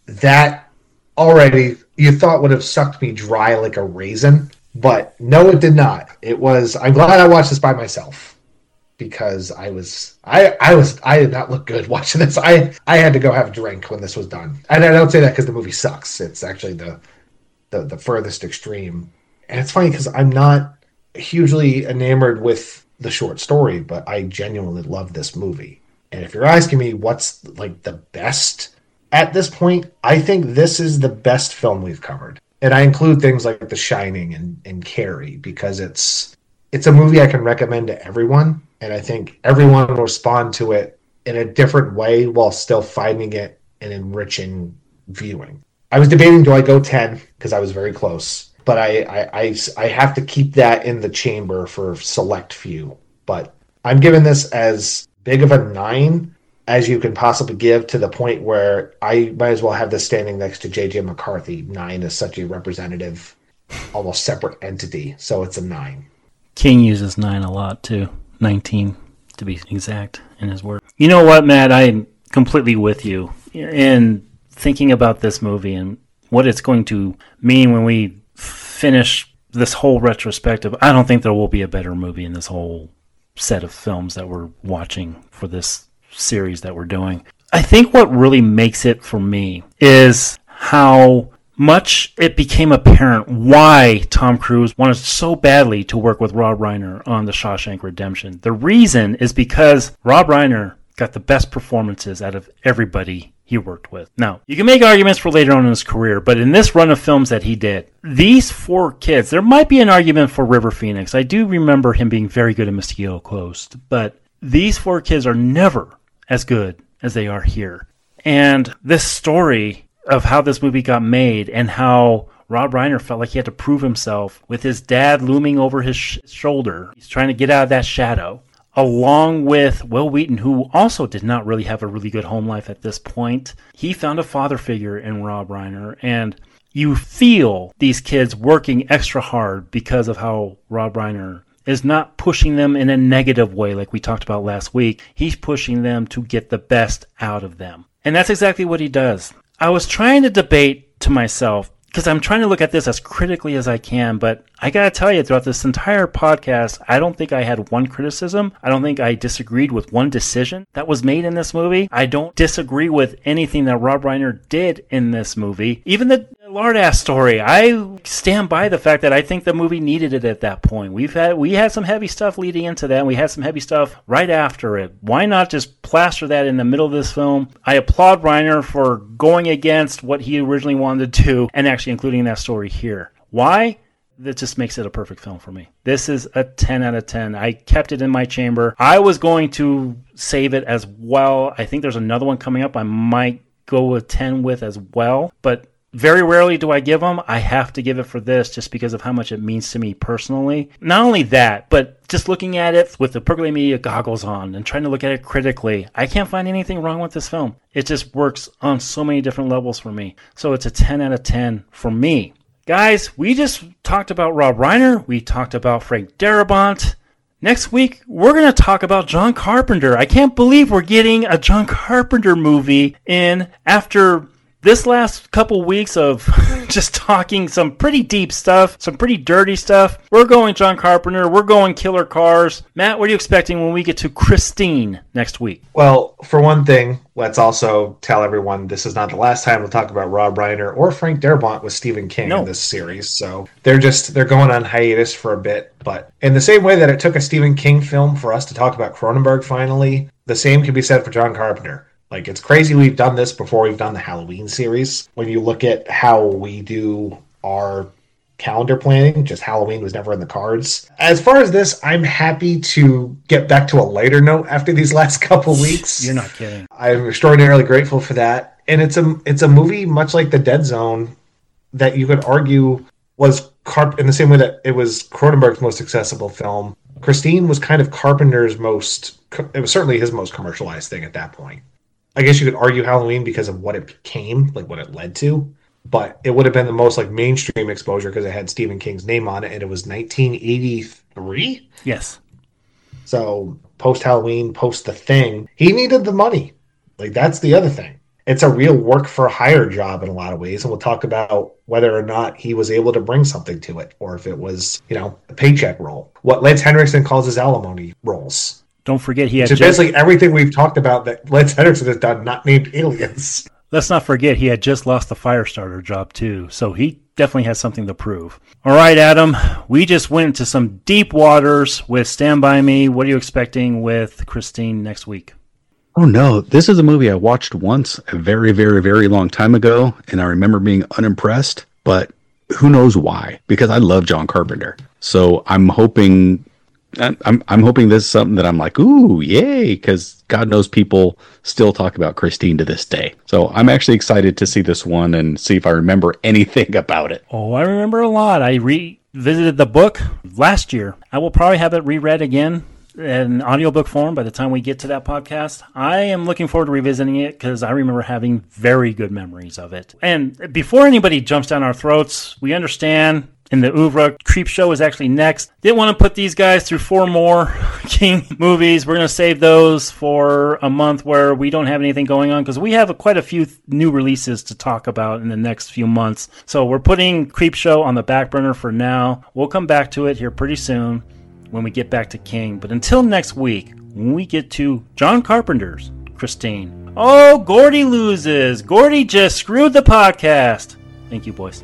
that already you thought would have sucked me dry like a raisin, but no, it did not. It was, I'm glad I watched this by myself, because I was, I, I was, I did not look good watching this. I, I had to go have a drink when this was done. And I don't say that because the movie sucks. It's actually the, the, the furthest extreme. And it's funny because I'm not hugely enamored with the short story, but I genuinely love this movie. And if you're asking me what's like the best at this point, I think this is the best film we've covered. And I include things like The Shining and, and Carrie, because it's it's a movie I can recommend to everyone. And I think everyone will respond to it in a different way while still finding it an enriching viewing. I was debating, do I go ten? Because I was very close. But I, I, I, I have to keep that in the chamber for select few. But I'm giving this as big of a nine as you can possibly give, to the point where I might as well have this standing next to J J McCarthy. Nine is such a representative, almost separate entity, so it's a nine. King uses nine a lot too. nineteen to be exact in his work. You know what, Matt? I'm completely with you in thinking about this movie and what it's going to mean when we finish this whole retrospective. I don't think there will be a better movie in this whole set of films that we're watching for this series that we're doing. I think what really makes it for me is how much it became apparent why Tom Cruise wanted so badly to work with Rob Reiner on The Shawshank Redemption. The reason is because Rob Reiner got the best performances out of everybody he worked with. Now, you can make arguments for later on in his career, but in this run of films that he did, these four kids, there might be an argument for River Phoenix. I do remember him being very good at Mosquito Coast, but these four kids are never as good as they are here. And this story of how this movie got made and how Rob Reiner felt like he had to prove himself with his dad looming over his sh- shoulder. He's trying to get out of that shadow. Along with Will Wheaton, who also did not really have a really good home life at this point. He found a father figure in Rob Reiner, and you feel these kids working extra hard because of how Rob Reiner is not pushing them in a negative way like we talked about last week. He's pushing them to get the best out of them. And that's exactly what he does. I was trying to debate to myself, because I'm trying to look at this as critically as I can, but I gotta tell you, throughout this entire podcast, I don't think I had one criticism. I don't think I disagreed with one decision that was made in this movie. I don't disagree with anything that Rob Reiner did in this movie. Even the lard-ass story, I stand by the fact that I think the movie needed it at that point. We've had we had some heavy stuff leading into that, and we had some heavy stuff right after it. Why not just plaster that in the middle of this film? I applaud Reiner for going against what he originally wanted to do and actually including that story here. Why? That just makes it a perfect film for me. This is a ten out of ten. I kept it in my chamber. I was going to save it as well. I think there's another one coming up I might go with ten with as well. But very rarely do I give them. I have to give it for this just because of how much it means to me personally. Not only that, but just looking at it with the Percolate Media goggles on and trying to look at it critically, I can't find anything wrong with this film. It just works on so many different levels for me. So it's a ten out of ten for me. Guys, we just talked about Rob Reiner. We talked about Frank Darabont. Next week, we're going to talk about John Carpenter. I can't believe we're getting a John Carpenter movie in after this last couple weeks of just talking some pretty deep stuff, some pretty dirty stuff. We're going John Carpenter. We're going killer cars. Matt, what are you expecting when we get to Christine next week? Well, for one thing, let's also tell everyone this is not the last time we'll talk about Rob Reiner or Frank Darabont with Stephen King no. in this series. So they're just they're going on hiatus for a bit. But in the same way that it took a Stephen King film for us to talk about Cronenberg finally, the same can be said for John Carpenter. Like, it's crazy we've done this before we've done the Halloween series. When you look at how we do our calendar planning, just Halloween was never in the cards. As far as this, I'm happy to get back to a lighter note after these last couple weeks. You're not kidding. I'm extraordinarily grateful for that. And it's a it's a movie much like The Dead Zone that you could argue was Carp in the same way that it was Cronenberg's most accessible film. Christine was kind of Carpenter's most, it was certainly his most commercialized thing at that point. I guess you could argue Halloween because of what it became, like what it led to, but it would have been the most like mainstream exposure because it had Stephen King's name on it, and it was nineteen eighty-three. Yes. So post Halloween, post The Thing, he needed the money. Like, that's the other thing. It's a real work for hire job in a lot of ways, and we'll talk about whether or not he was able to bring something to it, or if it was, you know, a paycheck role. What Lance Henriksen calls his alimony roles. Don't forget he had Which is just, basically everything we've talked about that Lance Henriksen has done, not named Aliens. Let's not forget he had just lost the Firestarter job too, so he definitely has something to prove. All right, Adam, we just went into some deep waters with Stand By Me. What are you expecting with Christine next week? Oh no, this is a movie I watched once a very, very, very long time ago, and I remember being unimpressed, but who knows why? Because I love John Carpenter. So I'm hoping I'm I'm hoping this is something that I'm like, ooh, yay, because God knows people still talk about Christine to this day. So I'm actually excited to see this one and see if I remember anything about it. Oh, I remember a lot. I revisited the book last year. I will probably have it reread again in audiobook form by the time we get to that podcast. I am looking forward to revisiting it because I remember having very good memories of it. And before anybody jumps down our throats, we understand in the oeuvre, Creep Show is actually next. Didn't want to put these guys through four more King movies. We're going to save those for a month where we don't have anything going on because we have a, quite a few th- new releases to talk about in the next few months. So we're putting Creep Show on the back burner for now. We'll come back to it here pretty soon when we get back to King. But until next week, when we get to John Carpenter's Christine. Oh, Gordy loses. Gordy just screwed the podcast. Thank you, boys.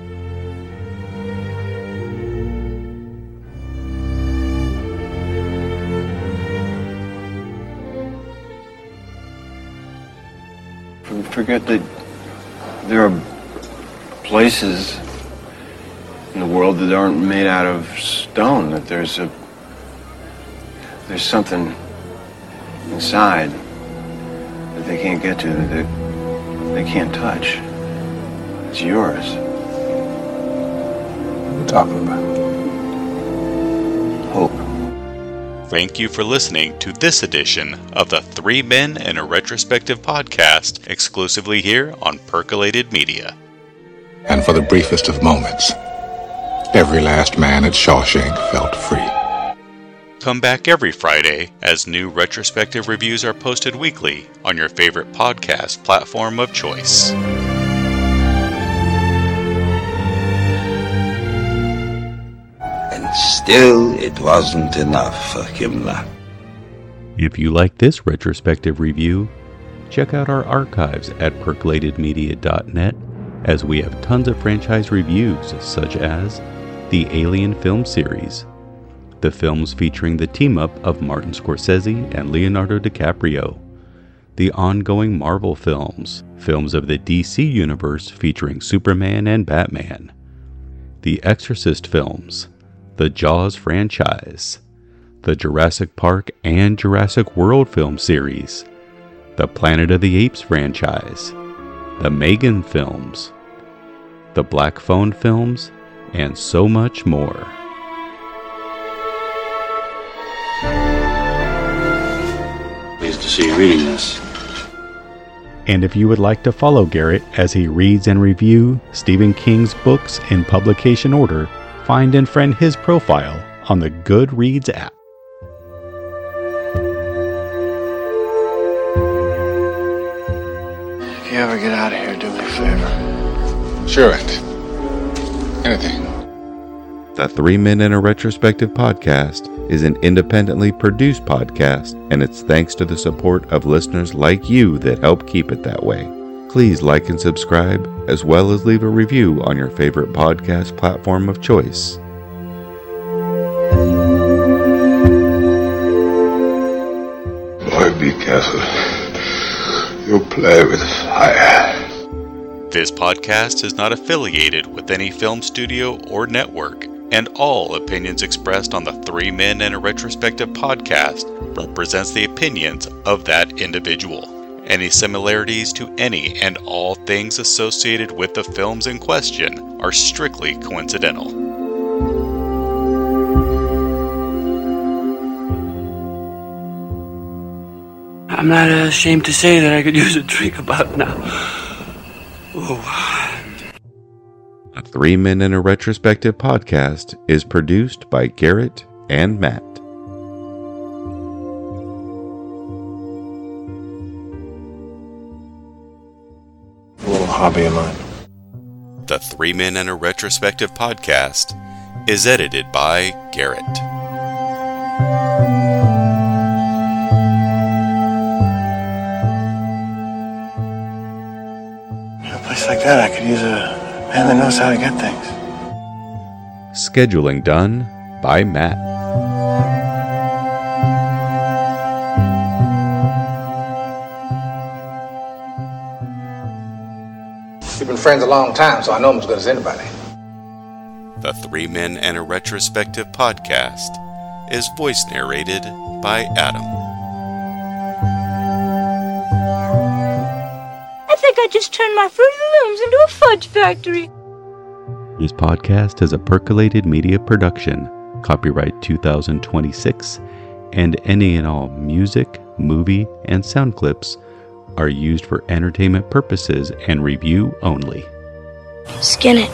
Forget that there are places in the world that aren't made out of stone, that there's a there's something inside that they can't get to, that they, they can't touch. It's yours. talking about? Hope. Thank you for listening to this edition of the Three Men and a Retrospective podcast, exclusively here on Percolated Media. And for the briefest of moments, every last man at Shawshank felt free. Come back every Friday as new retrospective reviews are posted weekly on your favorite podcast platform of choice. And still, it wasn't enough for Himmler. If you like this retrospective review, check out our archives at percolated media dot net, as we have tons of franchise reviews such as the Alien film series, the films featuring the team-up of Martin Scorsese and Leonardo DiCaprio, the ongoing Marvel films, films of the D C Universe featuring Superman and Batman, the Exorcist films, the Jaws franchise, the Jurassic Park and Jurassic World film series, the Planet of the Apes franchise, the Megan films, the Black Phone films, and so much more. Pleased to see you reading this. And if you would like to follow Garrett as he reads and reviews Stephen King's books in publication order, find and friend his profile on the Goodreads app. If you ever get out of here, do me a favor. Sure, Aunt. Anything. The Three Men and a Retrospective podcast is an independently produced podcast, and it's thanks to the support of listeners like you that help keep it that way. Please like and subscribe, as well as leave a review on your favorite podcast platform of choice. Boy, be careful. You'll play with fire. This podcast is not affiliated with any film studio or network, and all opinions expressed on the Three Men and a Retrospective podcast represents the opinions of that individual. Any similarities to any and all things associated with the films in question are strictly coincidental. I'm not ashamed to say that I could use a drink about now. Oh. A Three Men and a Retrospective podcast is produced by Garrett and Matt. A little hobby of mine. The Three Men and a Retrospective podcast is edited by Garrett. In a place like that, I could use a man that knows how to get things. Scheduling done by Matt. We've been friends a long time, so I know him as good as anybody. The Three Men and a Retrospective podcast is voice narrated by Adam. I think I just turned my Fruit of the Looms into a fudge factory. This podcast is a Percolated Media production, copyright two thousand twenty-six, and any and all music, movie, and sound clips are used for entertainment purposes and review only. Skin it.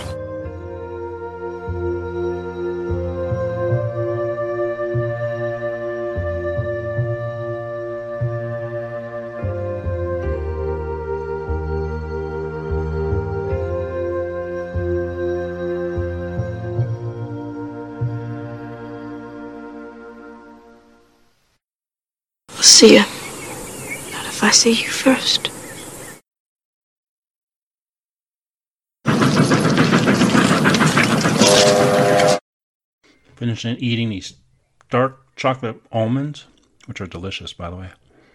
I'll see ya. Not if I see you first. Finishing eating these dark chocolate almonds, which are delicious, by the way.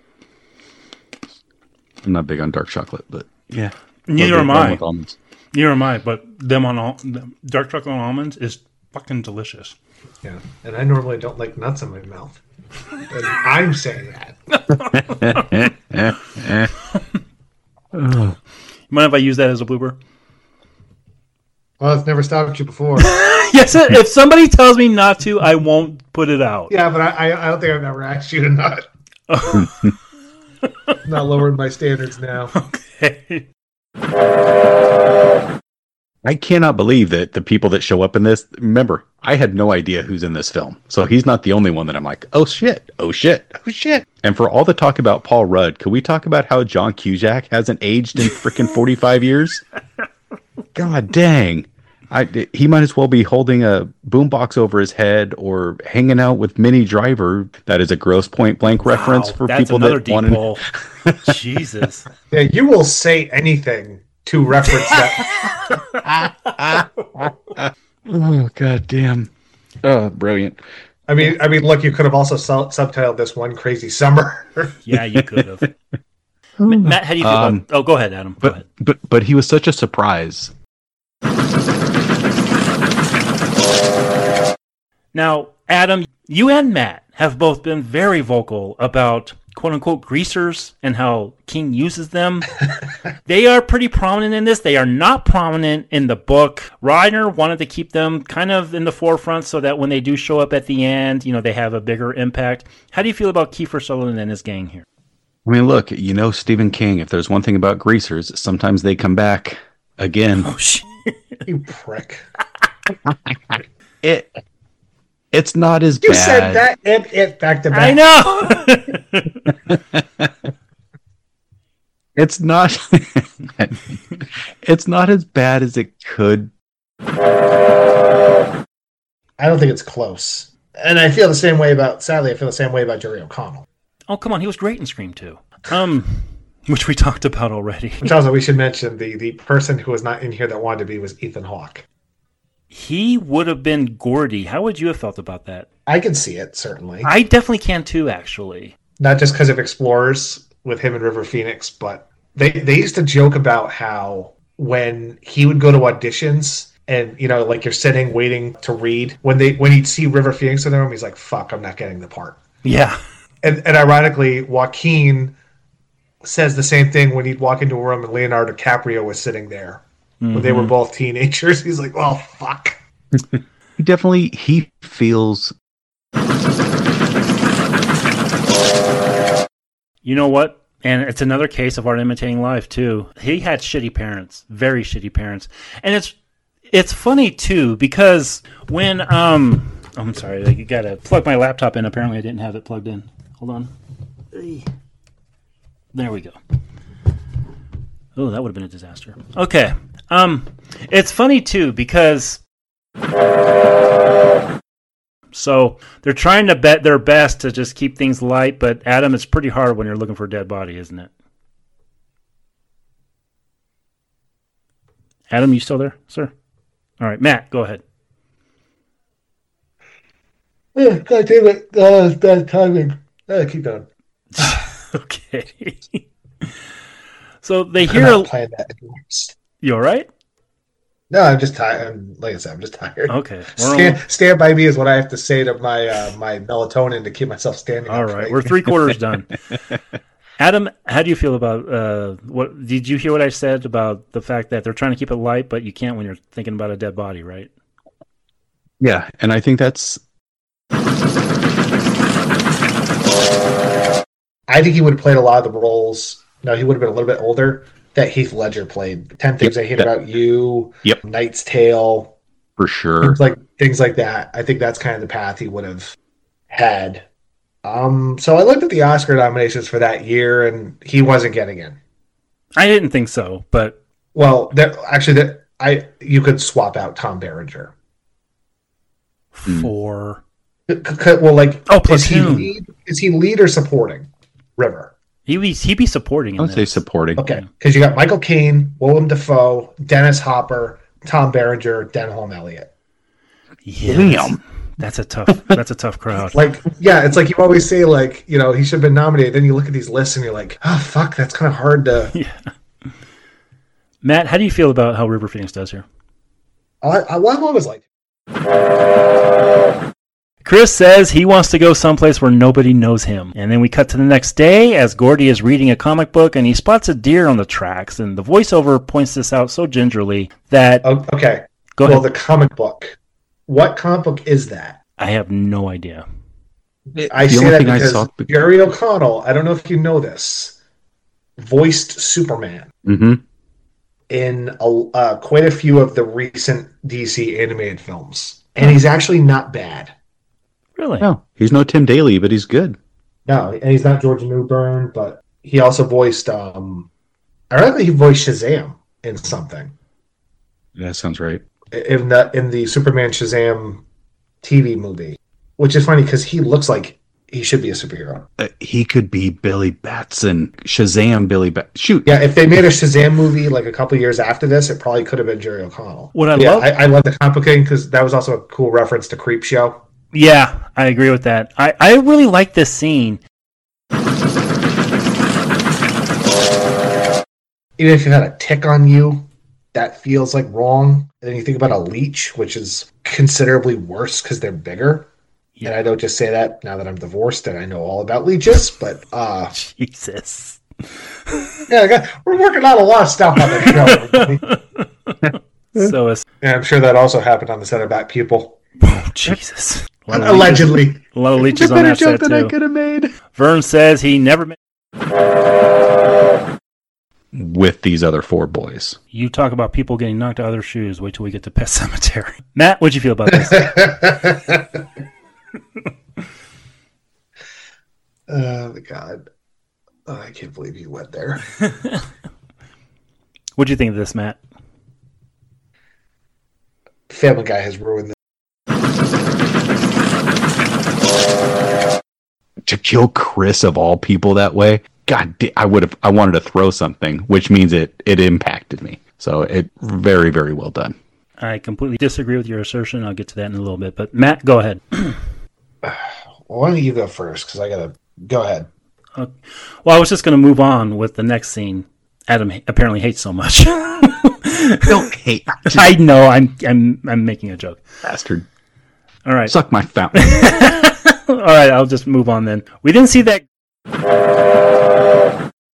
I'm not big on dark chocolate, but yeah, neither am I. Neither am I. But them on all dark chocolate almonds is fucking delicious. Yeah, and I normally don't like nuts in my mouth. And I'm saying that. Mind if I use that as a blooper? Well, it's never stopped you before. Yes, if somebody tells me not to, I won't put it out. Yeah, but I, I don't think I've ever asked you to not. Not lowering my standards now. Okay. I cannot believe that the people that show up in this, remember, I had no idea who's in this film. So he's not the only one that I'm like, oh shit, oh shit, oh shit. And for all the talk about Paul Rudd, could we talk about how John Cusack hasn't aged in freaking forty-five years? God dang. I, he might as well be holding a boombox over his head or hanging out with Minnie Driver. That is a Grosse Point Blank wow, reference for people that want to. Jesus. Yeah, you will say anything to reference that. Oh, God damn. Oh, brilliant. I mean, I mean, look, you could have also sub- subtitled this One Crazy Summer. Yeah, you could have. Matt, how do you feel um, about... Oh, go ahead, Adam. Go but, ahead. But, but he was such a surprise. Now, Adam, you and Matt have both been very vocal about quote-unquote greasers and how King uses them. They are pretty prominent in this. They are not prominent in the book. Reiner wanted to keep them kind of in the forefront so that when they do show up at the end, you know, they have a bigger impact. How do you feel about Kiefer Sutherland and his gang here? I mean, look, you know Stephen King, if there's one thing about greasers, sometimes they come back again. Oh, shit. You prick. It... It's not as you bad. You said that and it back to back. I know. It's not. It's not as bad as it could. I don't think it's close, and I feel the same way about. Sadly, I feel the same way about Jerry O'Connell. Oh come on, he was great in Scream two, um, which we talked about already. Which also we should mention the the person who was not in here that wanted to be was Ethan Hawke. He would have been Gordy. How would you have felt about that? I can see it, certainly. I definitely can too, actually. Not just because of Explorers with him and River Phoenix, but they, they used to joke about how when he would go to auditions and, you know, like you're sitting waiting to read, when they when he'd see River Phoenix in the room, he's like, fuck, I'm not getting the part. Yeah. And, and ironically, Joaquin says the same thing when he'd walk into a room and Leonardo DiCaprio was sitting there. Mm-hmm. When they were both teenagers, he's like, "Oh fuck." He definitely he feels. You know what? And it's another case of art imitating life too. He had shitty parents, very shitty parents, and it's it's funny too because when um I'm sorry, you gotta plug my laptop in. Apparently, I didn't have it plugged in. Hold on. There we go. Oh, that would have been a disaster. Okay. Um, it's funny too because so they're trying to bet their best to just keep things light, but Adam, it's pretty hard when you're looking for a dead body, isn't it? Adam, you still there, sir? All right, Matt, go ahead. Yeah, God damn it! Oh, it's bad timing. Uh, keep going. Okay. So they hear. I'm not playing that anymore. You all right? No, I'm just tired. Like I said, I'm just tired. Okay. Stand, stand by me is what I have to say to my uh, my melatonin to keep myself standing. All right, we're three quarters done. Adam, how do you feel about uh, what? Did you hear what I said about the fact that they're trying to keep it light, but you can't when you're thinking about a dead body, right? Yeah, and I think that's. I think he would have played a lot of the roles. No, he would have been a little bit older. That Heath Ledger played. Ten Things yep, I Hate that, About You. Yep. Knight's Tale. For sure. Things like things like that. I think that's kind of the path he would have had. Um, so I looked at the Oscar nominations for that year, and he wasn't getting in. I didn't think so, but well, there, actually, there, I you could swap out Tom Berenger for well, like oh, is he Platoon. lead? Is he lead or supporting? River. He be he be supporting. I would say supporting. Okay, because you got Michael Caine, Willem Dafoe, Dennis Hopper, Tom Berenger, Denholm Elliott. Yeah, that's, that's a tough. That's a tough crowd. Like, yeah, it's like you always say, like, you know, he should have been nominated. Then you look at these lists and you're like, oh fuck, that's kind of hard to. Yeah. Matt, how do you feel about how River Phoenix does here? I, I, well, I've always liked. Chris says he wants to go someplace where nobody knows him. And then we cut to the next day as Gordy is reading a comic book and he spots a deer on the tracks. And the voiceover points this out so gingerly that... Oh, okay. Go well, ahead. the comic book. What comic book is that? I have no idea. I say that because saw... Jerry O'Connell, I don't know if you know this, voiced Superman mm-hmm. in a, uh, quite a few of the recent D C animated films. And he's actually not bad. Really? No, he's no Tim Daly, but he's good. No, and he's not George Newbern, but he also voiced, um, I remember he voiced Shazam in something. Yeah, that sounds right. In the, in the Superman Shazam T V movie. Which is funny because he looks like he should be a superhero. Uh, he could be Billy Batson. Shazam Billy Batson. Shoot. Yeah, if they made a Shazam movie like a couple years after this, it probably could have been Jerry O'Connell. What I yeah, love... I, I love the comic book because that was also a cool reference to Creepshow. Yeah, I agree with that. I, I really like this scene. Even if you had a tick on you, that feels like wrong. And then you think about a leech, which is considerably worse because they're bigger. Yeah. And I don't just say that now that I'm divorced and I know all about leeches, but uh Jesus. Yeah, got, we're working on a lot of stuff on the show. So is, yeah, I'm sure that also happened on the set of Bat Pupil. Oh, Jesus. A lot Allegedly. Leeches, a lot of leeches on that set too. I could have made. Vern says he never made with these other four boys. You talk about people getting knocked out of their shoes. Wait till we get to Pet Sematary. Matt, what'd you feel about this? Oh, God. Oh, I can't believe you went there. What'd you think of this, Matt? Family Guy has ruined this. To kill Chris of all people that way, God, I would have. I wanted to throw something, which means it it impacted me. So it very very well done. I completely disagree with your assertion. I'll get to that in a little bit. But Matt, go ahead. Why don't you go first? Because I gotta go ahead. Uh, well, I was just going to move on with the next scene. Adam apparently hates so much. Don't hate. I know. I'm I'm I'm making a joke. Bastard. All right. Suck my fountain. All right. I'll just move on then. We didn't see that.